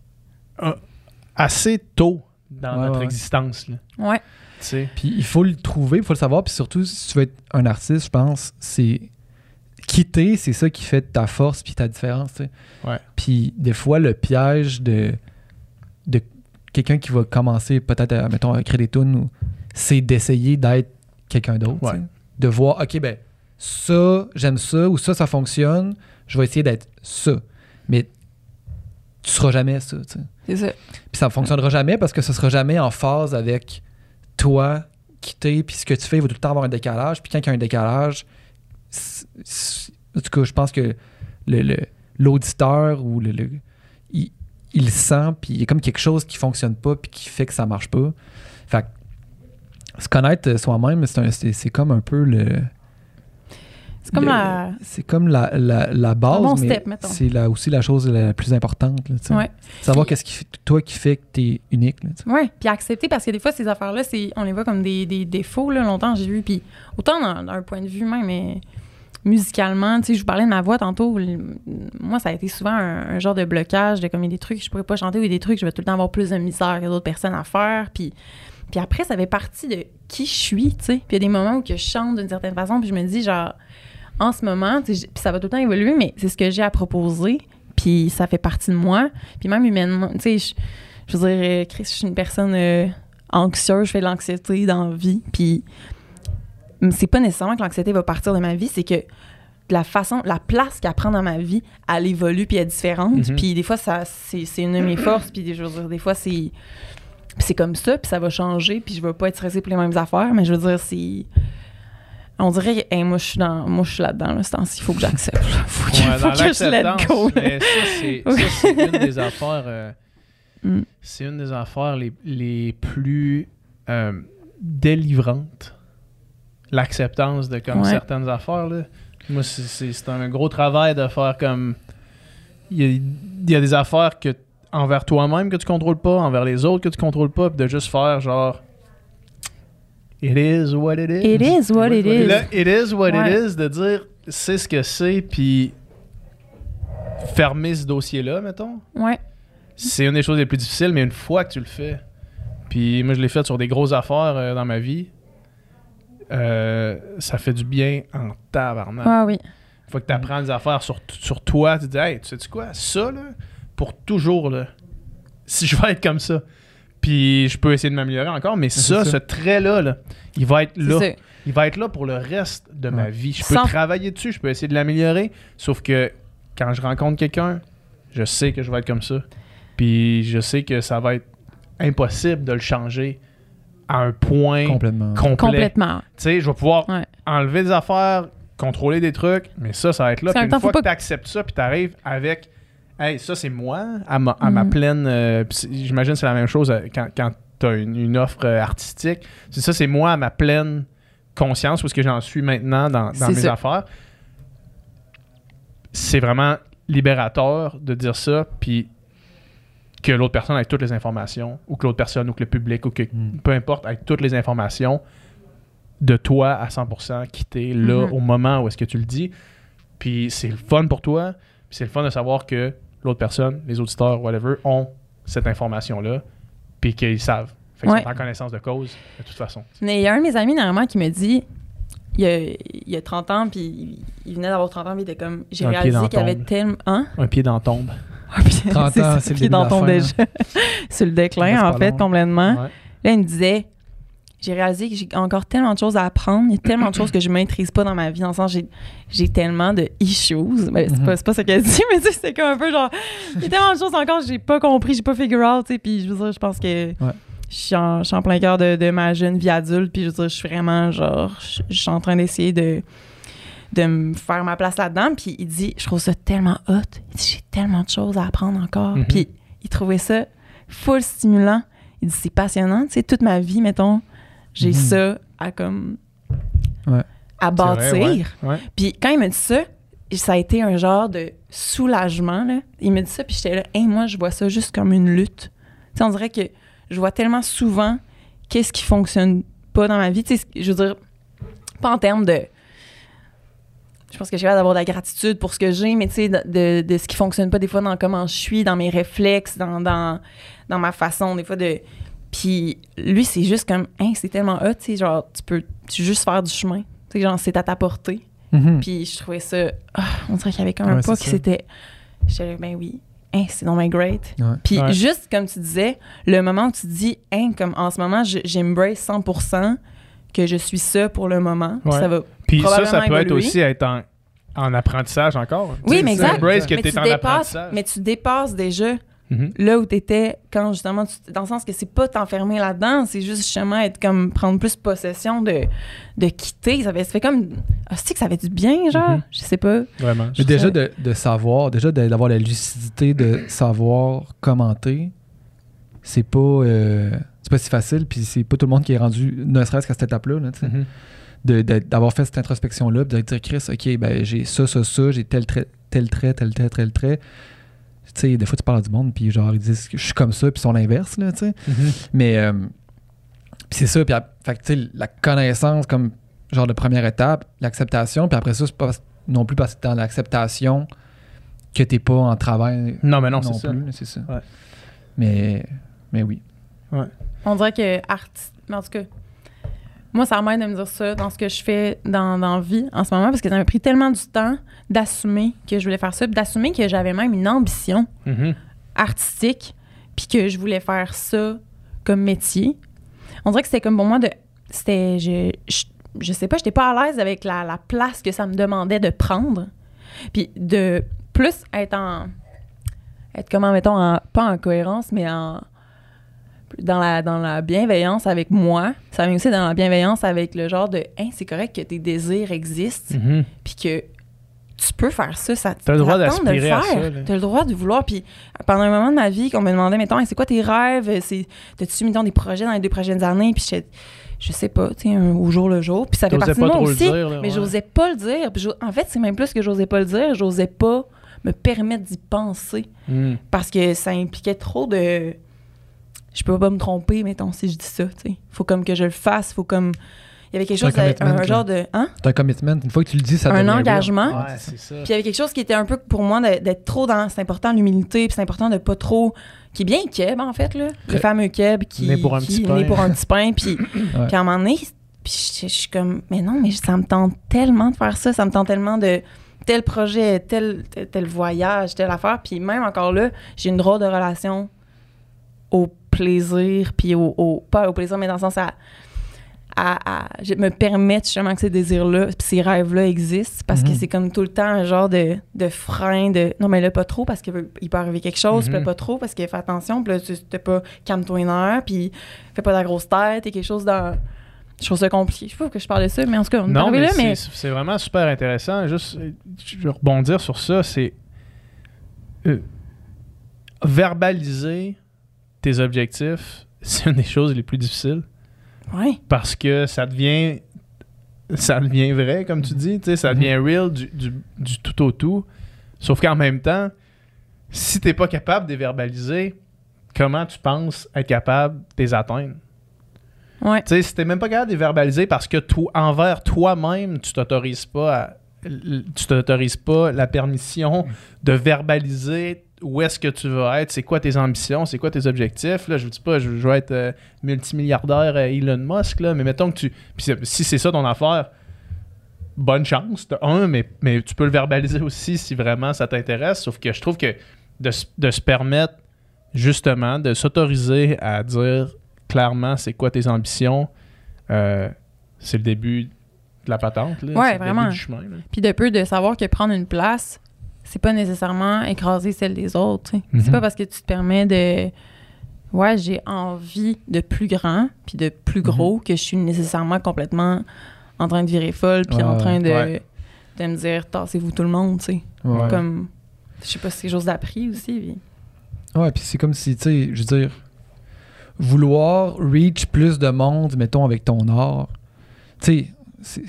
assez tôt dans Ouais, notre ouais. existence. Là, Ouais. tu sais. Puis il faut le trouver, il faut le savoir. Puis surtout, si tu veux être un artiste, je pense, c'est quitter, c'est ça qui fait ta force puis ta différence. Tu sais. Ouais. Puis des fois, le piège de quelqu'un qui va commencer peut-être à, mettons, à créer des tunes, c'est d'essayer d'être quelqu'un d'autre. Ouais. Tu sais. De voir, OK, ben ça, j'aime ça, ou ça fonctionne, je vais essayer d'être ça. Mais tu seras jamais ça, tu sais. C'est ça. Puis ça ne fonctionnera jamais parce que ce sera jamais en phase avec toi, quitter, puis ce que tu fais, il va tout le temps avoir un décalage. Puis quand il y a un décalage, en tout cas, je pense que l'auditeur ou il le sent, puis il y a comme quelque chose qui fonctionne pas, puis qui fait que ça marche pas. Fait que se connaître soi-même, c'est comme un peu C'est comme c'est comme la base, Un bon mais step, mettons. c'est aussi la chose la plus importante. Là, tu sais. Ouais. Savoir Puis- qu'est-ce qui fait, toi qui fait que t'es unique. Là, tu sais. Ouais, puis accepter, parce que des fois, ces affaires-là, on les voit comme des défauts, là, longtemps, j'ai vu, puis autant d'un point de vue même, mais musicalement, tu sais, je vous parlais de ma voix tantôt. Moi, ça a été souvent un genre de blocage de comme il y a des trucs que je pourrais pas chanter ou il y a des trucs que je vais tout le temps avoir plus de misère que d'autres personnes à faire. Puis après, ça fait partie de qui je suis, tu sais. Puis il y a des moments où que je chante d'une certaine façon, puis je me dis, genre, en ce moment, puis ça va tout le temps évoluer, mais c'est ce que j'ai à proposer, puis ça fait partie de moi. Puis même humainement, tu sais, je veux dire, Chris, je suis une personne anxieuse, je fais de l'anxiété dans la vie, puis c'est pas nécessairement que l'anxiété va partir de ma vie, c'est que la place qu'elle prend dans ma vie, elle évolue puis elle est différente. Puis des fois, c'est une de mes forces, puis je veux dire, des fois, c'est comme ça, puis ça va changer, puis je vais pas être stressée pour les mêmes affaires, mais je veux dire, c'est... On dirait que moi, je suis là-dedans, là, ce temps-ci, il faut que j'accepte. Faut que je let go. Mais ça, c'est une des affaires... C'est une des affaires les plus délivrantes. L'acceptance de comme certaines affaires, là. Moi, c'est un gros travail de faire comme... Il y a des affaires que envers toi-même que tu contrôles pas, envers les autres que tu contrôles pas, puis de juste faire genre... It is what it is. It is what it is. Là, it is what it is, de dire c'est ce que c'est, puis fermer ce dossier-là, mettons. Ouais. C'est une des choses les plus difficiles, mais une fois que tu le fais, puis moi je l'ai fait sur des grosses affaires dans ma vie, ça fait du bien en tabarnak. Ah oui. Une fois que tu apprends des affaires sur toi, tu te dis, hey, tu sais-tu quoi, ça, là, pour toujours, là, si je vais être comme ça, puis je peux essayer de m'améliorer encore, mais ça, ce trait-là, là, il va être là. Il va être là pour le reste de ma vie. Je peux travailler dessus, je peux essayer de l'améliorer, sauf que quand je rencontre quelqu'un, je sais que je vais être comme ça. Puis je sais que ça va être impossible de le changer à un point complet. Complètement. Tu sais, je vais pouvoir enlever des affaires, contrôler des trucs, mais ça va être là. Puis une fois que tu acceptes ça, puis tu arrives avec « Hey, ça, c'est moi, à ma pleine... j'imagine que c'est la même chose quand tu as une offre artistique. Ça, c'est moi à ma pleine conscience, parce que j'en suis maintenant dans mes affaires. C'est vraiment libérateur de dire ça, puis que l'autre personne ait toutes les informations, ou que l'autre personne, ou que le public, ou que peu importe, ait toutes les informations de toi à 100%, quitter là au moment où est-ce que tu le dis. Puis c'est le fun pour toi, puis c'est le fun de savoir que l'autre personne, les auditeurs, whatever, ont cette information-là, puis qu'ils savent. Fait qu'ils sont en connaissance de cause, de toute façon. Mais il y a un de mes amis, normalement, qui me dit, il y a 30 ans, puis il venait d'avoir 30 ans, puis il était comme, j'ai réalisé qu'il y avait tellement... Hein? Un pied dans la tombe. 30 ans, c'est le début de la fin. Déjà. Sur le déclin, en fait, complètement. Ouais. Là, il me disait, j'ai réalisé que j'ai encore tellement de choses à apprendre. Il y a tellement de choses que je ne maîtrise pas dans ma vie. Dans le sens, j'ai tellement de issues. Ben, c'est pas ce qu'elle dit, mais c'est comme un peu genre, il y a tellement de choses encore que j'ai pas compris, j'ai pas figure out. Puis je veux dire, je pense que je suis en plein cœur de ma jeune vie adulte. Puis je veux dire, je suis vraiment genre, je suis en train d'essayer de me faire ma place là-dedans. Puis il dit, je trouve ça tellement hot. Il dit, j'ai tellement de choses à apprendre encore. Puis il trouvait ça full stimulant. Il dit, c'est passionnant. Tu sais, toute ma vie, mettons, j'ai ça à comme... à bâtir. Vrai. Puis quand il me dit ça, ça a été un genre de soulagement, là. Il me dit ça, puis j'étais là, hey, moi, je vois ça juste comme une lutte. Tu sais, on dirait que je vois tellement souvent qu'est-ce qui fonctionne pas dans ma vie. Tu sais, je veux dire, pas en termes de... Je pense que je suis capable d'avoir de la gratitude pour ce que j'ai, mais tu sais, de ce qui fonctionne pas des fois dans comment je suis, dans mes réflexes, dans ma façon, des fois, de... Puis lui, c'est juste comme, hein, c'est tellement hot, tu sais, genre, tu peux juste faire du chemin. Tu sais, genre, c'est à ta portée. Puis je trouvais ça... on dirait qu'il y avait comme un pas qui c'était... J'étais là, ben oui, hein, c'est dans my great. Puis juste, comme tu disais, le moment où tu dis, hein, comme en ce moment, j'embrace 100% que je suis ça pour le moment. Puis ça va puis probablement ça peut évoluer. être aussi être en apprentissage encore. Oui, mais exact. Embrace que t'es en apprentissage. Mais tu dépasses déjà là où t'étais quand justement, dans le sens que c'est pas t'enfermer là-dedans, c'est juste justement être comme prendre plus possession de quitter. Ça fait comme... c'est que ça fait du bien, genre? Je sais pas. Vraiment. Mais déjà de savoir, déjà d'avoir la lucidité de savoir commenter, c'est pas si facile, puis c'est pas tout le monde qui est rendu, ne serait-ce qu'à cette étape-là, là, tu sais. D'avoir fait cette introspection-là, puis de dire, Chris, OK, ben j'ai ça, j'ai tel trait. Tu sais, des fois, tu parles du monde, puis genre, ils disent que je suis comme ça, puis ils sont l'inverse, là, tu sais. Mais, puis c'est ça, puis fait que, tu sais, la connaissance comme genre de première étape, l'acceptation, puis après ça, non plus parce que t'es dans l'acceptation que t'es pas en travail Non, mais non, c'est ça. plus, là, c'est ça. Ouais. Mais oui. On dirait que mais en tout cas, moi, ça m'aide de me dire ça dans ce que je fais dans la vie en ce moment parce que ça m'a pris tellement du temps d'assumer que je voulais faire ça, puis d'assumer que j'avais même une ambition Mhm. artistique, puis que je voulais faire ça comme métier. On dirait que c'était comme pour moi je sais pas, j'étais pas à l'aise avec la place que ça me demandait de prendre, puis de plus être comment, mettons, pas en cohérence, mais dans la bienveillance avec moi. Ça vient aussi dans la bienveillance avec le genre de « Hein, c'est correct que tes désirs existent, Mhm. puis que tu peux faire ça. T'as le droit ça tente de le d'aspirer à faire. ça, là. T'as le droit de vouloir. » Puis pendant un moment de ma vie, qu'on me demandait « Mettons, c'est quoi tes rêves? T'as-tu, mettons, des projets dans les 2 prochaines années? » Puis je sais pas, tu sais, au jour le jour. Puis ça fait T'osais partie de pas moi trop le aussi. dire, là, mais ouais. j'osais pas le dire. Puis en fait, c'est même plus que j'osais pas le dire. J'osais pas me permettre d'y penser. Mhm. Parce que ça impliquait trop de... Je peux pas me tromper, mettons, si je dis ça, tu sais. Faut comme que je le fasse, faut comme... Il y avait quelque chose, un genre de... Hein? C'est un commitment. Une fois que tu le dis, ça Un devient real. engagement. Ouais, c'est ça. Puis il y avait quelque chose qui était un peu pour moi d'être trop dans... C'est important l'humilité, puis c'est important de pas trop... Qui est bien Keb, en fait, là. Le fameux Keb qui... Né pour un petit pain. Né pour un petit pain, puis... Ouais. Puis à un moment donné, puis je suis comme... Mais non, mais ça me tente tellement de faire ça, ça me tente tellement de... Tel projet, tel voyage, telle affaire. Puis même encore là, j'ai une drôle de relation au plaisir, puis pas au plaisir, mais dans le sens je me permettre justement que ces désirs-là, puis ces rêves-là existent, parce que c'est comme tout le temps un genre de frein de « Non, mais là, pas trop, parce qu'il peut arriver quelque chose, puis là, pas trop, parce qu'il fais attention, puis là, tu t'es pas calme-toi une heure, puis fais pas de la grosse tête, et quelque chose dans... » Je trouve ça compliqué. Je sais pas pourquoi je parle de ça, mais en tout cas, on est Non, arrivé mais là, mais... c'est vraiment super intéressant. Juste, je veux rebondir sur ça, c'est verbaliser tes objectifs, c'est une des choses les plus difficiles Ouais. parce que ça devient vrai, comme tu dis, tu sais, ça devient real du tout au tout. Sauf qu'en même temps, si t'es pas capable de les verbaliser, comment tu penses être capable de les atteindre? Ouais. Tu sais, si t'es même pas capable de les verbaliser parce que envers toi-même, tu t'autorises pas la permission de verbaliser où est-ce que tu veux être, c'est quoi tes ambitions, c'est quoi tes objectifs. Là, je vous dis pas, je veux être multimilliardaire Elon Musk, là, mais mettons que si c'est ça ton affaire, bonne chance, mais tu peux le verbaliser aussi si vraiment ça t'intéresse. Sauf que je trouve que de se permettre justement de s'autoriser à dire clairement c'est quoi tes ambitions, c'est le début de la patente. Là. Ouais, c'est vraiment. Le début du chemin. Là. Puis de savoir que prendre une place, c'est pas nécessairement écraser celle des autres. Tu sais. Mhm. C'est pas parce que tu te permets de... Ouais, j'ai envie de plus grand puis de plus gros que je suis nécessairement complètement en train de virer folle puis en train de me dire « tassez-vous tout le monde », tu sais. Ouais. Comme... Je sais pas si c'est quelque chose d'appris aussi. Puis... Ouais, puis c'est comme si, tu sais, je veux dire, vouloir reach plus de monde, mettons, avec ton art, tu sais,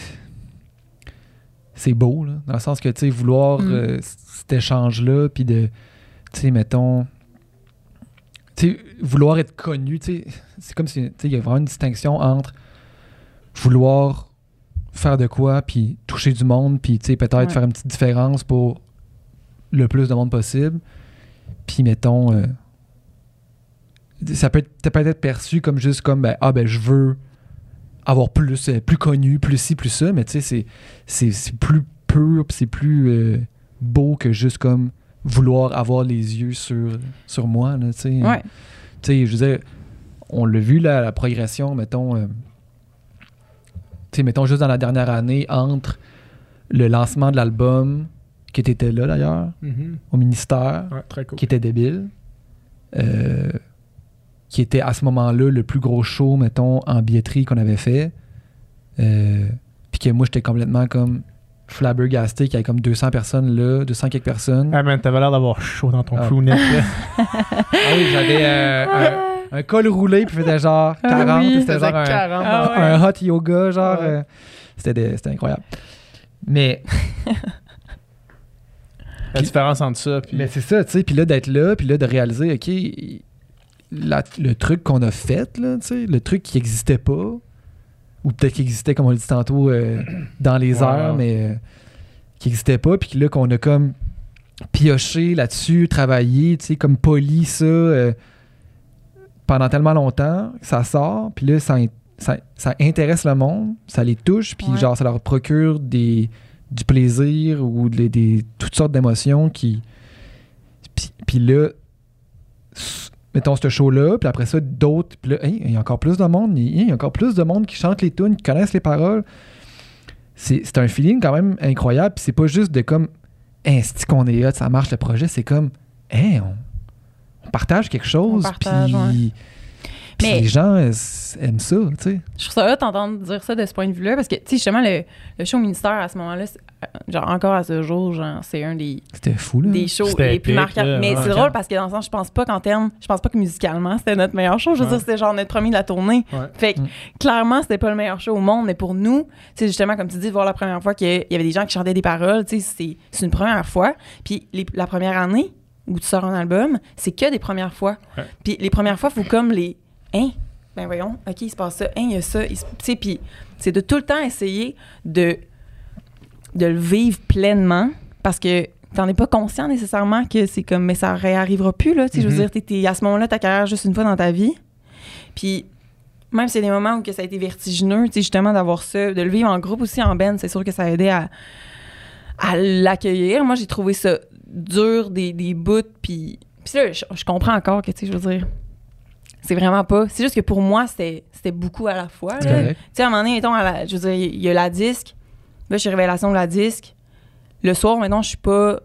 c'est beau, là, dans le sens que, tu sais, vouloir cet échange-là, puis de, tu sais, mettons, tu sais, vouloir être connu, tu sais, c'est comme si, tu sais, il y a vraiment une distinction entre vouloir faire de quoi, puis toucher du monde, puis, tu sais, peut-être faire une petite différence pour le plus de monde possible, puis, mettons, ça peut être perçu comme juste comme, je veux avoir plus connu, plus ci, plus ça, mais tu sais, c'est plus pur, puis c'est plus beau que juste comme vouloir avoir les yeux sur moi, là, tu sais. Ouais. Tu sais, je veux dire, on l'a vu, là, la progression, mettons, tu sais, mettons juste dans la dernière année, entre le lancement de l'album, qui était là, d'ailleurs, au ministère, Très cool. qui était débile, qui était à ce moment-là le plus gros show, mettons, en billetterie qu'on avait fait. Puis que moi, j'étais complètement comme flabbergasté qu'il y avait comme 200 personnes là, 200 quelques personnes. Ah man, t'avais l'air d'avoir chaud dans ton crewneck. Ah oui, j'avais un col roulé, puis faisait genre 40. oui. C'était genre 40. un hot yoga, genre. C'était incroyable. Mais... La différence entre ça puis... Mais c'est ça, tu sais, puis là, d'être là, puis là, de réaliser, OK, le truc qu'on a fait, là, tu sais, le truc qui n'existait pas, ou peut-être qui existait, comme on l'a dit tantôt, dans les airs, mais qui n'existait pas, puis là, qu'on a comme pioché là-dessus, travaillé, tu sais, comme poli ça pendant tellement longtemps, que ça sort, puis là, ça intéresse le monde, ça les touche, puis genre, ça leur procure du plaisir ou toutes sortes d'émotions qui... Puis là, mettons ce show-là, puis après ça, d'autres, puis là, il y a encore plus de monde, il y a encore plus de monde qui chante les tunes, qui connaissent les paroles. C'est un feeling quand même incroyable, puis c'est pas juste de comme, c'est qu'on est hot, ça marche le projet, c'est comme, on partage quelque chose, puis les gens aiment ça, tu sais. Je trouve ça hot d'entendre dire ça de ce point de vue-là, parce que, tu sais, justement, le show Ministère, à ce moment-là, genre, encore à ce jour, genre, c'est un des... C'était fou, là. Des shows les plus marquants. Mais c'est drôle, parce que dans le sens, je pense pas que musicalement, c'était notre meilleur show. Je veux dire, c'était genre notre premier de la tournée. Fait que, clairement, c'était pas le meilleur show au monde, mais pour nous, tu sais, justement, comme tu dis, de voir la première fois qu'il y avait des gens qui chantaient des paroles, tu sais, c'est une première fois. Puis la première année où tu sors un album, c'est que des premières fois. Puis les premières fois, il faut comme les... ben voyons, OK, il se passe ça, il y a ça, tu sais, puis c'est de tout le temps essayer de le vivre pleinement, parce que t'en es pas conscient nécessairement que c'est comme, mais ça réarrivera plus, là, tu sais, je veux dire, t'es à ce moment-là, ta carrière juste une fois dans ta vie, puis même si c'est des moments où que ça a été vertigineux, tu sais, justement, d'avoir ça, de le vivre en groupe aussi, en band, c'est sûr que ça a aidé à l'accueillir. Moi, j'ai trouvé ça dur, des bouts, puis là, je comprends encore que, tu sais, je veux dire, c'est vraiment pas. C'est juste que pour moi, c'était beaucoup à la fois. Tu sais, à un moment donné, mettons, je veux dire, il y a la disque. Là, je suis révélation de la disque. Le soir, maintenant, j'étais pas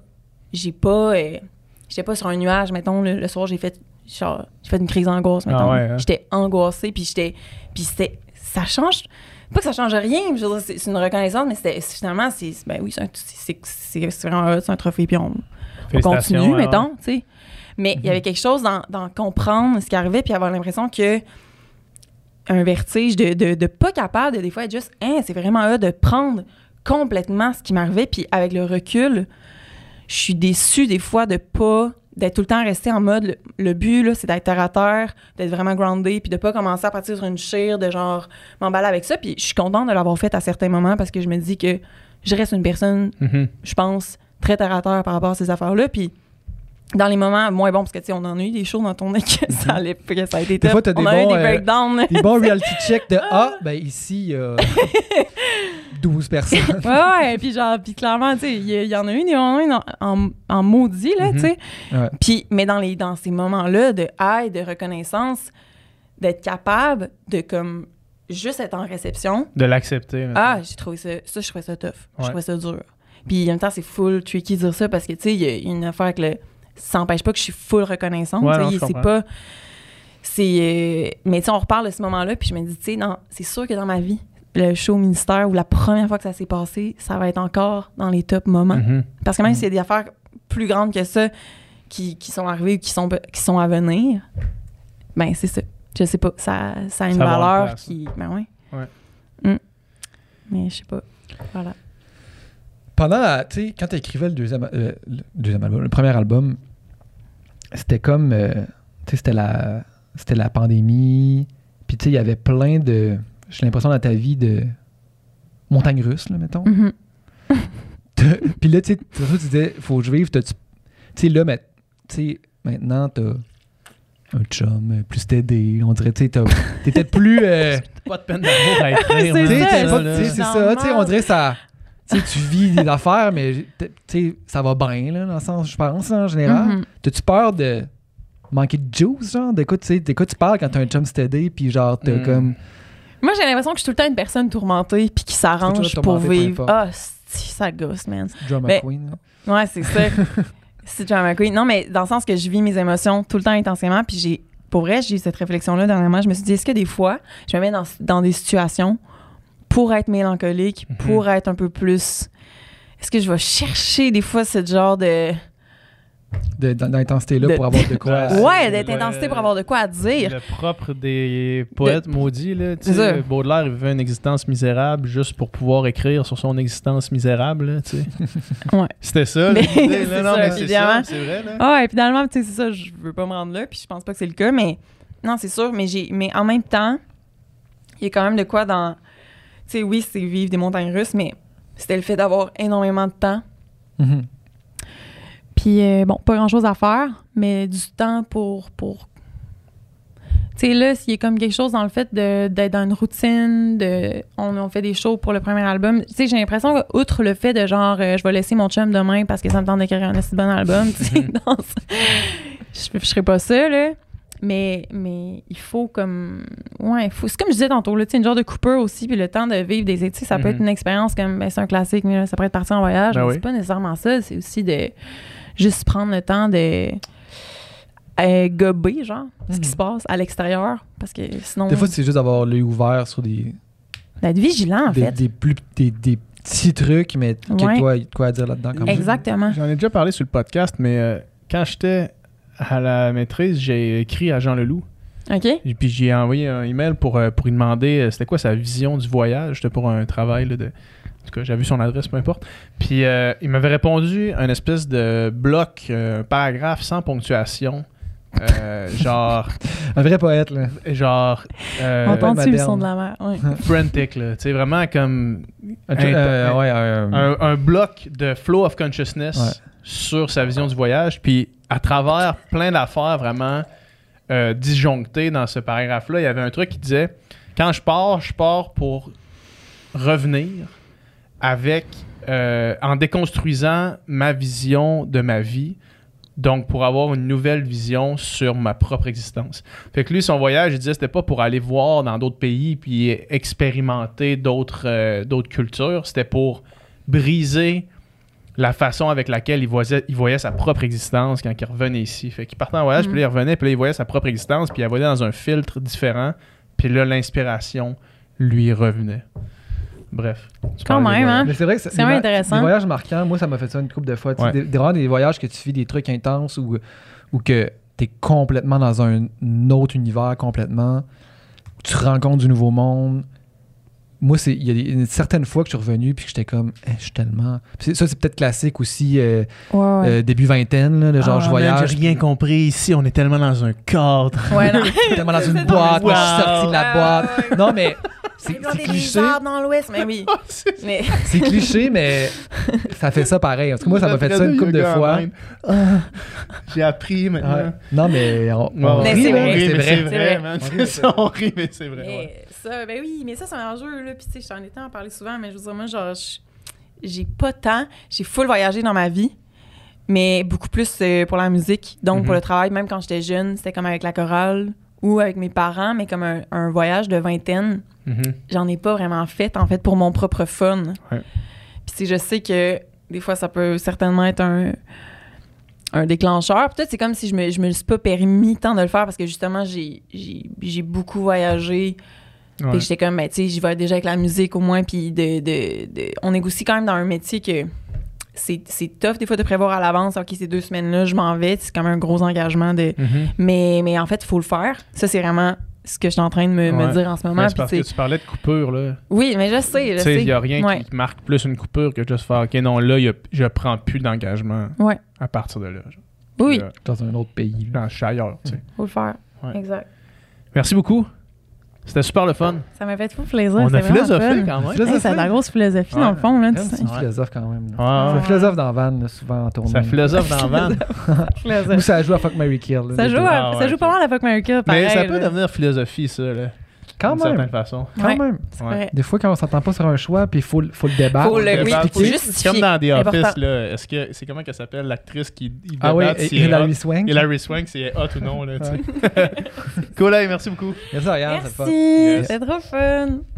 sur un nuage, mettons. Le soir, j'ai fait une crise d'angoisse, mettons. J'étais angoissée, puis ça change. Pas que ça change rien, je veux dire, c'est une reconnaissance, mais finalement, c'est vraiment c'est un trophée, puis on continue, mettons, tu sais. Mais il y avait quelque chose dans comprendre ce qui arrivait, puis avoir l'impression que un vertige de pas capable de des fois être juste, c'est vraiment eux de prendre complètement ce qui m'arrivait, puis avec le recul, je suis déçue des fois d'être tout le temps resté en mode, le but, là, c'est d'être terre à terre, d'être vraiment groundé, puis de pas commencer à partir sur une chire, de genre m'emballer avec ça, puis je suis contente de l'avoir fait à certains moments, parce que je me dis que je reste une personne, je pense, très terre à terre par rapport à ces affaires-là, puis dans les moments moins bons, parce que, tu sais, on en a eu des shows dans ton que ça allait, que ça a été top. Des fois, t'as on a eu des breakdowns. Des bons reality checks de ben ici, il y a 12 personnes. ouais, puis clairement, tu sais, il y en a eu des moments en maudit, là, tu sais. Puis, mais dans ces moments-là de aide, de reconnaissance, d'être capable de, comme, juste être en réception. De l'accepter. Maintenant. J'ai trouvé ça je trouvais ça tough. Je trouvais ça dur. Puis, en même temps, c'est full tricky de dire ça, parce que, tu sais, il y a une affaire avec le... Ça n'empêche pas que je suis full reconnaissante. C'est pas... mais tu sais, on reparle de ce moment-là, puis je me dis, tu sais, non, c'est sûr que dans ma vie, le show Ministère, ou la première fois que ça s'est passé, ça va être encore dans les top moments. Parce que même s'il y a des affaires plus grandes que ça qui sont arrivées ou qui sont à venir, ben c'est ça. Je sais pas, ça a une valeur qui... Ben ouais. Mais je sais pas. Voilà. Pendant, tu sais, quand tu écrivais le deuxième album, le premier album, c'était comme, tu sais, c'était la pandémie, puis tu sais, il y avait plein de, j'ai l'impression dans ta vie de montagnes russes, là, mettons. Puis là, tu sais, tu disais, faut que je vive, tu sais, là, tu sais, maintenant, t'as un chum plus stédé, on dirait, tu sais, t'es peut-être plus... pas de peine d'amour à écrire. C'est ça, tu sais, on dirait ça... Tu sais, tu vis des affaires, mais tu sais, ça va bien, là, dans le sens, je pense, là, en général. T'as-tu peur de manquer de juice, genre? De quoi tu parles quand t'as un chum steady, puis genre, t'as comme... Moi, j'ai l'impression que je suis tout le temps une personne tourmentée, puis qui s'arrange pour vivre. Ça gosse, man. Drama queen. Là. Ouais, c'est ça. C'est drama queen. Non, mais dans le sens que je vis mes émotions tout le temps intensément, puis pour vrai, j'ai eu cette réflexion-là dernièrement. Je me suis dit, est-ce que des fois, je me mets dans des situations pour être mélancolique, pour être un peu plus... Est-ce que je vais chercher des fois ce genre d'intensité-là pour avoir de quoi... d'intensité pour avoir de quoi à dire. Le propre des poètes maudits, là. Tu sais, Baudelaire, il vivait une existence misérable juste pour pouvoir écrire sur son existence misérable, tu sais. C'était ça, l'idée. Non, mais c'est ça, c'est vrai, là. Ouais, finalement, tu sais, c'est ça, je veux pas me rendre là, puis je pense pas que c'est le cas, mais... Non, c'est sûr, mais en même temps, il y a quand même de quoi dans... Tu sais, oui, c'est vivre des montagnes russes, mais c'était le fait d'avoir énormément de temps. Mhm. Puis, bon, pas grand-chose à faire, mais du temps pour... Tu sais, là, s'il y a comme quelque chose dans le fait d'être dans une routine, on fait des shows pour le premier album. Tu sais, j'ai l'impression que, outre le fait de genre, je vais laisser mon chum demain parce que ça me tente d'écrire un assez bon album, tu sais, je ferais pas ça, là. Mais il faut comme... Ouais, c'est comme je disais tantôt, là, tu sais, une genre de coupure aussi, puis le temps de vivre des études, ça peut être une expérience comme, ben, c'est un classique, mais là, ça pourrait être partir en voyage. Ben mais oui. c'est pas nécessairement ça, c'est aussi de juste prendre le temps de gober, genre, ce qui se passe à l'extérieur, parce que sinon... Des fois, c'est juste d'avoir l'œil ouvert sur d'être vigilant, en fait. des petits trucs, mais que Ouais. toi, il y a de quoi à dire là-dedans. Quand même. Exactement. J'en ai déjà parlé sur le podcast, mais quand j'étais à la maîtrise, j'ai écrit à Jean Leloup. OK? Et puis j'ai envoyé un email pour lui demander c'était quoi sa vision du voyage. C'était pour un travail là, en tout cas, j'avais vu son adresse, peu importe. Puis il m'avait répondu un espèce de bloc, un paragraphe sans ponctuation. Genre. Un vrai poète, là. Genre. Entends-tu le moderne. son de la mer? Ouais. Frantic, là. Tu sais, vraiment comme. Un Un bloc de flow of consciousness sur sa vision du voyage. Puis à travers plein d'affaires vraiment disjonctées dans ce paragraphe-là, il y avait un truc qui disait quand je pars pour revenir avec en déconstruisant ma vision de ma vie. Donc, pour avoir une nouvelle vision sur ma propre existence. Fait que lui, son voyage, il disait c'était pas pour aller voir dans d'autres pays puis expérimenter d'autres cultures. C'était pour briser la façon avec laquelle il voyait sa propre existence quand il revenait ici. Fait qu'il partait en voyage, puis là, il revenait, puis là, il voyait sa propre existence, puis il la voyait dans un filtre différent. Puis là, l'inspiration lui revenait. Bref. Tu Quand parlais des même, hein? voyages. Mais c'est vrai que C'est vraiment intéressant. Les voyages marquants, moi, ça m'a fait ça une couple de fois. Tu sais, Ouais. vraiment des voyages que tu vis des trucs intenses ou que t'es complètement dans un autre univers complètement. Où tu rencontres du nouveau monde. Moi, il y a une certaine fois que je suis revenu puis que j'étais comme, je suis tellement... Puis ça, c'est peut-être classique aussi, Ouais. début vingtaine, là, de genre, je voyage. J'ai rien compris ici, on est tellement dans un cadre. Ouais, non. Je suis tellement dans une boîte, moi, je suis sorti de la boîte. Non, mais c'est cliché. dans l'Ouest, mais oui. Mais... C'est cliché, mais ça fait ça pareil. En tout cas, moi, ça m'a fait ça une couple de fois. J'ai appris maintenant. Ouais. Non, mais on Mais rit, c'est là, vrai. mais c'est vrai. C'est vrai. man. On rit, C'est mais ça, on rit, mais c'est vrai. Mais ouais. ça, ben oui, mais ça, c'est un enjeu, là. Puis, tu sais, j'en étais à en parler souvent, mais je veux dire, moi, genre, j'ai pas tant. J'ai full voyagé dans ma vie, mais beaucoup plus pour la musique. Donc, pour le travail, même quand j'étais jeune, c'était comme avec la chorale ou avec mes parents, mais comme un voyage de vingtaine. J'en ai pas vraiment fait, en fait, pour mon propre fun. Ouais. Puis, tu sais, je sais que des fois, ça peut certainement être un déclencheur. Peut-être c'est comme si je me suis pas permis tant de le faire parce que justement, j'ai beaucoup voyagé. Ouais. Puis j'étais comme, ben, tu sais, j'y vais déjà avec la musique au moins. Puis on négocie quand même dans un métier que c'est tough des fois de prévoir à l'avance. OK, ces 2 semaines-là, je m'en vais. C'est quand même un gros engagement. Mais en fait, il faut le faire. Ça, c'est vraiment ce que je suis en train de me dire en ce moment. Mais c'est Puis, parce tu que sais, tu parlais de coupure, là. oui, mais je sais. Tu sais, il n'y a rien qui marque plus une coupure que juste faire OK, non, là, je prends plus d'engagement Ouais. à partir de là. Genre. Oui, Là, Dans un autre pays. là. je suis ailleurs, tu sais. faut le faire. Ouais. Exact. Merci beaucoup. C'était super le fun. Ça m'a fait tout plaisir. On a c'était vraiment philosophé fun. quand même. Hey, c'est de la grosse philosophie, dans le fond. Là, C'est un petit Ouais. philosophe quand même. là. Ouais, C'est ouais. un philosophe dans Van, là, souvent en tournée. Ça philosophe dans la vanne. Ou ça joue à Fuck, Marry, Kill. là, Ça les joue, deux. Ah ouais, ça joue pas mal à Fuck, Marry, Kill, pareil. Mais ça peut là. devenir philosophie, ça, là. Quand D'une certaine même. façon. Quand Ouais. même. C'est Ouais. vrai. Des fois, quand on s'entend pas sur un choix, puis il faut le débattre. Faut le- oui, Débat- faut justifier. C'est comme dans The Office, Important. là. Est-ce que c'est comment qu'elle s'appelle, l'actrice qui il Ah oui, débatte si elle est Hilary hot? Swank. Hilary Swank, si elle est hot ou non, là, tu sais. Cool, hey, merci beaucoup. Merci, Ariane, c'est le fun. Merci, Yes. c'est trop fun.